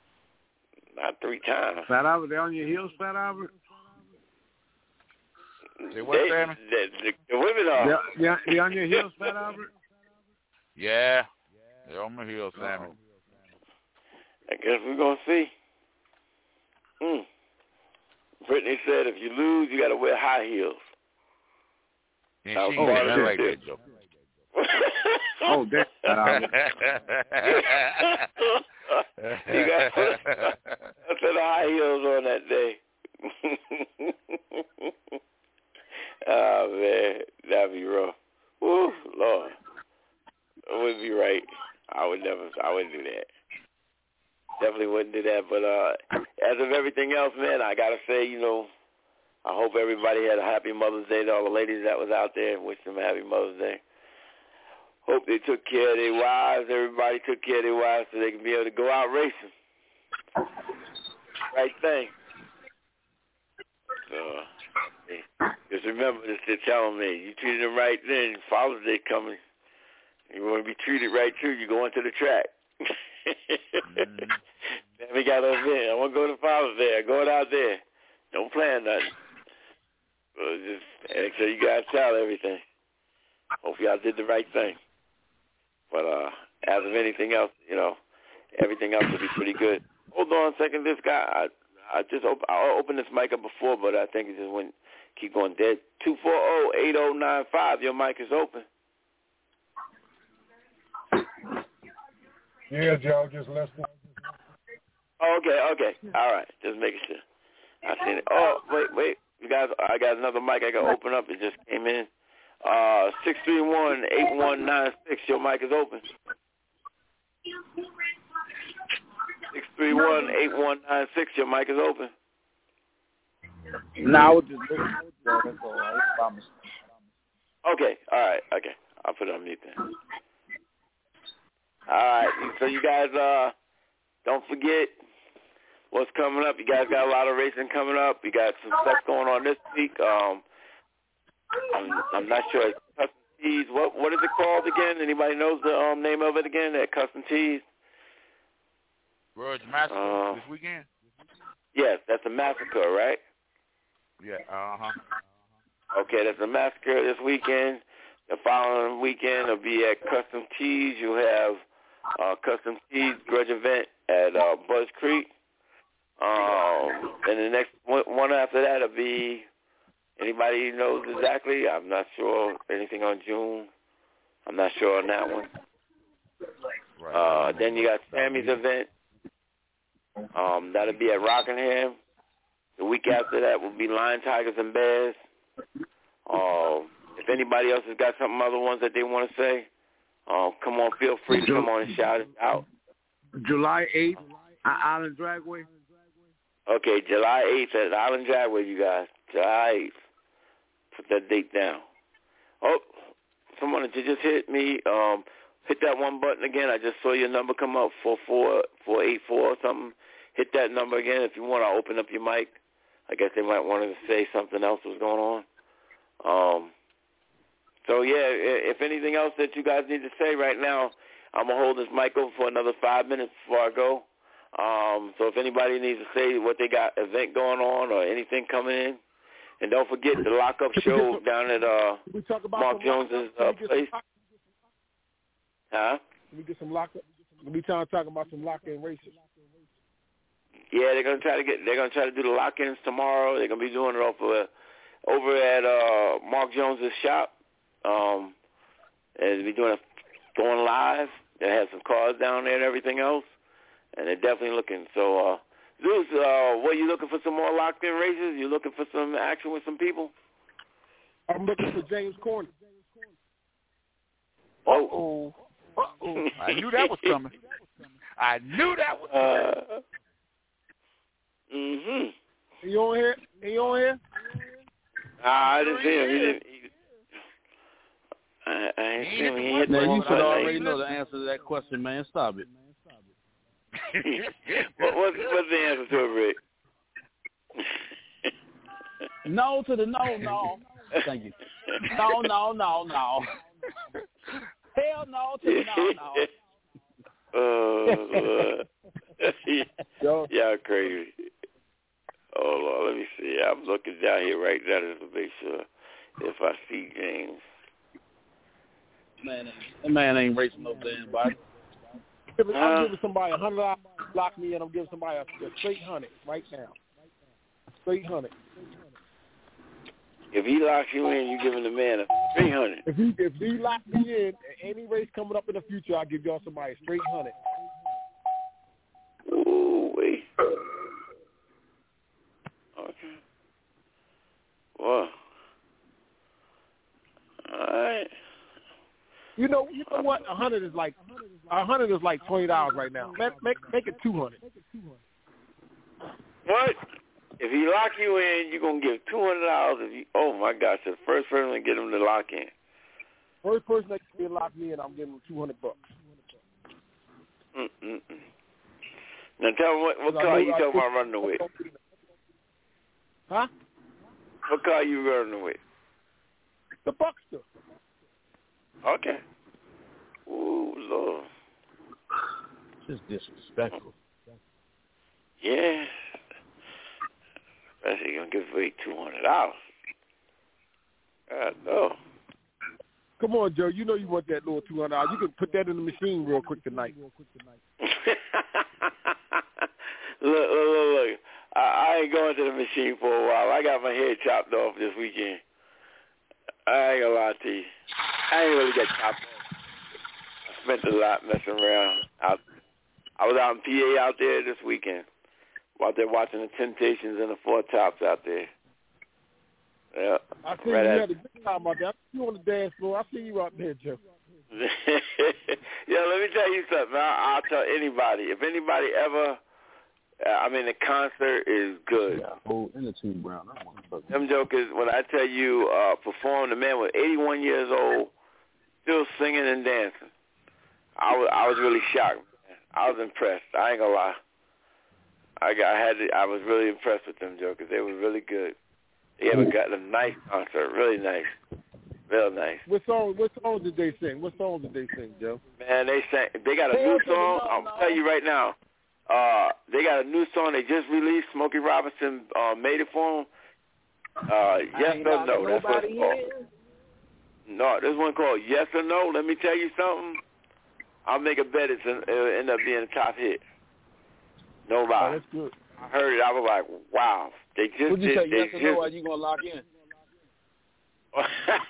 Not 3 times. Fat Albert, they on your heels, Fat Albert? They what, Sammy? The women are. They on your heels, Fat Albert? Yeah. They're on my heels, Sammy. I guess we're going to see. Brittany said if you lose, you got to wear high heels. And she ain't like that joke. Oh, that's you got a set of high heels on that day. Oh, man. That'd be rough. Woo, Lord. I wouldn't be right. I wouldn't do that. Definitely wouldn't do that. But as of everything else, man, I got to say, I hope everybody had a happy Mother's Day to all the ladies that was out there. Wish them a happy Mother's Day. Hope they took care of their wives. Everybody took care of their wives so they can be able to go out racing. Right thing. So, just remember this, they're telling me, you treated them right then, Father's Day coming. You want to be treated right, too. You go into the track. Then we got over there. I want to go to Father's Day. I'm going out there. Don't plan nothing. Just make sure you guys tell everything. Hope y'all did the right thing. But as of anything else, everything else will be pretty good. Hold on a second. This guy, I opened this mic up before, but I think it just keep going dead. 240-8095. Your mic is open. Yeah, Joe, just listening. Okay. All right. Just making sure. I seen it. Oh, wait. You guys, I got another mic I got to open up. It just came in. 631-8196. Your mic is open. 631-8196. Your mic is open. No, I was just listening. That's all right. I promise. Okay. All right. Okay. I'll put it on mute then. All right. So you guys, don't forget what's coming up. You guys got a lot of racing coming up. You got some stuff going on this week. I'm not sure. Custom Tees. What is it called again? Anybody knows the name of it again? That Custom Tees. World's Massacre this weekend. Yes, that's a massacre, right? Yeah. Okay, that's a massacre this weekend. The following weekend will be at Custom Tees. You have Custom Tees grudge event at Buzz Creek. And the next one after that will be, anybody knows exactly? I'm not sure. Anything on June? I'm not sure on that one. Then you got Sammy's event. That'll be at Rockingham. The week after that will be Lion, Tigers, and Bears. If anybody else has got some other ones that they want to say, come on, feel free to come on and shout it out. July 8th at Island Dragway. Okay, July 8th at Island Dragway, you guys. July 8th. Put that date down. Oh, someone just hit me. Hit that one button again. I just saw your number come up, 44484 or something. Hit that number again. If you want to open up your mic. I guess they might want to say something else was going on. So, yeah, if anything else that you guys need to say right now, I'm going to hold this mic open for another 5 minutes before I go. So if anybody needs to say what they got event going on or anything coming in, and don't forget the lockup show down at Mark Jones's place. Huh? Let me get some lockup. We trying to talk about some lock-in races. Yeah, they're gonna try to do the lock-ins tomorrow. They're gonna be doing it over at Mark Jones's shop. And they'll be going live. They have some cars down there and everything else. And they're definitely looking. So, Zeus, what, you looking for some more locked-in races? You looking for some action with some people? I'm looking for James Corner. Uh-oh. I knew that was coming. Mm-hmm. You on here? I didn't see him. I ain't see him. He hit man, you should already know the answer to that question, man. Stop it. What's the answer to it, Rick? No to the no. Thank you. No. Hell no to the no. Y'all crazy. Hold on, let me see. I'm looking down here right now to make sure if I see James. Man, that man ain't racing no damn body. I'm giving somebody $100 lock me in. I'm giving somebody a straight 100 right now. Straight 100. If he locks you in, you giving the man a 300. If he locks me in, any race coming up in the future, I'll give y'all somebody a straight 100. Ooh, wait. Okay. Well. All right. You know what? 100 is like $20 right now. Make it 200. What? If he lock you in, you're gonna give $200. Oh my gosh! The first person to get him to lock in. First person that can lock me in, I'm giving him $200. Now tell me what car you talking about running with? Huh? What car you running with? The Buckster. Okay. Ooh, Lord. Just disrespectful. Yeah. Especially gonna give away $200. God no. Come on, Joe. You know you want that little $200. You can put that in the machine real quick tonight. Look. I ain't going to the machine for a while. I got my head chopped off this weekend. I ain't gonna lie to you. I ain't really got chopped off. I spent a lot messing around. I was out in PA out there this weekend. Out there watching the Temptations and the Four Tops out there. Yeah. I see you had a good time out there. I see you on the dance floor. I see you out there, Joe. Yeah, let me tell you something. I'll tell anybody. If anybody ever, the concert is good. Yeah, in the team, Brown. Them jokers, when I tell you, performed, the man was 81 years old, still singing and dancing. I was really shocked. Man. I was impressed. I ain't gonna lie. I was really impressed with them jokers. They were really good. They ever got a nice concert, really nice, real nice. What songs did they sing? Joe? Man, they got a new song. I'll tell you right now. They got a new song they just released. Smokey Robinson made it for them. Yes or No. That's what it's called. No, this one called Yes or No. Let me tell you something. I'll make a bet it'll end up being a top hit. No lie. Oh, that's good. I heard it. I was like, wow. They just What'd you say? Yes or no? Are you gonna lock in? No,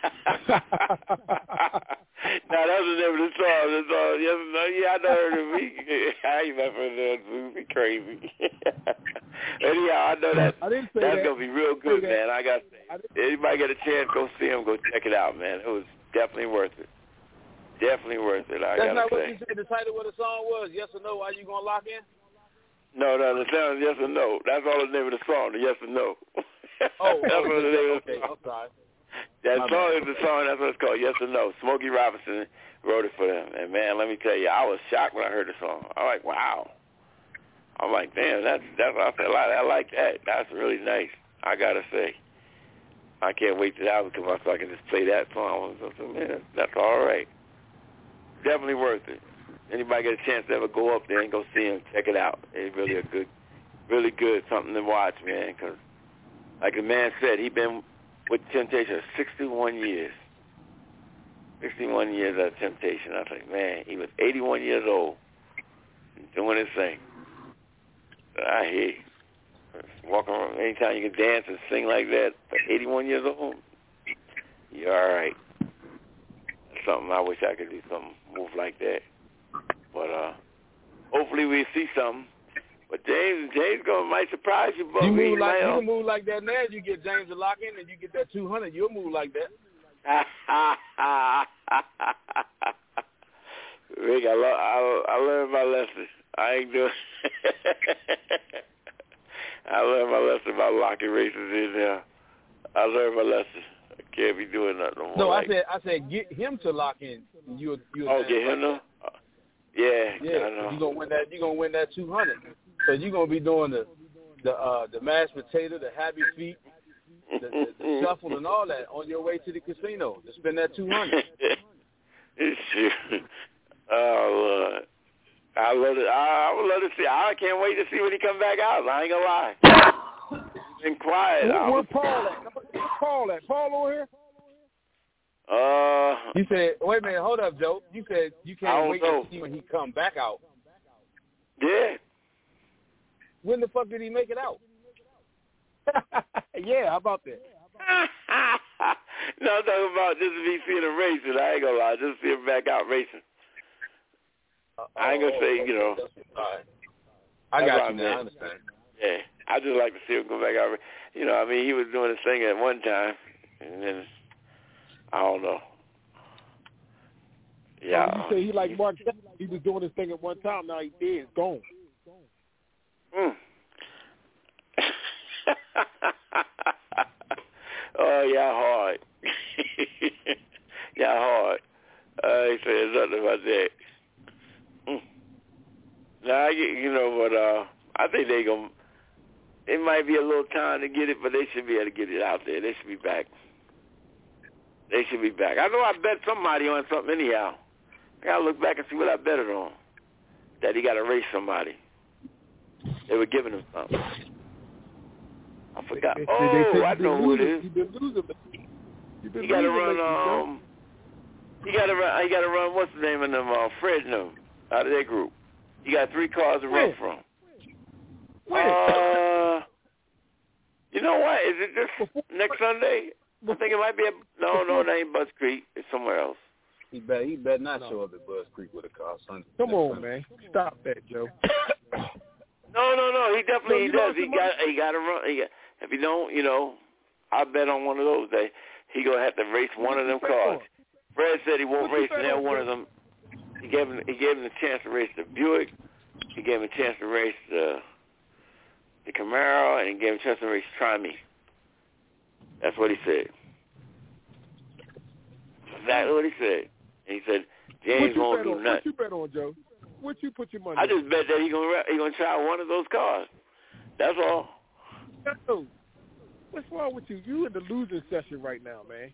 that was never the song. The song, yes or no? Yeah, I heard it. I ain't never heard that movie. Crazy. Anyhow, I know that's gonna be real good, man. I got to say, anybody get a chance, go see him. Go check it out, man. It was definitely worth it. Definitely worth it. That's not what you said. The title of the song was Yes or No. Are you gonna lock in? No, the sound is Yes or No. That's all the name of the song, the Yes or No. Oh, that's what the name of the okay. song. I'm sorry. That song is the song, that's what it's called, Yes or No. Smokey Robinson wrote it for them. And, man, let me tell you, I was shocked when I heard the song. I'm like, wow. I'm like, damn, that's what I said. I like that. That's really nice, I got to say. I can't wait till the album comes out so I can just play that song. So, man, that's all right. Definitely worth it. Anybody get a chance to ever go up there and go see him, check it out. It's really really good, something to watch, man, because like the man said, he been with Temptation 61 years. 61 years of Temptation. I was like, man, he was 81 years old doing his thing. But I hear you. Walking around, anytime you can dance and sing like that at 81 years old, you're all right. That's something I wish I could do, something move like that. But hopefully we see something. But James might surprise you, but you can move like that now. You get James to lock in, and you get that 200. You'll move like that. Rick, I learned my lesson. I ain't doing. I learned my lesson about locking races in there. I learned my lesson. I can't be doing nothing no more. No, I said get him to lock in. You get him to. Yeah, I know. You're gonna win that 200. So you're gonna be doing the mashed potato, the happy feet, the shuffle, and all that on your way to the casino to spend that 200. Shoot. Oh Lord, I love it. I would love to see. I can't wait to see when he come back out. I ain't gonna lie. been quiet. Where's Paul at? Where's Paul at? Paul over here? You said, wait a minute, hold up, Joe. You said you can't wait to see when he come back out. Yeah. When the fuck did he make it out? Yeah, how about that? No, I'm talking about just to be seeing him racing. I ain't gonna lie, just see him back out racing. I ain't gonna say, you know. All right. I got you now. I understand. Yeah, I just like to see him go back out. You know, I mean, he was doing his thing at one time, and then I don't know. Yeah. You say he like Mark? He was doing his thing at one time. Now he dead. It's gone. Oh, yeah, hard. Yeah, hard. He said something about that. Nah, you know, but I think they gonna. It might be a little time to get it, but they should be able to get it out there. They should be back. They should be back. I know I bet somebody on something anyhow. I gotta look back and see what I betted on. That he got to race somebody. They were giving him something. I forgot. I know who it is. You've been losing. He got to run. He got to run. What's the name of them? Fred and them out of their group. He got 3 cars to run from. You know what? Is it just next Sunday? I think it might be no, that ain't Buzz Creek. It's somewhere else. He better not show up at Buzz Creek with a car Sunday. Come on, man. Stop that, Joe. No. He definitely does. He got to run. If he don't, you know, I bet on one of those days he gonna have to race one of them cars. Fred said he won't race neither one of them. He gave him the chance to race the Buick. He gave him a chance to race the Camaro, and he gave him a chance to race Try-Me. That's what he said. Exactly what he said. And he said James won't do nothing. What you bet on, Joe? What you put your money on? I just bet that he gonna try one of those cars. That's all. Joe, what's wrong with you? You in the losing session right now, man.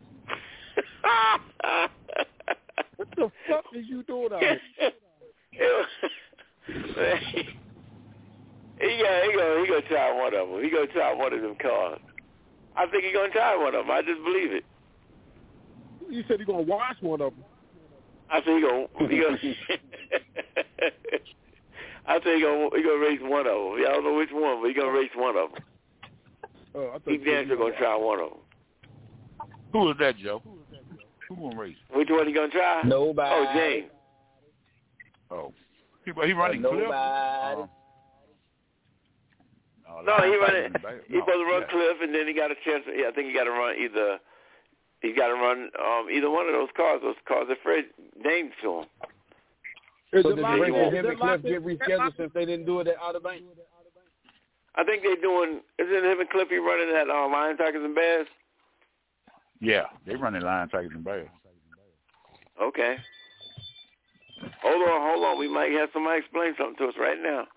What the fuck is you doing out here? He gonna try one of them. He gonna try one of them cars. I think he gonna try one of them. I just believe it. You said he gonna wash one of them. I think he gonna I think he gonna race one of them. I don't know which one, but he gonna race one of them. He damn sure gonna try one of them. Who is that, Joe? Who gonna race? Which one he gonna try? Nobody. Oh, James. Oh, he running Cliff? Nobody. No, he running. He's supposed to run Cliff, and then he got a chance. I think he got to run either. He got to run either one of those cars. Those cars that Fred named to him. So did him and Cliff get rescheduled since they didn't do it at Outer Banks? I think they're doing. Isn't him and Cliffy running that Lion, Tigers, and Bears? Yeah, they running Lion, Tigers, and Bears. Okay. Hold on. We might have somebody explain something to us right now.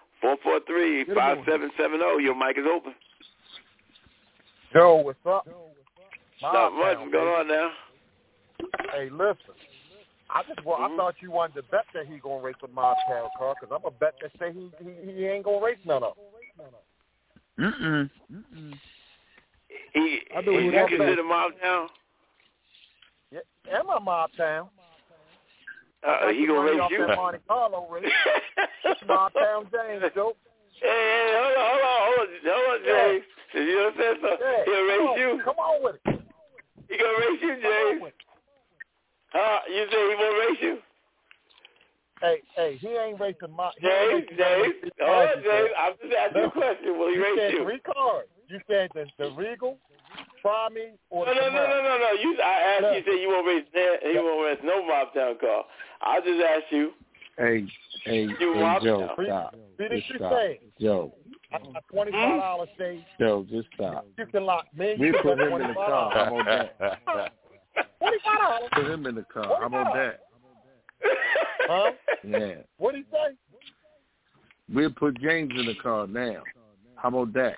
443-5770. Your mic is open. Joe, what's up? Not much. What's going on now? Hey, listen. I thought you wanted to bet that he gonna race a Mobtown car, because I'm a bet that say he ain't gonna race none of them. He considered Mobtown? Yeah, am I Mobtown? He gonna race you? Monte Carlo race. Mobtown James, Joe. Hey, hold on, James. You know what I'm saying? He'll race you. Come on with it. He gonna race you, James. You say he won't race you? Hey, he ain't racing my. James. Oh, James, I'm just asking you a question. Will he race you? 3 cars. You said the Regal, Try-Me, or No. I asked you, said you won't race that. He won't race no Mobtown car. I just asked you. Hey, Joe, stop. Joe. I got $25 stage. Joe, just stop. You can lock me. We put him in the car. How about that? $25. Put him in the car. How about that? Huh? Yeah. What'd he say? We'll put James in the car now. How about that?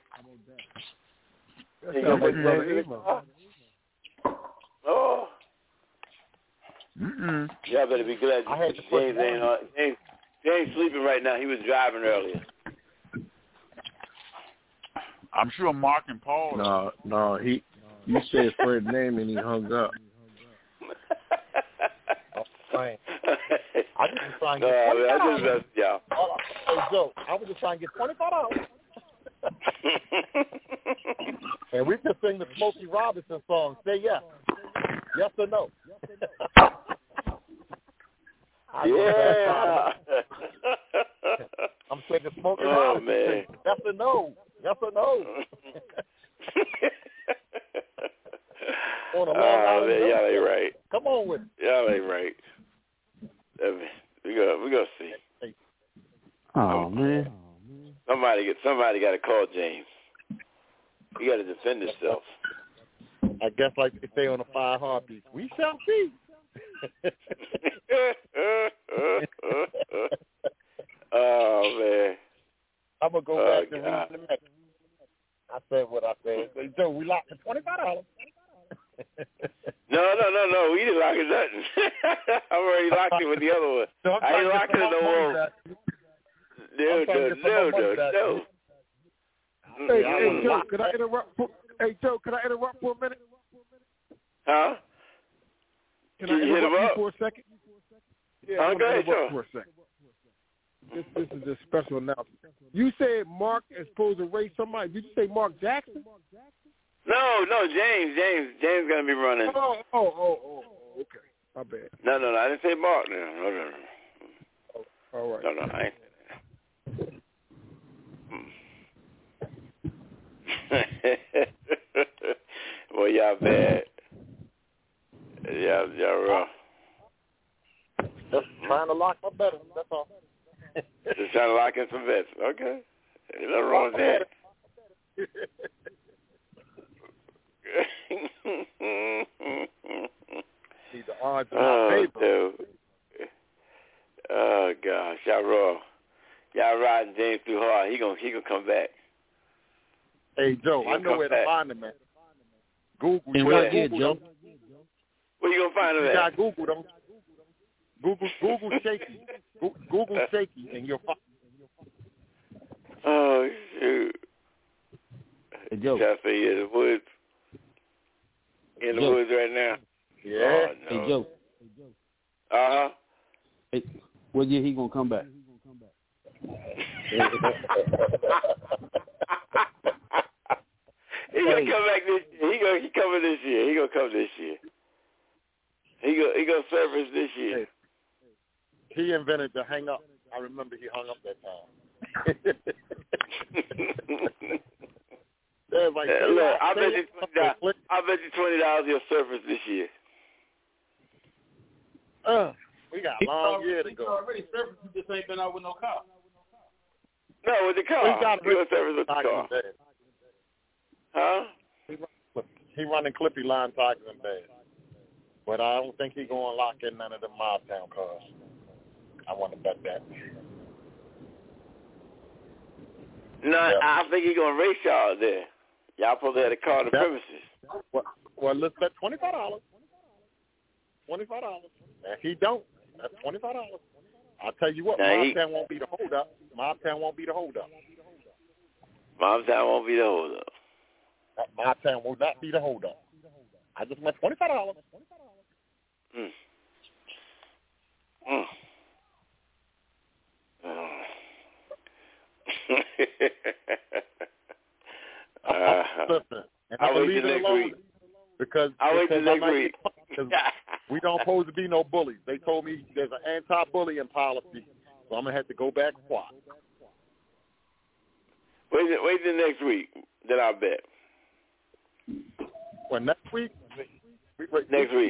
Oh. Yeah, I better be glad James ain't James sleeping right now. He was driving earlier. I'm sure Mark and Paul. No, you said Fred's name and he hung up. I just trying to get $25. Yeah. Hey Joe, I was just trying to get $25. And we can sing the Smokey Robinson song. Say yes. Yes or no. Yeah. I'm singing Smokey Robinson. Man. Yes or no. Yes or no. On a Long Island man, y'all ain't right. Come on with it. Y'all ain't right. We gonna see. Oh man. Somebody got to call James. He got to defend himself. I guess like they say on the 5 Heartbeats, we shall see. Oh man. I'm gonna go back to reading the message. I said what I said. Hey, Joe, we locked for $25. No. We didn't lock it nothing. I already locked it with the other one. So I ain't locked it no more. No. Hey, Joe, could I interrupt? Joe, could I interrupt for a minute? Huh? Can I interrupt you for a second? Yeah, go ahead, Joe. For a second. This is a special announcement. You said Mark is supposed to race somebody. Did you say Mark Jackson? No, James. James gonna be running. Oh, okay. My bad. No, I didn't say Mark. No. All right. No, I ain't say that. Well, y'all bad. Y'all rough. Just trying to lock my bet. That's all. Just trying to lock in some bets. Okay. Ain't nothing wrong with that. Need the odds in my favor. Dude. Oh gosh, y'all wrong. Y'all riding James too hard. He gonna come back. Hey Joe, I know where to find him at. Google. And where Joe? Where you gonna find him at? You got Google them. Google shaky. Google shaky, and you'll find. Oh shoot. Hey Joe. Jeffy in the woods. In the woods right now. Yeah. Oh, no. Hey Joe. Uh-huh. Hey, what year he gonna come back? He gonna come back this year. He coming this year. He gonna come this year. He gonna service this year. Hey, he invented the hang up. I remember he hung up that time. Like, look, I bet you $20 he'll surface this year. We got a long year to go. He's already surfaced. He just ain't been out with no car. No, with the car. He got a service with the car. Huh? He running Clippy line Tigers and Bears. But I don't think he's going to lock in none of the Mobtown cars. I want to bet that. No, yeah. I think he's going to race y'all there. Y'all supposed to have the car to the premises. Well, let's bet $25. $25. If he don't, that's $25. I'll tell you what, Mobtown won't be the holdup. Mobtown won't be the holdup. Mobtown won't be the holdup. Mobtown will not be the holdup. I just went $25. Listen, and I'll wait till next week. Because we don't supposed to be no bullies. They told me there's an anti-bullying policy, so I'm gonna have to go back and watch. Wait till next week, then I'll bet. Well, next week. Next week.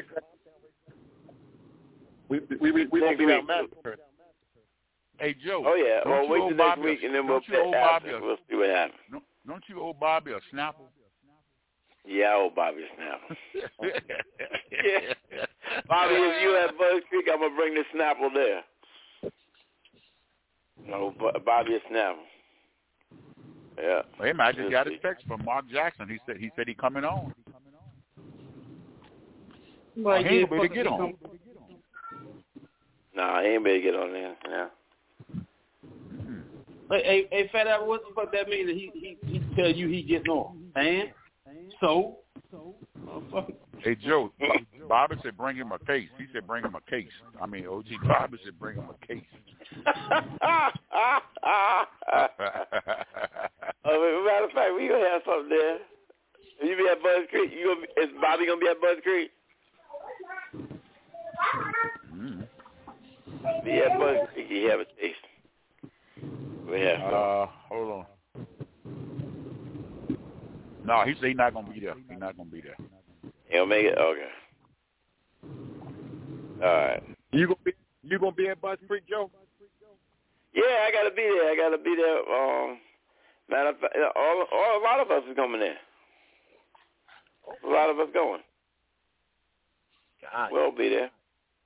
We won't be that massacre. Hey Joe. Oh yeah. Well, wait till next week, and then we'll see what happens. Don't you owe Bobby a Snapple? Yeah, I owe Bobby a Snapple. Yeah. Bobby, if you at Buzz Creek, I'm gonna bring the Snapple there. No, Bobby a Snapple. Yeah. Hey man, I just got a text from Mark Jackson. He said he coming on. Well, he ain't able to get on. Nah, he ain't able to get on there. Yeah. Hey, Fat Albert, what the fuck that mean? That he tell you he getting on. And so, hey, Joe, Bobby said bring him a case. He said bring him a case. I mean, OG Bobby said bring him a case. Matter of fact, we gonna have something there. You be at Buzz Creek. Is Bobby gonna be at Buzz Creek? Be at Buzz Creek. You have a taste. We have. Hold on. No, he said he's not gonna be there. He's not gonna be there. He'll make it. Okay. All right. You gonna be at Buzz Creek, Joe? Yeah, I gotta be there. Matter of fact, a lot of us is coming there. A lot of us going. God. We'll be there.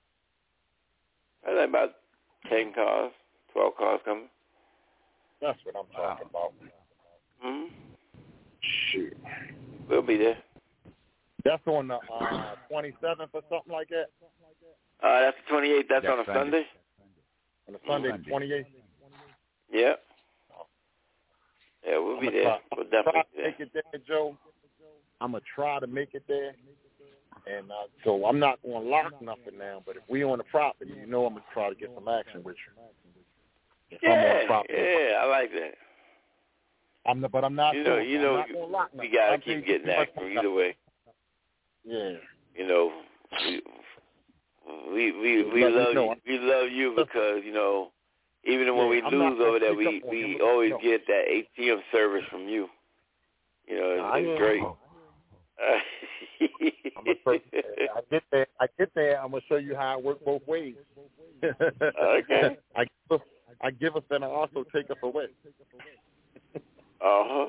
I think about 10 cars, 12 cars coming. That's what I'm talking about. Mm-hmm. Shoot. We'll be there. That's on the 27th or something like that? That's the 28th. That's on a Sunday. On a Sunday, the 28th? Yeah. Yeah, we'll be there. We'll definitely be there. Make it there, Joe. I'm going to try to make it there. And so I'm not going to lock nothing now, but if we on the property, you know I'm going to try to get some action with you. Yeah, I like that. But I'm not. You know, not gonna lock we gotta keep getting action either way. Yeah. You know, we love you because even when we lose over there, we always get that ATM service from you. You know, it's great. I get there. I'm gonna show you how it works both ways. Okay. I give us and I also take us away. I'm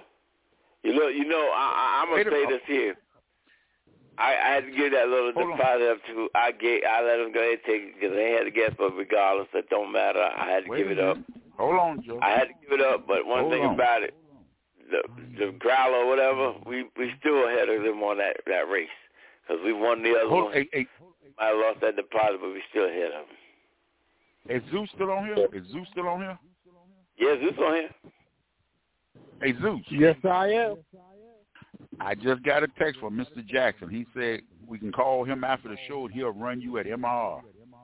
gonna say this here. I had to give that little deposit up to. I let them go ahead and take it because they had to guess, but regardless, it don't matter. I had to give it up. Hold on, Joe. I had to give it up, but one thing about it, the Growler or whatever, we still ahead of them on that race because we won the other one. I lost that deposit, but we still ahead of them. Is Zeus still on here? Yeah, Zeus on here. Hey, Zeus. Yes, I am. I just got a text from Mr. Jackson. He said we can call him after the show and he'll run you at MR.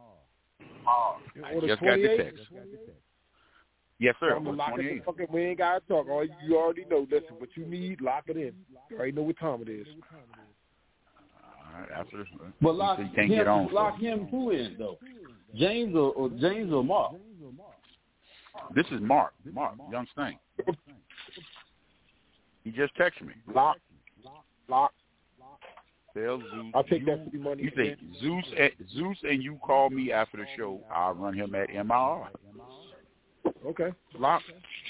I just got the text. Yes, sir. We ain't got to talk. You already know. Listen, what you need, lock it in. You already know what time it is. All right, after but lock him who in, though? James or Mark? This is Mark, Young Stain. He just texted me. Lock. Tell Zeus. I'll take that city money. You say Zeus and you call me after the show. I'll run him at MIR. Okay. Lock.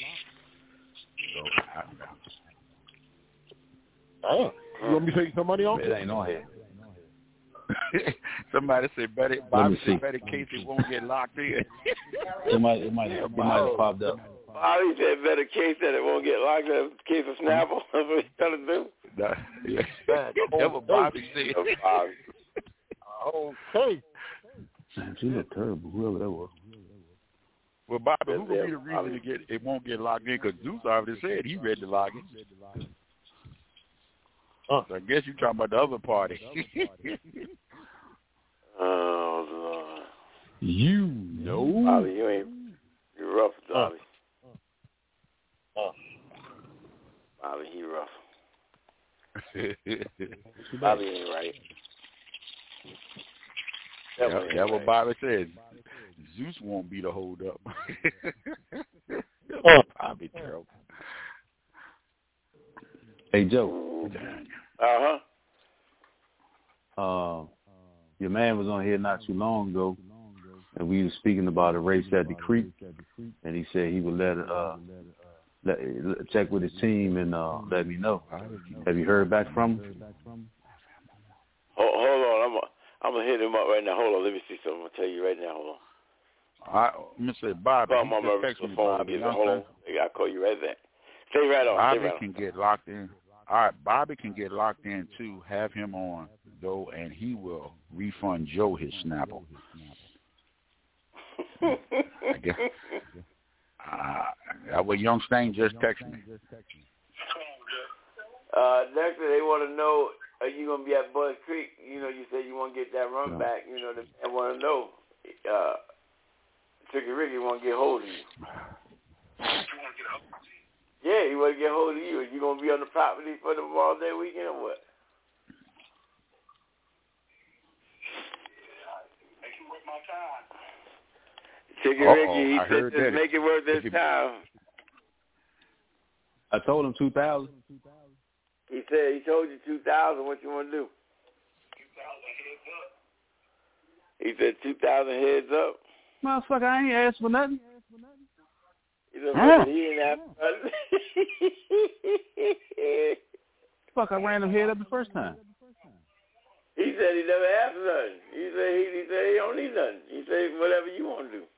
You want me to take some money off? It ain't on here. Somebody said Bobby said better case it won't get locked in. it might have popped up. Bobby said better case that it won't get locked in case of Snapple. That's what he's trying to do. That's what Bobby said. Okay. She looked terrible, whoever that was. Well, Bobby, who will be the reason it won't get locked in? Because Zeus already said he ready to lock it. So I guess you're talking about the other party. Oh, Lord. You know. Bobby, you're rough, Bobby. Bobby, he rough. Bobby ain't right. That's what Bobby said. Zeus won't be the hold up. Bobby terrible. Hey, Joe. Your man was on here not too long ago, and we were speaking about a race at the creek, and he said he would check with his team and let me know. Have you heard back from him? Hold on, I'm gonna hit him up right now. Hold on, let me see something. I'm gonna tell you right now. Hold on. I'm gonna say Bobby. I'm on my phone. Hold on, I'll call you right back. Stay right on. Bobby can get locked in. All right, Bobby can get locked in too. Have him on though, and he will refund Joe his Snapple. I guess. That what Young Stain just texted me. Next thing they want to know, are you going to be at Buzz Creek? You know, you said you want to get that run back. You know, they want to know. Tricky Ricky want to get hold of you. Yeah, he want to get hold of you. Are you going to be on the property for the Memorial Day weekend or what? Make it worth my time. Tricky Ricky, he said just make it worth this time. I told him 2,000. He said he told you 2,000. What you want to do? 2,000 heads up. He said 2,000 heads up. Motherfucker, I ain't asked for nothing. He said he didn't ask for nothing. Fuck, I ran him head up the first time. He said he never asked for nothing. He said he don't need nothing. He said whatever you want to do.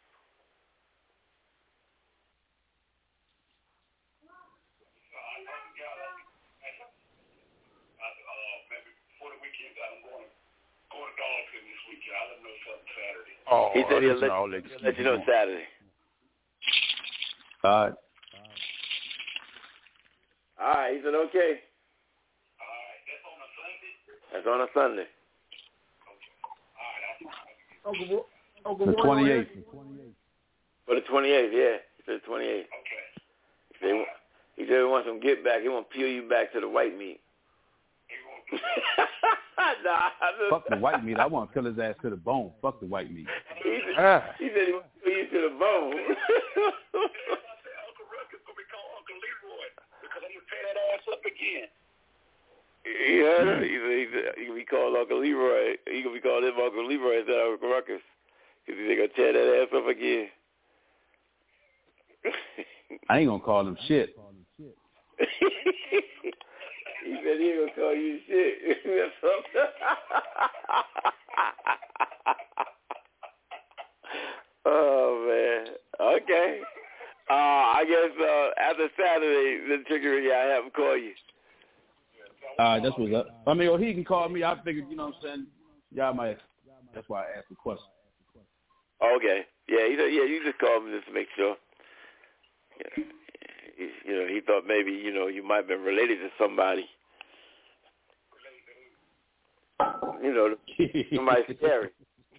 Oh, he said he'll let you know Saturday. All right. All right. He said okay. That's on a Sunday. The 28th. For the 28th, yeah. He said 28th. Okay. He said he wants some get back. He want to peel you back to the white meat. Fuck the white meat. I want to kill his ass to the bone. Fuck the white meat. He said he want to kill you to the bone. Uncle Ruckus gonna be called Uncle Leroy because I'm gonna tear that ass up again. He heard it. He can be called Uncle Leroy. He can be called him Uncle Leroy instead of Uncle Ruckus because he's gonna tear that ass up again. I ain't gonna call him shit. He said he ain't gonna call you shit. Oh man. Okay. I guess after Saturday, the trickery, I have him call you. That's what's up. I mean, or he can call me. I figured, you know what I'm saying? Y'all might. That's why I asked the question. Okay. Yeah. He said, yeah. You just call me just to make sure. Yeah. You know, he thought maybe, you know, you might have been related to somebody. You know, somebody scary.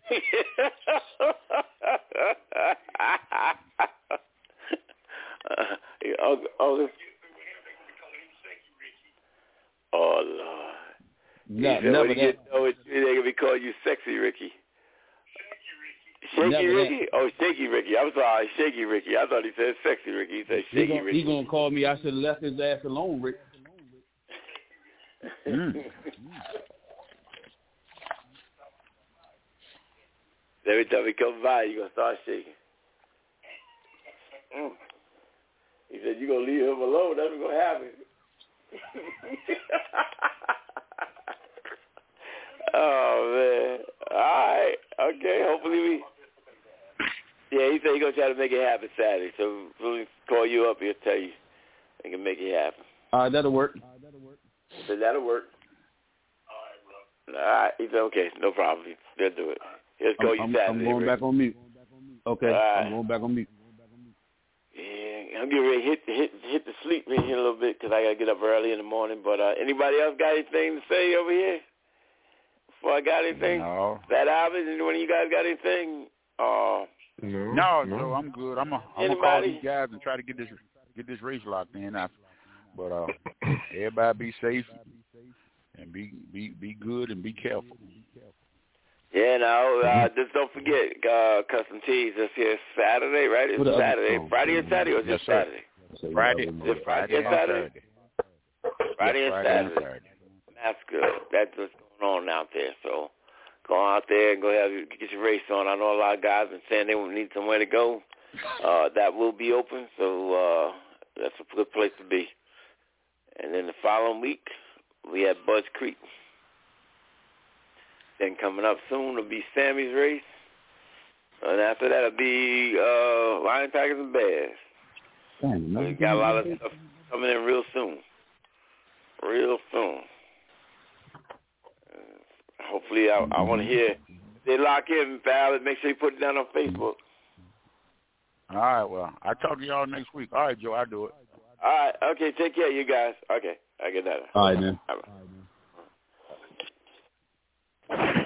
Oh, Lord. Never that. They're going to be calling you Sexy Ricky. Shaky Ricky? Oh, Shaky Ricky. I'm sorry, Shaky Ricky. I thought he said Sexy Ricky. He said Shaky Ricky. He going to call me. I should have left his ass alone, Rick. Every time he comes by, you're going to start shaking. He said, you're going to leave him alone. That's what's going to happen. Oh, man. All right. Okay. Hopefully Yeah, he said he's going to try to make it happen Saturday. So when we call you up, he'll tell you he can make it happen. All right, that'll work. He said that'll work. All right. He said, okay, no problem. They'll do it. He'll call you Saturday. I'm going back on mute. Okay, right. I'm going back on mute. Yeah, I'm getting ready to hit the sleep in here a little bit because I got to get up early in the morning. But anybody else got anything to say over here? Before I got anything? No. That Alvin, anyone of you guys got anything? No, Joe, I'm good. I'm gonna call these guys and try to get this race locked in. But everybody be safe and be good and be careful. Yeah, no, just don't forget Custom Tees this here Saturday, right? It's Saturday. Friday and Saturday or just Saturday? Friday and Saturday. Friday and Saturday. That's good. That's what's going on out there. So go out there and get your race on. I know a lot of guys been saying they need somewhere to go. That will be open, so that's a good place to be. And then the following week, we have Buzz Creek. Then coming up soon will be Sammy's race. And after that will be Lion, Tigers, and Bears. We got a lot of stuff coming in real soon. Real soon. Hopefully, I want to hear. They lock in, pal, and make sure you put it down on Facebook. All right, well, I'll talk to y'all next week. All right, Joe, I'll do it. All right, okay, take care, you guys. Okay. I get that. All right, man.